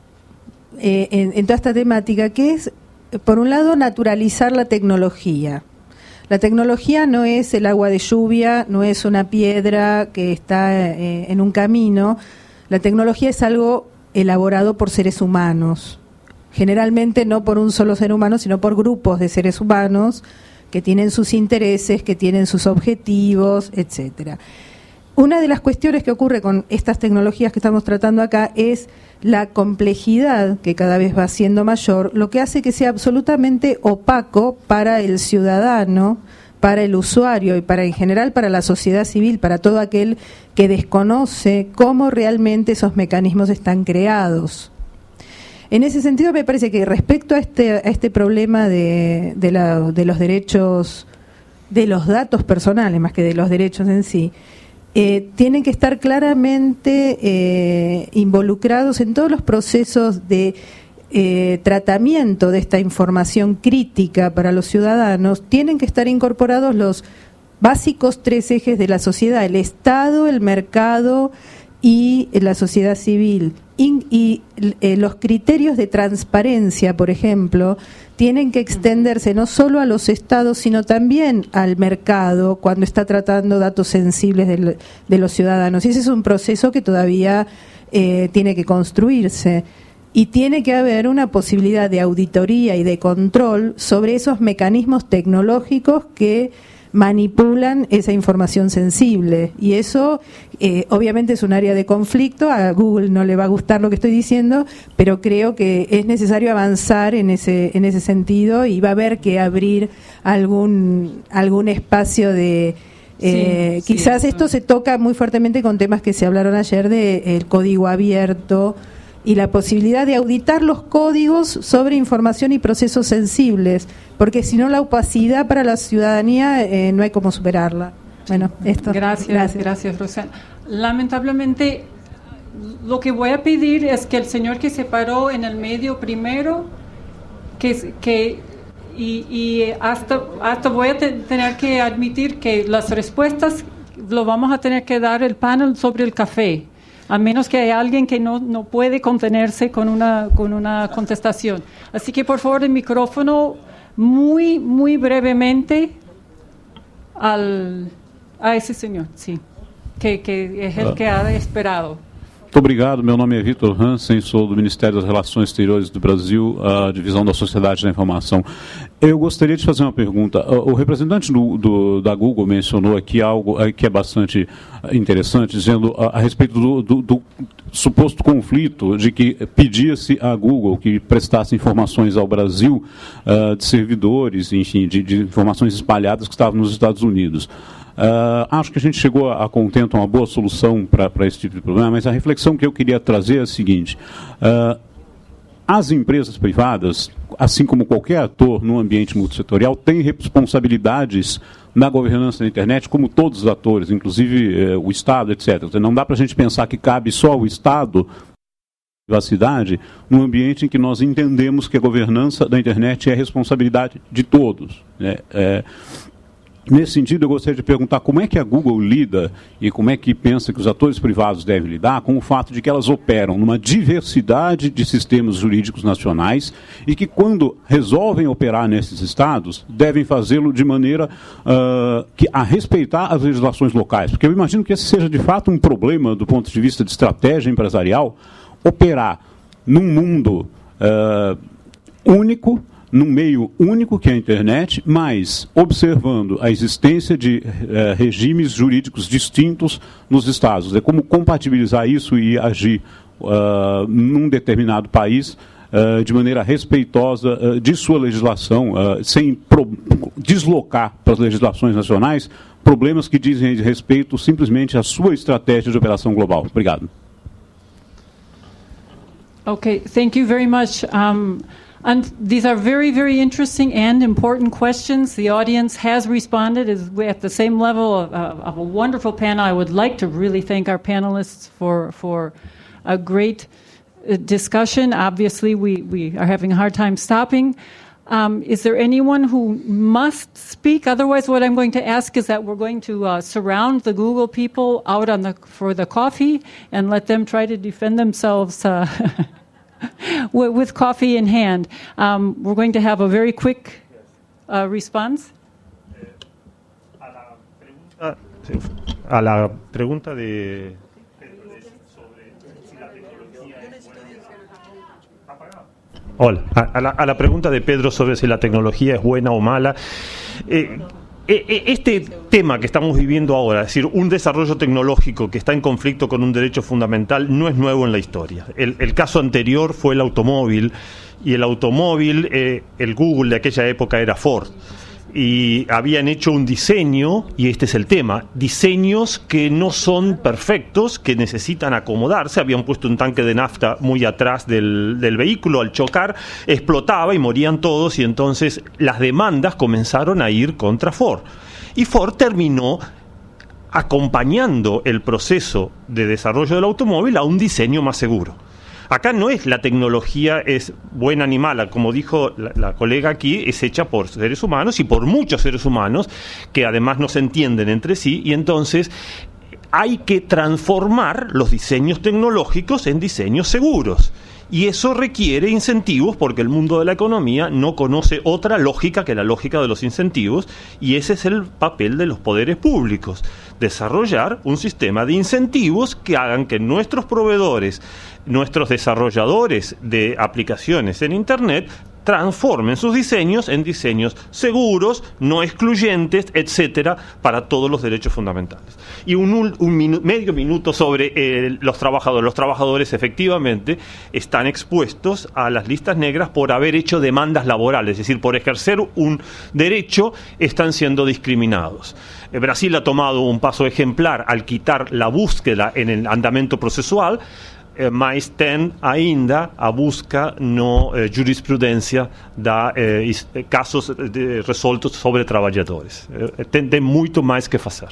eh, en, en toda esta temática, que es, por un lado, naturalizar la tecnología. La tecnología no es el agua de lluvia, no es una piedra que está eh, en un camino. La tecnología es algo elaborado por seres humanos. Generalmente no por un solo ser humano, sino por grupos de seres humanos que tienen sus intereses, que tienen sus objetivos, etcétera. Una de las cuestiones que ocurre con estas tecnologías que estamos tratando acá es la complejidad, que cada vez va siendo mayor, lo que hace que sea absolutamente opaco para el ciudadano, para el usuario y para en general para la sociedad civil, para todo aquel que desconoce cómo realmente esos mecanismos están creados. En ese sentido, me parece que respecto a este, a este problema de, de, la, de los derechos, de los datos personales, más que de los derechos en sí, eh, tienen que estar claramente eh, involucrados en todos los procesos de eh, tratamiento de esta información crítica para los ciudadanos. Tienen que estar incorporados los básicos tres ejes de la sociedad: el Estado, el mercado y la sociedad civil. Y, y eh, los criterios de transparencia, por ejemplo, tienen que extenderse no solo a los estados, sino también al mercado cuando está tratando datos sensibles de, de los ciudadanos. Y ese es un proceso que todavía eh, tiene que construirse. Y tiene que haber una posibilidad de auditoría y de control sobre esos mecanismos tecnológicos que manipulan esa información sensible, y eso eh, obviamente es un área de conflicto. A Google no le va a gustar lo que estoy diciendo, pero creo que es necesario avanzar en ese en ese sentido, y va a haber que abrir algún algún espacio de eh, sí, quizás sí, esto se toca muy fuertemente con temas que se hablaron ayer de el código abierto y la posibilidad de auditar los códigos sobre información y procesos sensibles, porque si no la opacidad para la ciudadanía eh, no hay cómo superarla. Bueno, esto. Gracias, gracias, gracias, Rosana. Lamentablemente, lo que voy a pedir es que el señor que se paró en el medio primero, que, que y, y hasta, hasta voy a te, tener que admitir que las respuestas lo vamos a tener que dar el panel sobre el café, a menos que haya alguien que no, no puede contenerse con una, con una contestación. Así que, por favor, el micrófono muy, muy brevemente al, a esse senhor, sim, que, que é ele que ha esperado. Muito obrigado. Meu nome é Vitor Hansen, sou do Ministério das Relações Exteriores do Brasil, a Divisão da Sociedade da Informação. Eu gostaria de fazer uma pergunta. O representante do, do, da Google mencionou aqui algo que é bastante interessante, dizendo a, a respeito do, do, do suposto conflito de que pedia-se à Google que prestasse informações ao Brasil uh, de servidores, enfim, de, de informações espalhadas que estavam nos Estados Unidos. Uh, acho que a gente chegou a, a contento uma boa solução para esse tipo de problema, mas a reflexão que eu queria trazer é a seguinte: uh, as empresas privadas, assim como qualquer ator no ambiente multissetorial, têm responsabilidades na governança da internet, como todos os atores, inclusive uh, o Estado, etcétera. Não dá para a gente pensar que cabe só ao Estado privacidade num ambiente em que nós entendemos que a governança da internet é responsabilidade de todos, né? É, Nesse sentido, eu gostaria de perguntar como é que a Google lida e como é que pensa que os atores privados devem lidar com o fato de que elas operam numa diversidade de sistemas jurídicos nacionais e que, quando resolvem operar nesses estados, devem fazê-lo de maneira uh, que, a respeitar as legislações locais. Porque eu imagino que esse seja, de fato, um problema do ponto de vista de estratégia empresarial, operar num mundo uh, único, num meio único que é a internet, mas observando a existência de eh, regimes jurídicos distintos nos estados. É como compatibilizar isso e agir uh, num determinado país uh, de maneira respeitosa uh, de sua legislação, uh, sem pro- deslocar para as legislações nacionais problemas que dizem respeito simplesmente à sua estratégia de operação global. Obrigado. Okay, thank you very much. Um, and these are very, very interesting and important questions. The audience has responded is at the same level of, uh, of a wonderful panel. I would like to really thank our panelists for for a great uh, discussion. Obviously, we, we are having a hard time stopping. Um, is there anyone who must speak? Otherwise, what I'm going to ask is that we're going to uh, surround the Google people out on the for the coffee and let them try to defend themselves uh, with, with coffee in hand. Um, we're going to have a very quick uh, response. A la pregunta de... Hola, a la, a la pregunta de Pedro sobre si la tecnología es buena o mala. Eh, eh, este tema que estamos viviendo ahora, es decir, un desarrollo tecnológico que está en conflicto con un derecho fundamental, no es nuevo en la historia. El, el caso anterior fue el automóvil, y el automóvil, eh, el Google de aquella época era Ford. Y habían hecho un diseño, y este es el tema, diseños que no son perfectos, que necesitan acomodarse. Habían puesto un tanque de nafta muy atrás del, del vehículo, al chocar explotaba y morían todos, y entonces las demandas comenzaron a ir contra Ford. Y Ford terminó acompañando el proceso de desarrollo del automóvil a un diseño más seguro. Acá no es la tecnología es buena ni mala, como dijo la, la colega aquí, es hecha por seres humanos y por muchos seres humanos que además no se entienden entre sí, y entonces hay que transformar los diseños tecnológicos en diseños seguros. Y eso requiere incentivos, porque el mundo de la economía no conoce otra lógica que la lógica de los incentivos, y ese es el papel de los poderes públicos: desarrollar un sistema de incentivos que hagan que nuestros proveedores, nuestros desarrolladores de aplicaciones en Internet, transformen sus diseños en diseños seguros, no excluyentes, etcétera, para todos los derechos fundamentales. Y un, un minu- medio minuto sobre eh, los trabajadores. Los trabajadores efectivamente están expuestos a las listas negras por haber hecho demandas laborales, es decir, por ejercer un derecho están siendo discriminados. Eh, Brasil ha tomado un paso ejemplar al quitar la búsqueda en el andamento procesual, Eh, mas tem ainda a busca no eh, jurisprudência da eh, is, eh, casos de, resoltos sobre trabalhadores. Eh, tem, tem muito mais que fazer.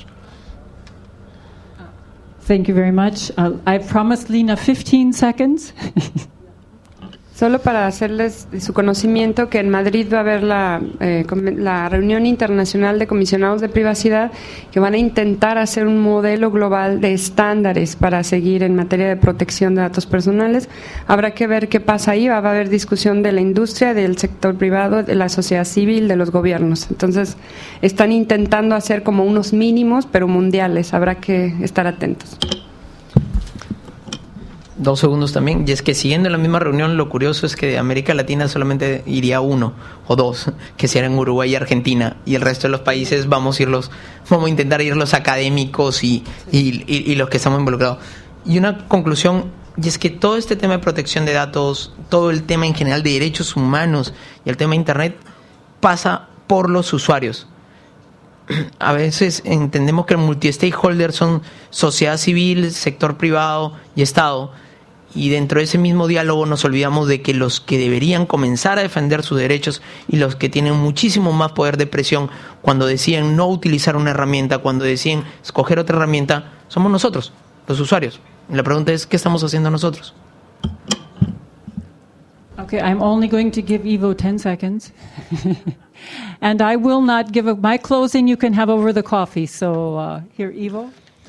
Thank you very much. Uh, I promised Lina fifteen seconds. Solo para hacerles de su conocimiento que en Madrid va a haber la, eh, la reunión internacional de comisionados de privacidad, que van a intentar hacer un modelo global de estándares para seguir en materia de protección de datos personales. Habrá que ver qué pasa ahí. Va a haber discusión de la industria, del sector privado, de la sociedad civil, de los gobiernos. Entonces están intentando hacer como unos mínimos, pero mundiales. Habrá que estar atentos. Dos segundos también, y es que siguiendo la misma reunión, lo curioso es que de América Latina solamente iría uno o dos, que serían Uruguay y Argentina, y el resto de los países vamos a irlos, vamos a intentar ir los académicos y, y, y, y los que estamos involucrados. Y una conclusión, y es que todo este tema de protección de datos, todo el tema en general de derechos humanos y el tema de Internet pasa por los usuarios. A veces entendemos que el multi-stakeholder son sociedad civil, sector privado y Estado, y dentro de ese mismo diálogo nos olvidamos de que los que deberían comenzar a defender sus derechos y los que tienen muchísimo más poder de presión cuando deciden no utilizar una herramienta, cuando deciden escoger otra herramienta, somos nosotros, los usuarios. Y la pregunta es, ¿qué estamos haciendo nosotros? Okay, I'm only going to give Ivo ten seconds. And I will not give a, my closing you can have over the coffee. So, uh, here, Ivo.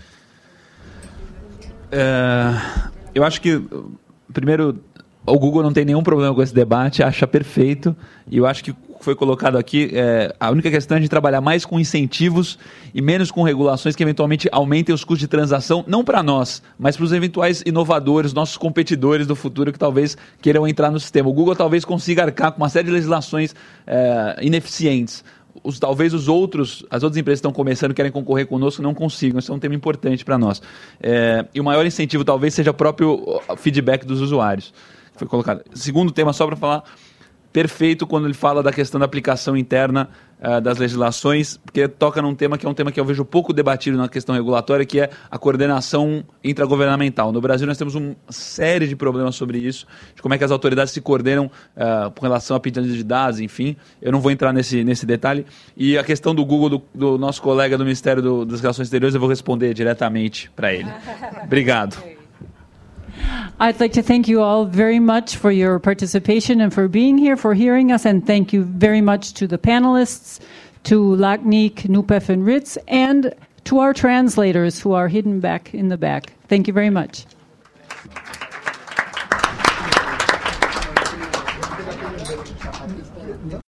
Uh, eu acho que, primeiro, o Google não tem nenhum problema com esse debate, acha perfeito. E eu acho que foi colocado aqui, é, a única questão é de trabalhar mais com incentivos e menos com regulações que eventualmente aumentem os custos de transação, não para nós, mas para os eventuais inovadores, nossos competidores do futuro que talvez queiram entrar no sistema. O Google talvez consiga arcar com uma série de legislações é, ineficientes. Os, talvez os outros, as outras empresas que estão começando querem concorrer conosco não consigam. Isso é um tema importante para nós. É, e o maior incentivo talvez seja o próprio feedback dos usuários. Foi colocado. Segundo tema, só para falar, perfeito quando ele fala da questão da aplicação interna uh, das legislações, porque toca num tema que é um tema que eu vejo pouco debatido na questão regulatória, que é a coordenação intragovernamental. No Brasil nós temos uma série de problemas sobre isso, de como é que as autoridades se coordenam uh, com relação a pedidos de dados, enfim. Eu não vou entrar nesse, nesse detalhe. E a questão do Google, do, do nosso colega do Ministério do, das Relações Exteriores, eu vou responder diretamente para ele. Obrigado. I'd like to thank you all very much for your participation and for being here, for hearing us, and thank you very much to the panelists, to LACNIC, NUPEF, and RITS, and to our translators who are hidden back in the back. Thank you very much.